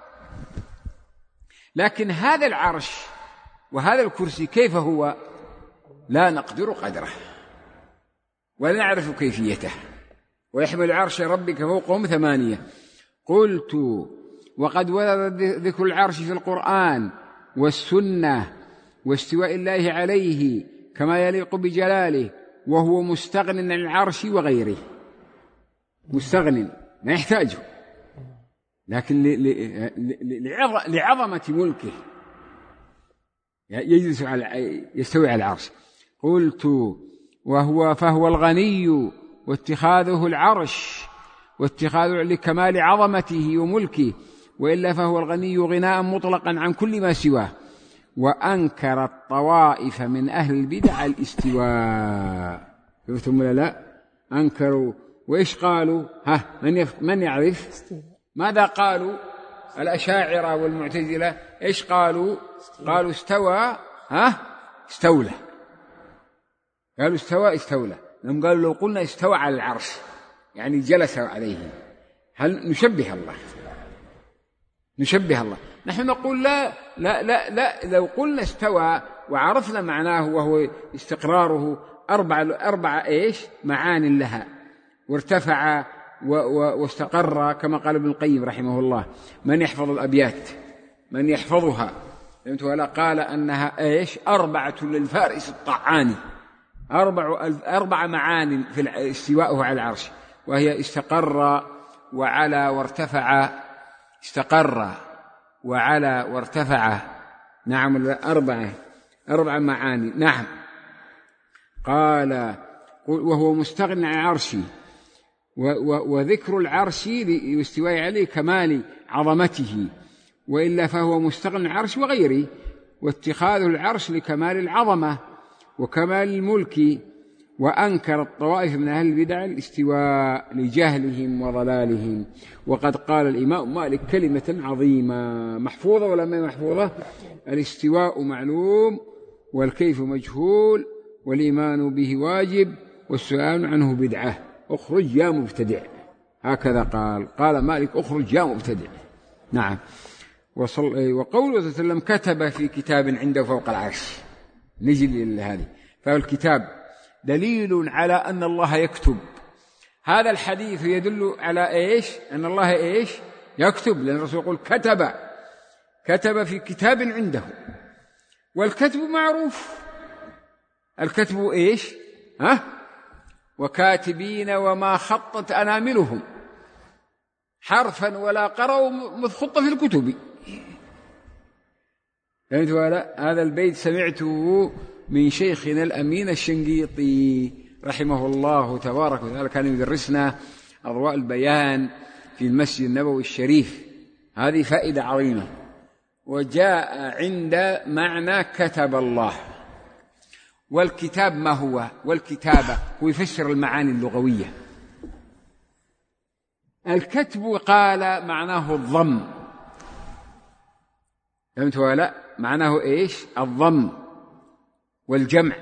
لكن هذا العرش وهذا الكرسي كيف هو؟ لا نقدر قدره ولا نعرف كيفيته. ويحمل عرش ربك فوقهم 8. قلت وقد ورد ذكر العرش في القرآن والسنة واستواء الله عليه كما يليق بجلاله، وهو مستغن عن العرش وغيره، مستغن ما يحتاجه، لكن لعظمة ملكه يجلس يستوي على العرش. قلت فهو الغني، واتخاذه العرش واتخاذه لكمال عظمته وملكه، وإلا فهو الغني غناء مطلقا عن كل ما سواه. وأنكر الطوائف من أهل البدع الاستواء، شفتم ولا لا؟ أنكروا. وإيش قالوا؟ من يعرف ماذا قالوا؟ الأشاعرة والمعتزلة إيش قالوا؟ قالوا استوى استولى، قالوا استولى. لهم قالوا لو قلنا استوى على العرش يعني جلس عليه، هل نشبه الله؟ نحن نقول لا لا لا لا، لو قلنا استوى وعرفنا معناه وهو استقراره أربع إيش معان لها، وارتفع واستقر كما قال ابن القيم رحمه الله. من يحفظ الأبيات من يحفظها ولا قال أنها إيش؟ 4 للفارس الطعاني، 4 معان في استواءه على العرش، وهي استقر وعلى وارتفع، استقر وعلى وارتفع. نعم 4 معاني. نعم. قال وهو مستغن عن عرشي، وذكر العرش واستواء عليه كمال عظمته، وإلا فهو مستغن عن عرش وغيره، واتخاذ العرش لكمال العظمة وكمال الملك. وأنكر الطوائف من أهل البدع الاستواء لجهلهم وضلالهم. وقد قال الإمام مالك كلمة عظيمة محفوظة ولا ما محفوظة؟ الاستواء معلوم والكيف مجهول والإيمان به واجب والسؤال عنه بدعة. اخرج يا مبتدع. هكذا قال مالك اخرج يا مبتدع. نعم. وقوله صلى الله عليه وسلم كتب في كتاب عنده فوق العرش. نجي لهذه. فالكتاب دليل على أن الله يكتب. هذا الحديث يدل على إيش؟ أن الله إيش؟ يكتب، لأن الرسول يقول كتب في كتاب عنده. والكتب معروف. الكتب إيش؟ وكاتبين وما خطت أناملهم حرفا ولا قرأوا مذ خط في الكتب. فهمت ولا؟ هذا البيت سمعته من شيخنا الأمين الشنقيطي رحمه الله تبارك وتعالى، كان يدرسنا أضواء البيان في المسجد النبوي الشريف. هذه فائدة عظيمة. وجاء عند معنى كتب الله. والكتاب ما هو؟ والكتابة هو يفسر المعاني اللغوية. الكتب قال معناه الضم. فهمت ولا؟ معناه إيش؟ الضم والجمع.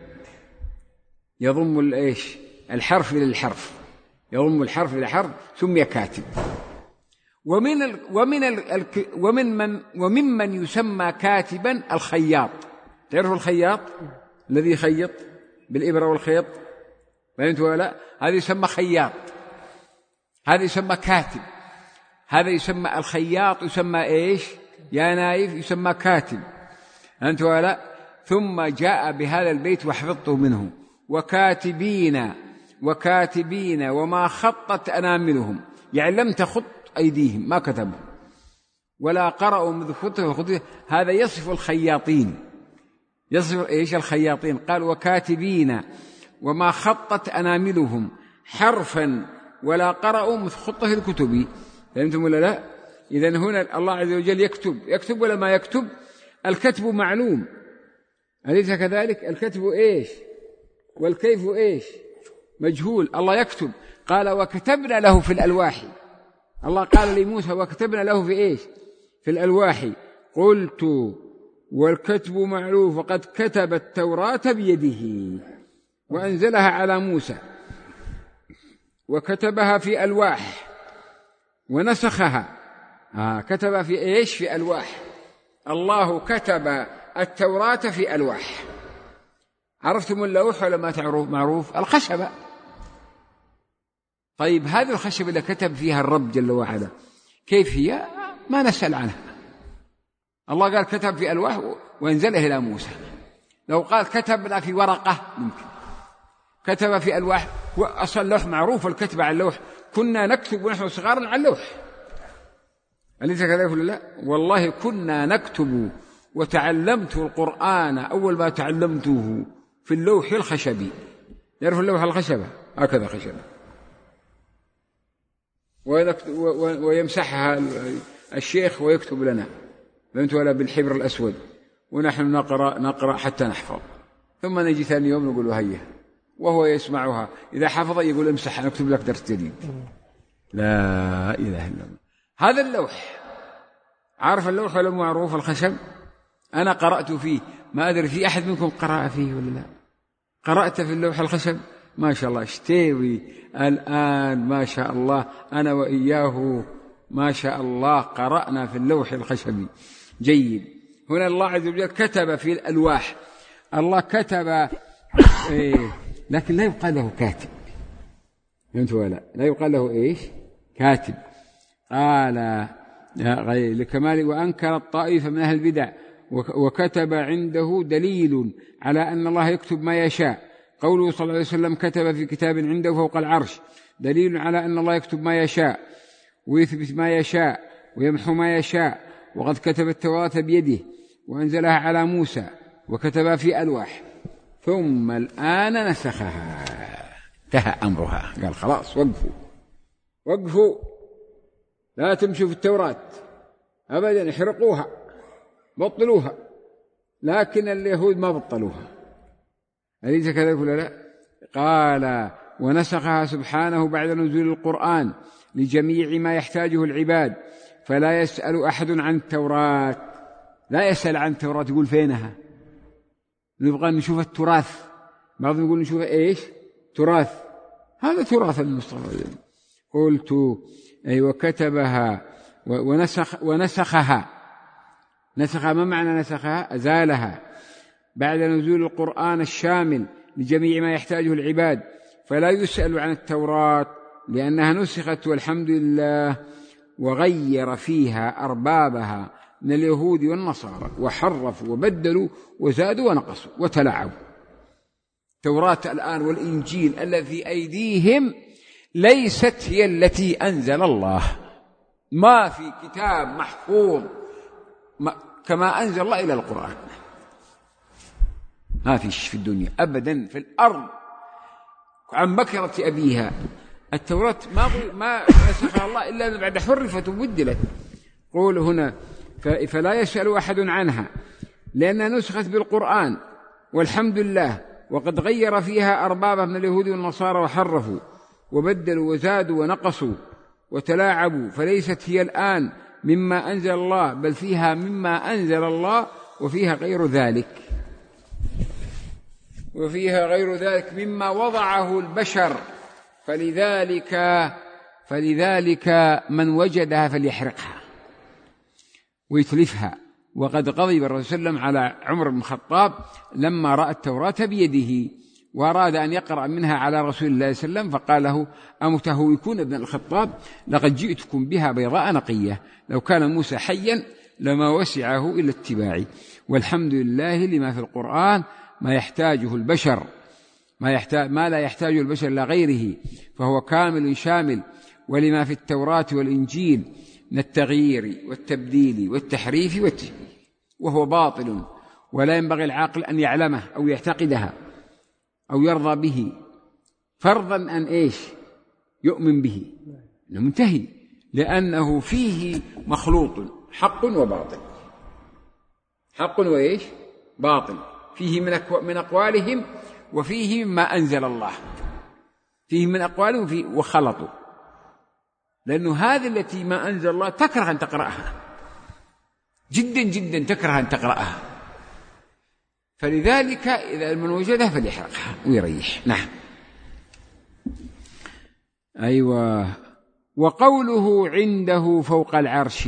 يضم الإيش؟ الحرف إلى الحرف، يضم الحرف إلى الحرف، سمي كاتب. وممن يسمى كاتبا الخياط. تعرف الخياط الذي يخيط بالإبرة والخيط؟ فهمت ولا؟ هذا يسمى خياط، هذا يسمى كاتب. هذا يسمى الخياط، يسمى إيش يا نايف؟ يسمى كاتب. فهمت ولا؟ ثم جاء بهذا البيت وحفظته منه: وكاتبين وما خطت أناملهم، يعني لم تخط أيديهم، ما كتبوا ولا قرأوا مذ خطه. هذا يصف الخياطين. يصف إيش الخياطين؟ قال وكاتبين وما خطت أناملهم حرفا ولا قرأوا مذ خطه في الكتب. فهمتم ولا لا؟ إذن هنا الله عز وجل يكتب ولا ما يكتب؟ الكتب معلوم، أليس كذلك؟ الكتب إيش؟ والكيف إيش؟ مجهول. الله يكتب. قال وكتبنا له في الألواح. الله قال لموسى وكتبنا له في إيش؟ في الألواح. قلت والكتب معلوم، وقد كتب التوراة بيده وأنزلها على موسى وكتبها في ألواح ونسخها. كتب في إيش؟ في ألواح. الله كتب التوراة في ألواح. عرفتم اللوح ولا ما تعرف؟ معروف الخشبة. طيب هذه الخشبة اللي كتب فيها الرب جل وعلا كيف هي؟ ما نسأل عنها. الله قال كتب في ألواح وانزله إلى موسى. لو قال كتبنا في ورقة ممكن. كتب في ألواح، وأصل اللوح معروف، الكتب على اللوح. كنا نكتب ونحن صغار على اللوح، أليس كذلك ولا لا؟ والله كنا نكتب. وتعلمت القرآن أول ما تعلمته في اللوح الخشبي. يعرف اللوح الخشبة؟ هكذا خشبة، ويمسحها الشيخ ويكتب لنا، فهمت ولا؟ بالحبر الأسود، ونحن نقرأ حتى نحفظ، ثم نجي ثاني يوم نقول هيا، وهو يسمعها. إذا حفظ يقول امسح نكتب لك درس جديد. لا إله إلا الله. هذا اللوح، عارف اللوح ولا معروف الخشب؟ أنا قرأت فيه، ما أدري في أحد منكم قرأ فيه ولا لا؟ قرأت في اللوح الخشب؟ ما شاء الله اشتوي الآن، ما شاء الله أنا وإياه ما شاء الله قرأنا في اللوح الخشبي. جيد. هنا الله عز وجل كتب في الألواح. الله كتب لكن لا يقال له كاتب، فهمت ولا؟ لا يقال له إيش؟ كاتب. قال لكمال وأنكر الطائفة من أهل البدع وكتب عنده دليل على أن الله يكتب ما يشاء. قوله صلى الله عليه وسلم كتب في كتاب عنده فوق العرش دليل على أن الله يكتب ما يشاء ويثبت ما يشاء ويمحو ما يشاء. وقد كتب التوراة بيده وأنزلها على موسى وكتبها في ألواح ثم الآن نسخها. انتهى أمرها. قال خلاص وقفوا لا تمشوا في التوراة أبدا، احرقوها بطلوها. لكن اليهود ما بطلوها، أليس كذلك ولا لا؟ قال ونسخها سبحانه بعد نزول القرآن لجميع ما يحتاجه العباد، فلا يسأل أحد عن التوراة. لا يسأل عن التوراة، يقول فينها؟ نبغى نشوف التراث. بعضهم يقول نشوف إيش؟ تراث. هذا تراث المصطفى. قلت أي وكتبها ونسخها. نسخ، ما معنى نسخها؟ أزالها بعد نزول القرآن الشامل لجميع ما يحتاجه العباد، فلا يسأل عن التوراة لأنها نسخت والحمد لله، وغير فيها أربابها من اليهود والنصارى وحرفوا وبدلوا وزادوا ونقصوا وتلاعبوا. التوراة الآن والإنجيل الذي في أيديهم ليست هي التي أنزل الله، ما في كتاب محفوظ كما أنزل الله إلى القرآن، ما فيش في الدنيا أبدا في الأرض عن بكرة أبيها. التوراة ما نسخها الله إلا بعد حرفت وبدلت. قول هنا فلا يسأل أحد عنها لأنها نسخت بالقرآن والحمد لله، وقد غير فيها أربابها من اليهود والنصارى وحرفوا وبدلوا وزادوا ونقصوا وتلاعبوا، فليست هي الآن مما أنزل الله، بل فيها مما أنزل الله وفيها غير ذلك مما وضعه البشر. فلذلك من وجدها فليحرقها ويتلفها. وقد غضب الرسول صلى الله عليه وسلم على عمر بن الخطاب لما رأى التوراة بيده وأراد أن يقرأ منها على رسول الله صلى الله عليه وسلم، فقال له: أمتهوكون ابن الخطاب؟ لقد جئتكم بها بيضاء نقية، لو كان موسى حيا لما وسعه إلا اتباعي. والحمد لله لما في القرآن ما يحتاجه البشر، ما لا يحتاجه البشر إلى غيره، فهو كامل شامل. ولما في التوراة والإنجيل من التغيير والتبديل والتحريف والتشبيه، وهو باطل ولا ينبغي العاقل أن يعلمه أو يعتقدها أو يرضى به فرضا أن يؤمن به، إنه منتهي، لأنه فيه مخلوط حق وباطل، حق باطل، فيه من أقوالهم وفيه مما أنزل الله، فيه من أقوالهم وخلطوا، لأنه هذه التي ما أنزل الله تكره أن تقرأها جدا جدا، تكره أن تقرأها، فلذلك إذا من وجدها فليحرقها ويريح. نعم. أيوة. وقوله عنده فوق العرش،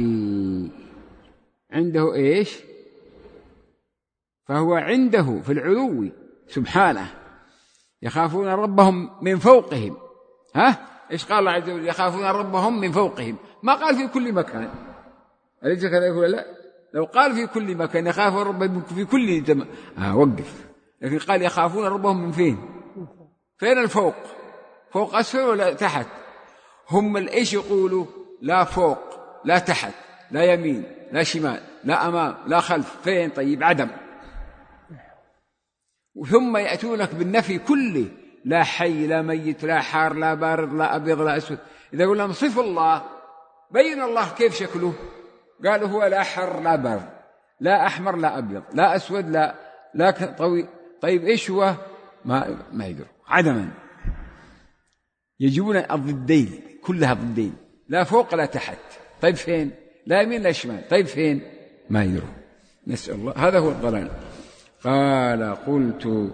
عنده فهو عنده في العلو سبحانه، يخافون ربهم من فوقهم. إيش قال الله عز وجل؟ يخافون ربهم من فوقهم، ما قال في كل مكان، أليس كذا يقول؟ لا، لو قال في كل مكان يخافون ربهم في كل وقف، لكن قال يخافون ربهم من فين الفوق؟ فوق أسفل ولا تحت؟ هم الإيش يقولوا؟ لا فوق لا تحت لا يمين لا شمال لا أمام لا خلف، فين؟ طيب عدم. وثم يأتونك بالنفي كله، لا حي لا ميت لا حار لا بارد لا أبيض لا أسود. إذا قلنا نصف الله، بين الله كيف شكله؟ قالوا هو لا حر لا بارد لا أحمر لا أبيض لا أسود لا طويل. طيب إيش هو؟ ما يقدروا، عدما. يجيبون الضدين، كلها ضدين، لا فوق لا تحت. طيب فين؟ لا يمين لا شمال. طيب فين؟ ما يدروا. نسأل الله، هذا هو الضلال. قال: قلت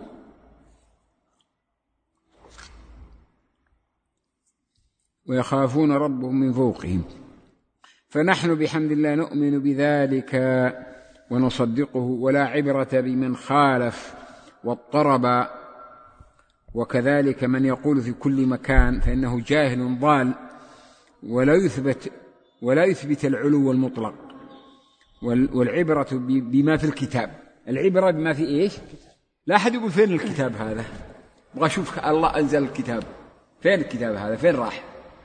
ويخافون ربهم من فوقهم، فنحن بحمد الله نؤمن بذلك ونصدقه، ولا عبرة بمن خالف واضطرب. وكذلك من يقول في كل مكان فإنه جاهل ضال، ولا يثبت العلو المطلق. والعبرة بما في الكتاب، العبرة بما في لا أحد يقول فين الكتاب هذا، أبغى أشوف الله أنزل الكتاب، فين الكتاب هذا، فين راح؟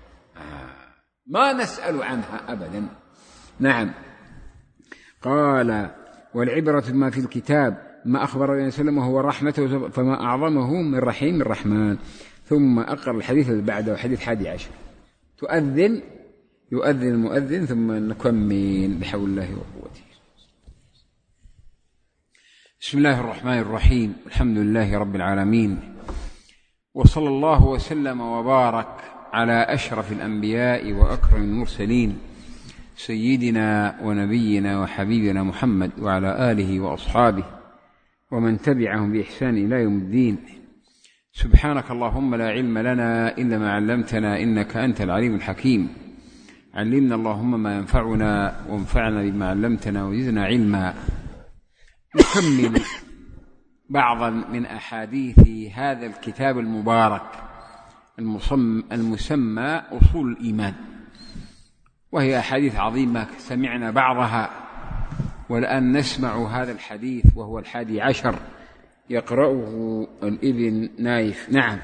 ما نسأل عنها أبدا. نعم. قال: والعبرة بما في الكتاب ما أخبر النبي صلى الله عليه وسلم وهو رحمته، فما أعظمه من رحيم الرحمن. ثم أقرأ الحديث اللي بعده، حديث 11. يؤذن المؤذن ثم نكمل بحول الله وقوته. بسم الله الرحمن الرحيم، الحمد لله رب العالمين، وصلى الله وسلم وبارك على أشرف الأنبياء وأكرم المرسلين، سيدنا ونبينا وحبيبنا محمد، وعلى آله وأصحابه ومن تبعهم بإحسان إلى يوم الدين. سبحانك اللهم لا علم لنا إلا ما علمتنا إنك أنت العليم الحكيم. علمنا اللهم ما ينفعنا وانفعنا بما علمتنا وزدنا علما. نكمل بعضا من أحاديث هذا الكتاب المبارك المسمى أصول الإيمان، وهي أحاديث عظيمة سمعنا بعضها، والآن نسمع هذا الحديث وهو 11 يقرأه الابن نايف. نعم.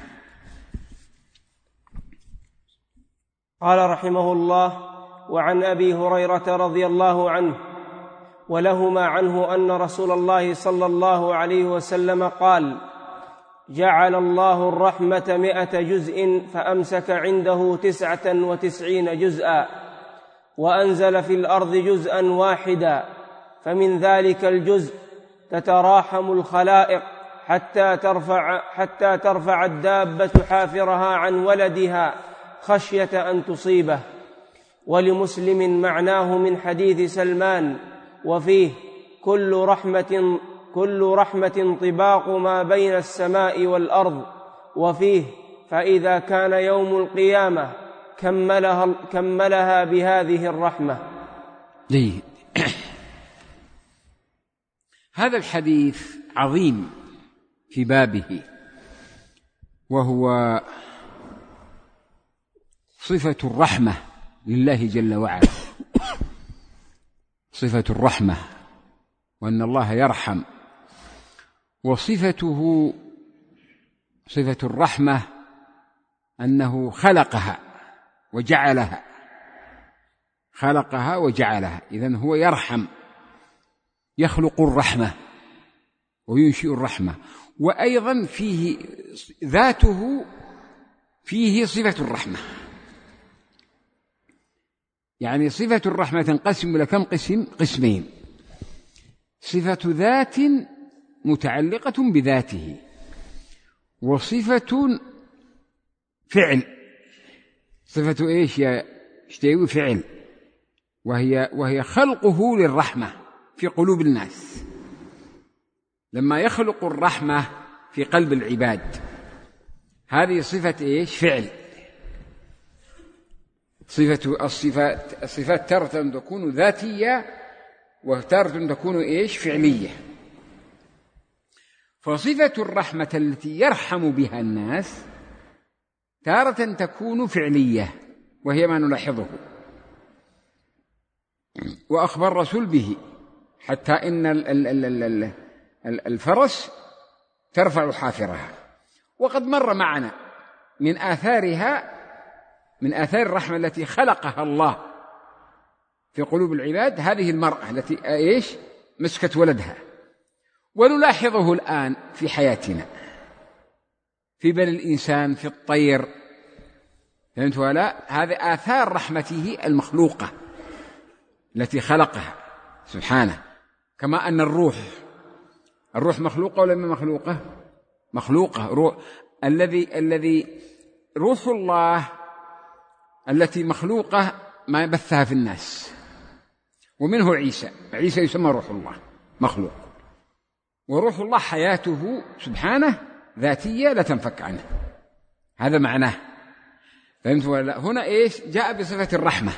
قال رحمه الله: وعن أبي هريرة رضي الله عنه ولهما عنه أن رسول الله صلى الله عليه وسلم قال: جعل الله الرحمة 100 جزء فأمسك عنده 99 جزءا، وأنزل في الأرض جزءا واحدا، فمن ذلك الجزء تتراحم الخلائق حتى ترفع الدابة حافرها عن ولدها خشية أن تصيبه. ولمسلم معناه من حديث سلمان، وفيه: كل رحمة طباق ما بين السماء والأرض، وفيه: فإذا كان يوم القيامة كملها بهذه الرحمة. جيد. هذا الحديث عظيم في بابه، وهو صفة الرحمة لله جل وعلا، صفة الرحمة، وأن الله يرحم. وصفته صفة الرحمة أنه خلقها وجعلها، إذن هو يرحم، يخلق الرحمة وينشئ الرحمة. وأيضا فيه ذاته، فيه صفة الرحمة، يعني صفة الرحمة تنقسم إلى كم قسم؟ قسمين: صفة ذات متعلقة بذاته، وصفة فعل. صفة إيش يا اشتيوي؟ فعل، وهي خلقه للرحمة في قلوب الناس. لما يخلق الرحمة في قلب العباد، هذه صفة إيش؟ فعل. الصفات تارة تكون ذاتية، وتارة تكون إيش؟ فعلية. فصفة الرحمة التي يرحم بها الناس تارة تكون فعلية، وهي ما نلاحظه، وأخبر الرسول به، حتى إن الفرس ترفع حافرها. وقد مر معنا من آثار الرحمة التي خلقها الله في قلوب العباد هذه المرأة التي إيش؟ مسكت ولدها. ونلاحظه الآن في حياتنا، في بني الإنسان، في الطير. فهمت ولا؟ هذه آثار رحمته المخلوقة التي خلقها سبحانه. كما أن الروح مخلوقة ولا مخلوقة؟ مخلوقة. الذي روح الله التي مخلوقة ما بثها في الناس، ومنه عيسى يسمى روح الله، مخلوق. وروح الله حياته سبحانه ذاتية لا تنفك عنه، هذا معناه. فهمت ولا؟ هنا إيش جاء بصفة الرحمة.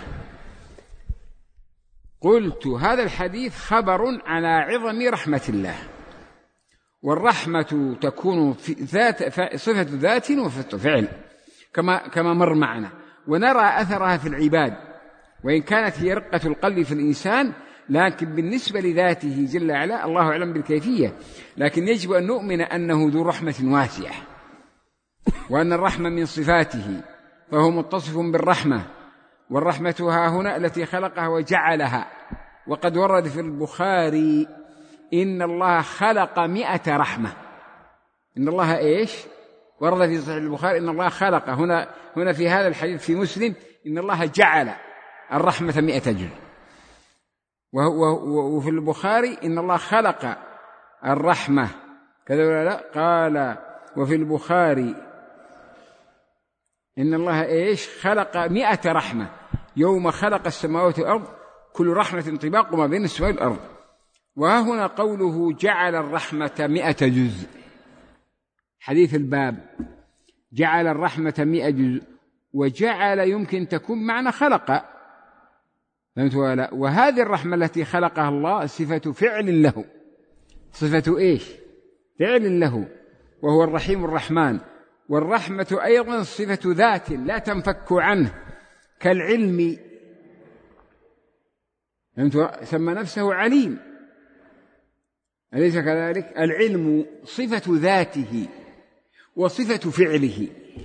قلت هذا الحديث خبر على عظم رحمة الله، والرحمة تكون في صفة ذات وصفة فعل كما مر معنا، ونرى أثرها في العباد، وإن كانت هي رقة القلب في الإنسان، لكن بالنسبة لذاته جل وعلا الله أعلم بالكيفية. لكن يجب أن نؤمن أنه ذو رحمة واسعة، وأن الرحمة من صفاته، فهو متصف بالرحمة. والرحمة ها هنا التي خلقها وجعلها. وقد ورد في البخاري: إن الله خلق 100 رحمة. إن الله إيش؟ ورد في صحيح البخاري إن الله خلق. هنا في هذا الحديث في مسلم إن الله جعل الرحمة 100 جزء. وفي البخاري إن الله خلق الرحمة كذا ولا لا؟ قال وفي البخاري إن الله إيش؟ خلق 100 رحمة يوم خلق السماوات والأرض، كل رحمة طباق ما بين السماء والأرض. وها هنا قوله جعل الرحمة 100 جزء، حديث الباب جعل الرحمة 100 جزء، وجعل يمكن تكون معنى خلق، فهمت ولا؟ وهذه الرحمة التي خلقها الله صفة فعل له، صفة إيش؟ فعل له، وهو الرحيم الرحمن. والرحمة أيضا صفة ذات لا تنفك عنه كالعلم، سمى نفسه عليم، أليس كذلك؟ العلم صفة ذاته وصفة فعله،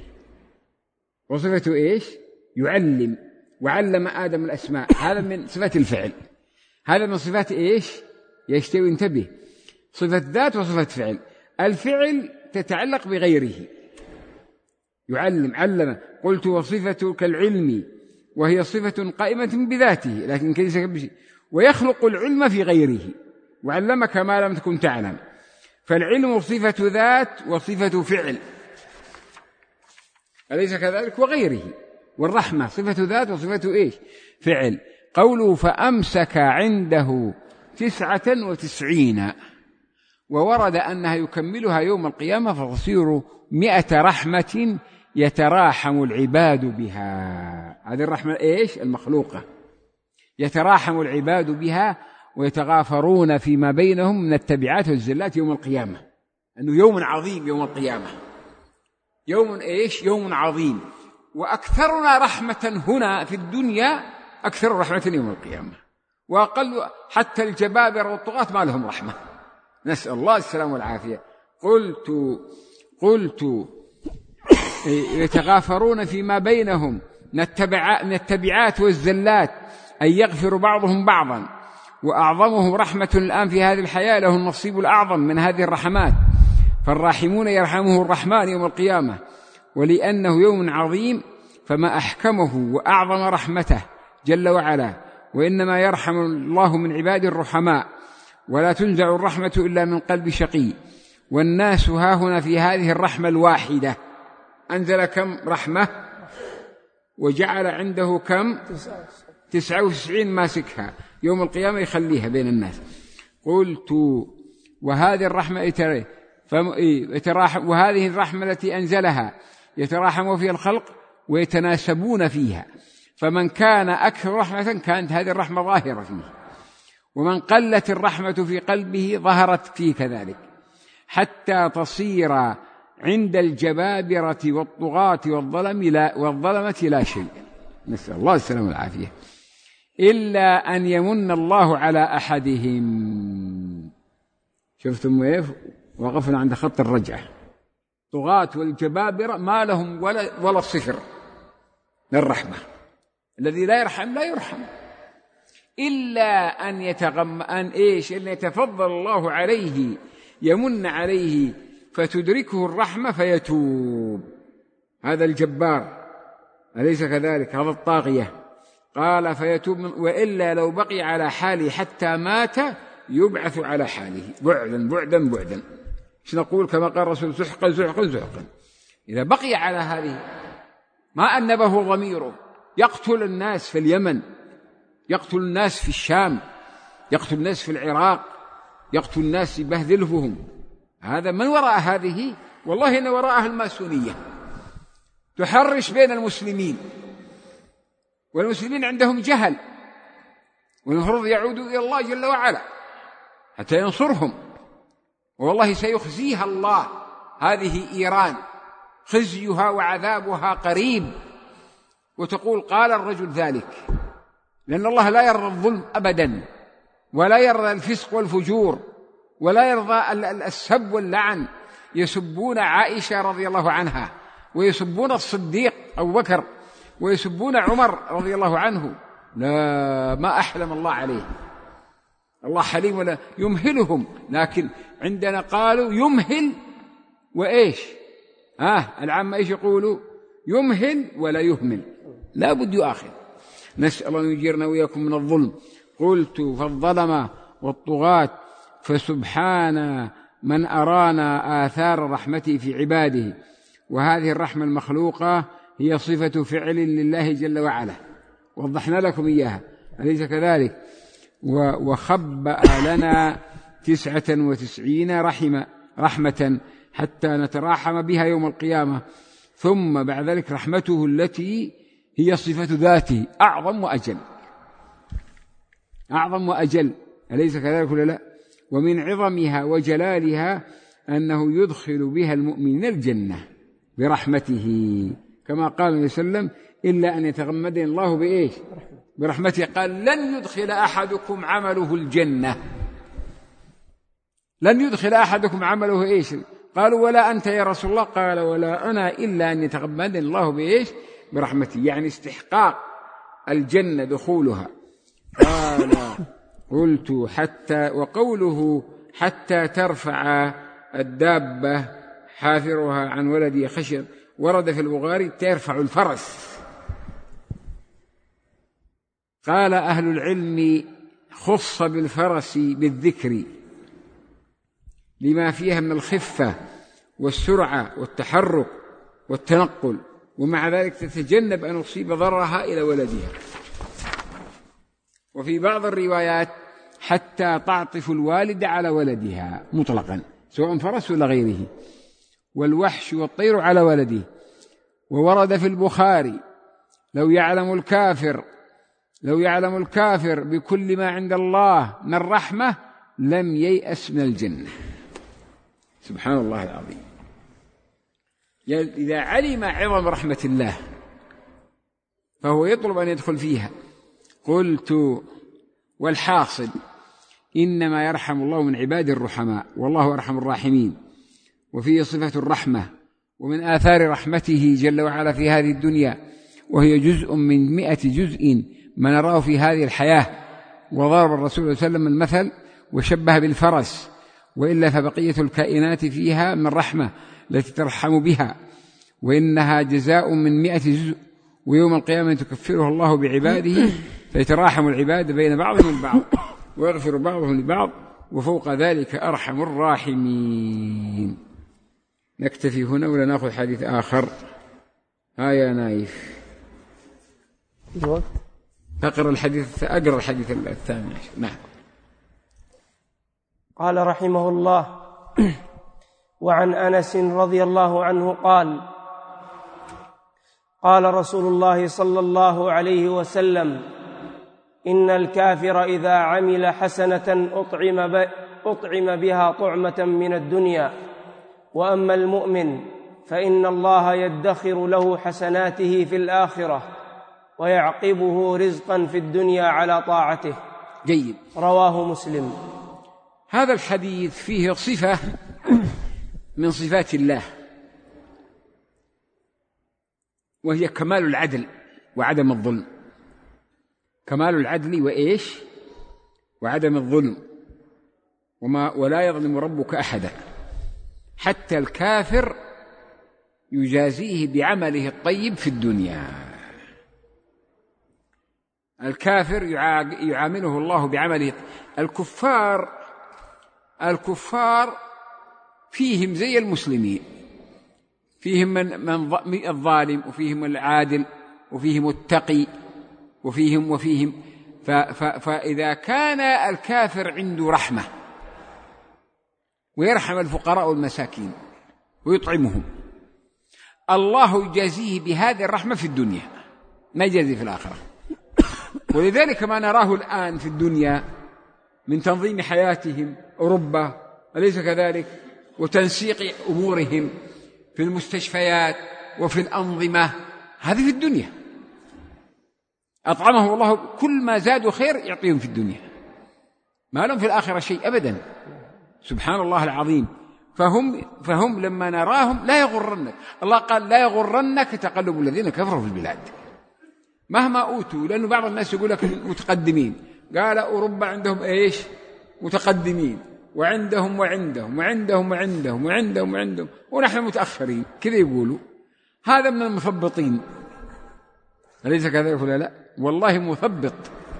وصفة إيش؟ يعلم، وعلم آدم الأسماء، هذا من صفة الفعل، هذا من صفات إيش؟ يشتوي، انتبه، صفة ذات وصفة فعل. الفعل تتعلق بغيره، يعلم، علم، قلت وصفة كالعلم، وهي صفة قائمة بذاته لكن كيس بشيء، ويخلق العلم في غيره، وعلمك ما لم تكن تعلم. فالعلم صفة ذات وصفة فعل، أليس كذلك؟ وغيره. والرحمة صفة ذات وصفة إيش؟ فعل. قوله فأمسك عنده 99، وورد أنها يكملها يوم القيامة فتصير 100 رحمة يتراحم العباد بها. هذه الرحمة إيش؟ المخلوقة، يتراحم العباد بها ويتغافرون فيما بينهم من التبعات والزلات يوم القيامة، أنه يوم عظيم يوم القيامة، يوم إيش؟ يوم عظيم. وأكثرنا رحمة هنا في الدنيا أكثر رحمة يوم القيامة، وأقل حتى الجبابرة والطغاة ما لهم رحمة، نسأل الله السلام والعافية. قلت يتغافرون فيما بينهم من التبعات والزلات، أن يغفر بعضهم بعضا، وأعظمهم رحمة الآن في هذه الحياة له النصيب الأعظم من هذه الرحمات، فالراحمون يرحمه الرحمن يوم القيامة. ولأنه يوم عظيم فما أحكمه وأعظم رحمته جل وعلا، وإنما يرحم الله من عباد الرحماء، ولا تنزع الرحمة إلا من قلب شقي. والناس هاهنا في هذه الرحمة الواحدة أنزل كم رحمة؟ وجعل عنده كم؟ 99 ماسكها، يوم القيامة يخليها بين الناس. قلت وهذه الرحمة يتراحم، وهذه الرحمة التي أنزلها يتراحم فيها الخلق ويتناسبون فيها، فمن كان أكثر رحمة كانت هذه الرحمة ظاهرة فيه، ومن قلت الرحمة في قلبه ظهرت فيه كذلك، حتى تصير عند الجبابرة والطغاة والظلمة لا شيء، نسأل الله السلامة والعافية، إلا أن يمن الله على أحدهم. شفتم كيف وقفنا عند خط الرجعة؟ طغاة والجبابرة ما لهم ولا صفر للرحمة، الذي لا يرحم لا يرحم، إلا أن أن يتفضل الله عليه، يمن عليه فتدركه الرحمة فيتوب، هذا الجبار، أليس كذلك؟ هذا الطاغية. قال فيتوب، وإلا لو بقي على حاله حتى مات يبعث على حاله بعدا بعدا بعدا. ايش نقول؟ كما قال الرسول سحقا سحقا سحقا. إذا بقي على هذه ما أنبه ضميره، يقتل الناس في اليمن، يقتل الناس في الشام، يقتل الناس في العراق، يقتل الناس يبهذلهم، هذا من وراء هذه؟ والله إن وراءها الماسونية تحرش بين المسلمين، والمسلمين عندهم جهل، والمفروض يعودوا إلى الله جل وعلا حتى ينصرهم. والله سيخزيها الله هذه إيران، خزيها وعذابها قريب. وتقول قال الرجل ذلك، لأن الله لا يرضى الظلم أبدا، ولا يرضى الفسق والفجور، ولا يرضى السب واللعن. يسبون عائشة رضي الله عنها، ويسبون الصديق أبو بكر، ويسبون عمر رضي الله عنه. لا، ما أحلم الله عليه، الله حليم ولا يمهلهم. لكن عندنا قالوا يمهل وإيش؟ العامة إيش يقولوا؟ يمهل ولا يهمل، لا بد يؤاخذ. نسأل الله يجيرنا وإياكم من الظلم. قلت فالظلمة والطغاة، فسبحان من أرانا آثار رحمته في عباده. وهذه الرحمة المخلوقة هي صفة فعل لله جل وعلا، وضحنا لكم إياها، أليس كذلك؟ وخبأ لنا 99 رحمة، حتى نتراحم بها يوم القيامة. ثم بعد ذلك رحمته التي هي صفة ذاته أعظم وأجل، أعظم وأجل، أليس كذلك ولا لا؟ ومن عظمها وجلالها أنه يدخل بها المؤمنين الجنة برحمته، كما قال النبي صلى الله عليه وسلم: إلا أن يتغمدني الله بإيش؟ برحمته. قال: لن يدخل أحدكم عمله الجنة، لن يدخل أحدكم عمله إيش؟ قالوا: ولا أنت يا رسول الله؟ قال: ولا أنا إلا أن يتغمدني الله بإيش؟ برحمته، يعني استحقاق الجنة دخولها. قال: قلت حتى، وقوله حتى ترفع الدابة حافرها عن ولدي خشية، ورد في البخاري ترفع الفرس. قال أهل العلم: خص بالفرس بالذكر لما فيها من الخفة والسرعة والتحرك والتنقل، ومع ذلك تتجنب أن تصيب ضررها إلى ولدها. وفي بعض الروايات حتى تعطف الوالد على ولدها مطلقا، سواء فرس ولا غيره، والوحش والطير على ولده. وورد في البخاري: لو يعلم الكافر بكل ما عند الله من رحمة لم ييأس من الجنة. سبحان الله العظيم. إذا علم عظم رحمة الله فهو يطلب أن يدخل فيها. قلت: والحاصل إنما يرحم الله من عباد الرحماء، والله أرحم الراحمين. وفيه صفة الرحمة، ومن آثار رحمته جل وعلا في هذه الدنيا، وهي جزء من 100 جزء ما نراه في هذه الحياة. وضرب الرسول صلى الله عليه وسلم المثل وشبه بالفرس، وإلا فبقية الكائنات فيها من رحمة التي ترحم بها، وإنها جزاء من 100 جزء، ويوم القيامة تكفره الله بعباده، فيتراحم العباد بين بعضهم البعض، ويغفر بعضهم لبعض، وفوق ذلك أرحم الراحمين. نكتفي هنا ولا نأخذ حديث آخر؟ يا نايف أقرأ الحديث الثاني عشر. نعم. قال رحمه الله: وعن أنس رضي الله عنه قال: قال رسول الله صلى الله عليه وسلم: إن الكافر إذا عمل حسنة أطعم بها طعمة من الدنيا، وأما المؤمن فإن الله يدخر له حسناته في الآخرة ويعقبه رزقا في الدنيا على طاعته. جيد. رواه مسلم. هذا الحديث فيه صفة من صفات الله، وهي كمال العدل وعدم الظلم. كمال العدل وإيش؟ وعدم الظلم. ولا يظلم ربك أحدا، حتى الكافر يجازيه بعمله الطيب في الدنيا. الكافر يعامله الله بعمله. الكفار فيهم زي المسلمين، فيهم من الظالم، وفيهم العادل، وفيهم التقي، وفيهم فإذا كان الكافر عنده رحمة ويرحم الفقراء والمساكين ويطعمهم، الله يجازيه بهذه الرحمة في الدنيا، ما يجازي في الآخرة. ولذلك ما نراه الآن في الدنيا من تنظيم حياتهم، أوروبا أليس كذلك؟ وتنسيق أمورهم في المستشفيات وفي الأنظمة، هذه في الدنيا. أطعمهم الله، كل ما زادوا خير يعطيهم في الدنيا، ما لهم في الآخرة شيء أبدا. سبحان الله العظيم. فهم لما نراهم لا يغرنك، الله قال: لا يغرنك تقلب الذين كفروا في البلاد مهما أوتوا. لأنه بعض الناس يقول لك متقدمين، قال أوروبا عندهم إيش؟ متقدمين، وعندهم وعندهم وعندهم وعندهم وعندهم وعندهم، ونحن متأخرين، كذا يقولوا. هذا من المثبطين، أليس كذلك ولا لا؟ والله مثبط.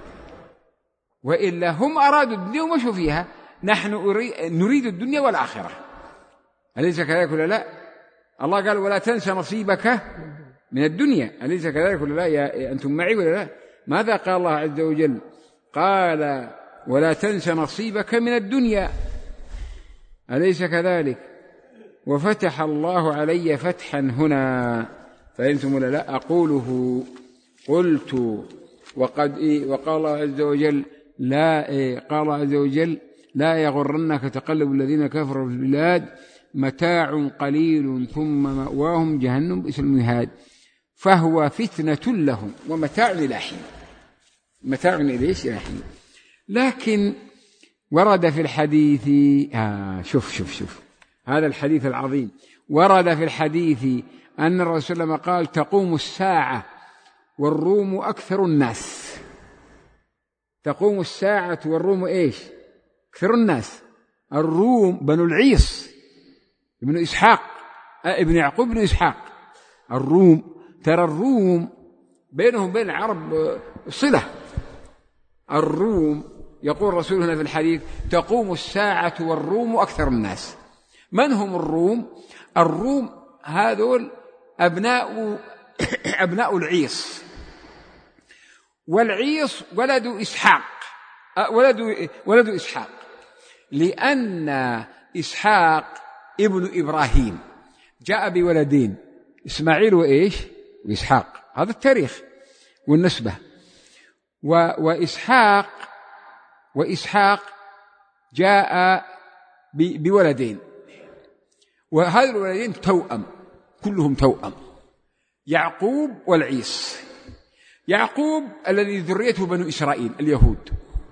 وإلا هم أرادوا الدنيا ومشوا فيها، نحن نريد الدنيا والآخرة، أليس كذلك ولا لا؟ الله قال: ولا تنسى نصيبك من الدنيا، أليس كذلك ولا لا؟ يا أنتم معي ولا لا؟ ماذا قال الله عز وجل؟ قال: ولا تنسى نصيبك من الدنيا، أليس كذلك؟ وفتح الله علي فتحا هنا. فهمتم ولا لا؟ أقوله قلت وقال عز وجل قال عز وجل لا يغرنك تقلب الذين كفروا في البلاد متاع قليل ثم مأواهم جهنم بئس المهاد. فهو فتنة لهم ومتاع إلى حين. متاع إلى حين. لكن ورد في الحديث شوف هذا الحديث العظيم. ورد في الحديث أن الرسول صلى الله عليه وسلم قال تقوم الساعة والروم أكثر الناس. تقوم الساعة والروم إيش؟ أكثر الناس. الروم بنو العيص ابن إسحاق ابن يعقوب بن إسحاق. الروم، ترى الروم بينهم بين العرب صلة. الروم يقول الرسول هنا في الحديث تقوم الساعة والروم أكثر الناس. من هم الروم؟ الروم هذول أبناء العيص، والعيص ولد إسحاق ولد إسحاق، لأن إسحاق ابن إبراهيم جاء بولدين إسماعيل وإسحاق. هذا التاريخ والنسبة. وإسحاق جاء بولدين، وهذا الولدين توأم، كلهم توأم، يعقوب والعيس. يعقوب الذي ذريته بنو إسرائيل اليهود،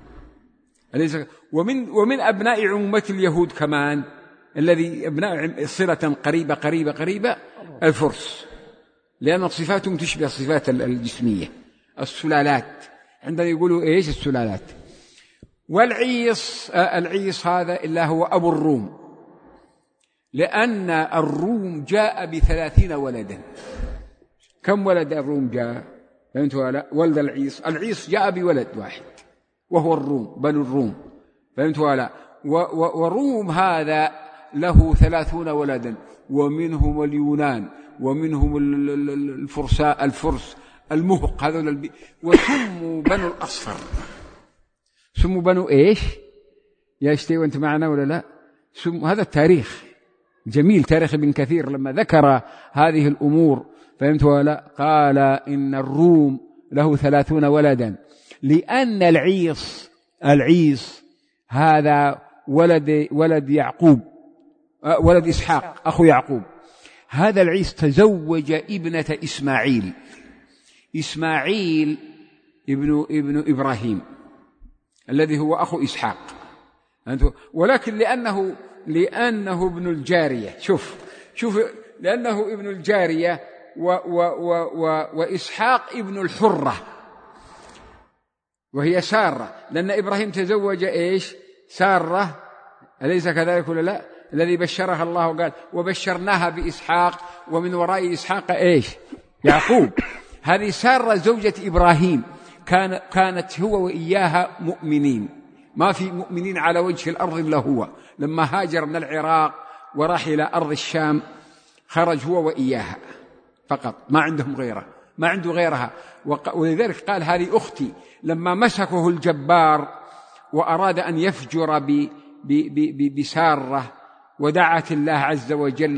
ومن أبناء عمومة اليهود كمان الذي أبناء صلة قريبة الفرس، لأن صفاتهم تشبه الصفات الجسمية. السلالات عندما يقولوا السلالات. العيس هذا إلا هو أبو الروم، لأن الروم جاء ب30 ولدا. كم ولد الروم جاء؟ فهمتوا ولا؟ ولد العيس جاء بولد واحد وهو الروم، بنو الروم. فهمتوا ولا؟ وروم هذا له 30 ولدا، ومنهم اليونان، ومنهم الفرس المهق هذول وسموا بنو الأصفر. سموا بنو يا اشتي وانت معنا ولا لا؟ هذا التاريخ جميل، تاريخ ابن كثير لما ذكر هذه الأمور. فهمت ولا؟ قال إن الروم له 30 ولدا، لأن العيس هذا ولد يعقوب، ولد إسحاق أخو يعقوب. هذا العيس تزوج ابنة إسماعيل ابن إبراهيم الذي هو أخو إسحاق. ولكن لأنه ابن الجارية، شوف لأنه ابن الجارية وإسحاق ابن الحرة وهي سارة، لأن إبراهيم تزوج سارة، أليس كذلك ولا لا؟ الذي بشرها الله وقال وبشرناها بإسحاق ومن وراء إسحاق يعقوب. هذه سارة زوجة إبراهيم كانت هو وإياها مؤمنين، ما في مؤمنين على وجه الأرض إلا هو. لما هاجر من العراق وراح إلى أرض الشام خرج هو وإياها فقط، ما عندهم غيره، ما عنده غيرها. ولذلك قال هذه أختي. لما مسكه الجبار وأراد أن يفجر بسارة ودعت الله عز وجل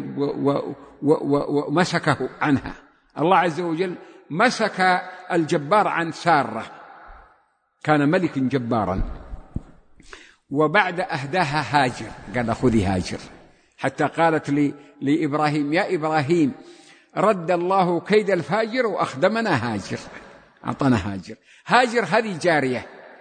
ومسكه عنها. الله عز وجل مسك الجبار عن سارة، كان ملك جبارا. وبعد أهداها هاجر، قال خذي هاجر، حتى قالت لإبراهيم يا إبراهيم رد الله كيد الفاجر وأخدمنا هاجر، أعطانا هاجر هذه جارية،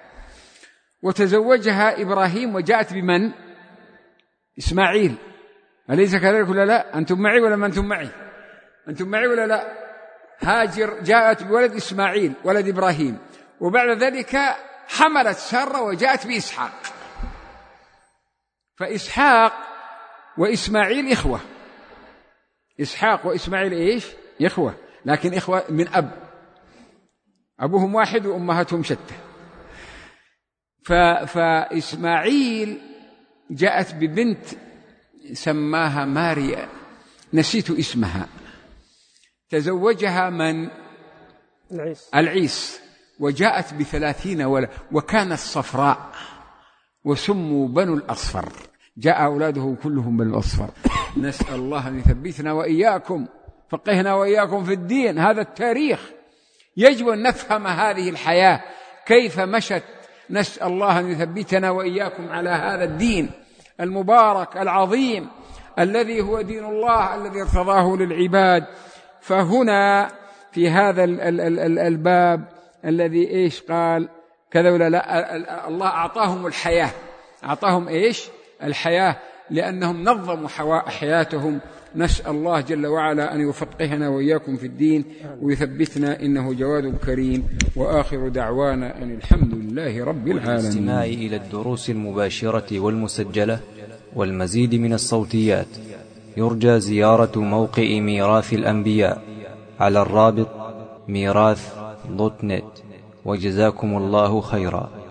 وتزوجها إبراهيم وجاءت بمن؟ إسماعيل. أليس كذلك ولا لا؟ أنتم معي ولا ما أنتم معي؟ أنتم معي ولا لا؟ هاجر جاءت بولد إسماعيل ولد إبراهيم، وبعد ذلك حملت سارة وجاءت بإسحاق. فإسحاق وإسماعيل إخوة، إسحاق وإسماعيل إخوة، لكن إخوة من أبوهم واحد وأمهاتهم شتى. فإسماعيل جاءت ببنت سماها ماريا، نسيت اسمها، تزوجها من؟ العيس، وجاءت ب30 ولد، وكانت صفراء، وسموا بنو الأصفر، جاء أولاده كلهم بنو الأصفر. نسأل الله أن يثبتنا وإياكم، فقهنا وإياكم في الدين. هذا التاريخ يجب أن نفهم هذه الحياة كيف مشت. نسأل الله أن يثبتنا وإياكم على هذا الدين المبارك العظيم الذي هو دين الله الذي ارتضاه للعباد. فهنا في هذا الباب الذي إيش قال كذا ولا لا، الله أعطاهم الحياة، أعطاهم إيش الحياة، لأنهم نظموا حياتهم. نسأل الله جل وعلا أن يفقهنا وإياكم في الدين ويثبتنا، إنه جواد كريم. وآخر دعوانا أن الحمد لله رب العالمين. والاستماع إلى الدروس المباشرة والمسجلة والمزيد من الصوتيات يرجى زيارة موقع ميراث الأنبياء على الرابط ميراث.net. وجزاكم الله خيرا.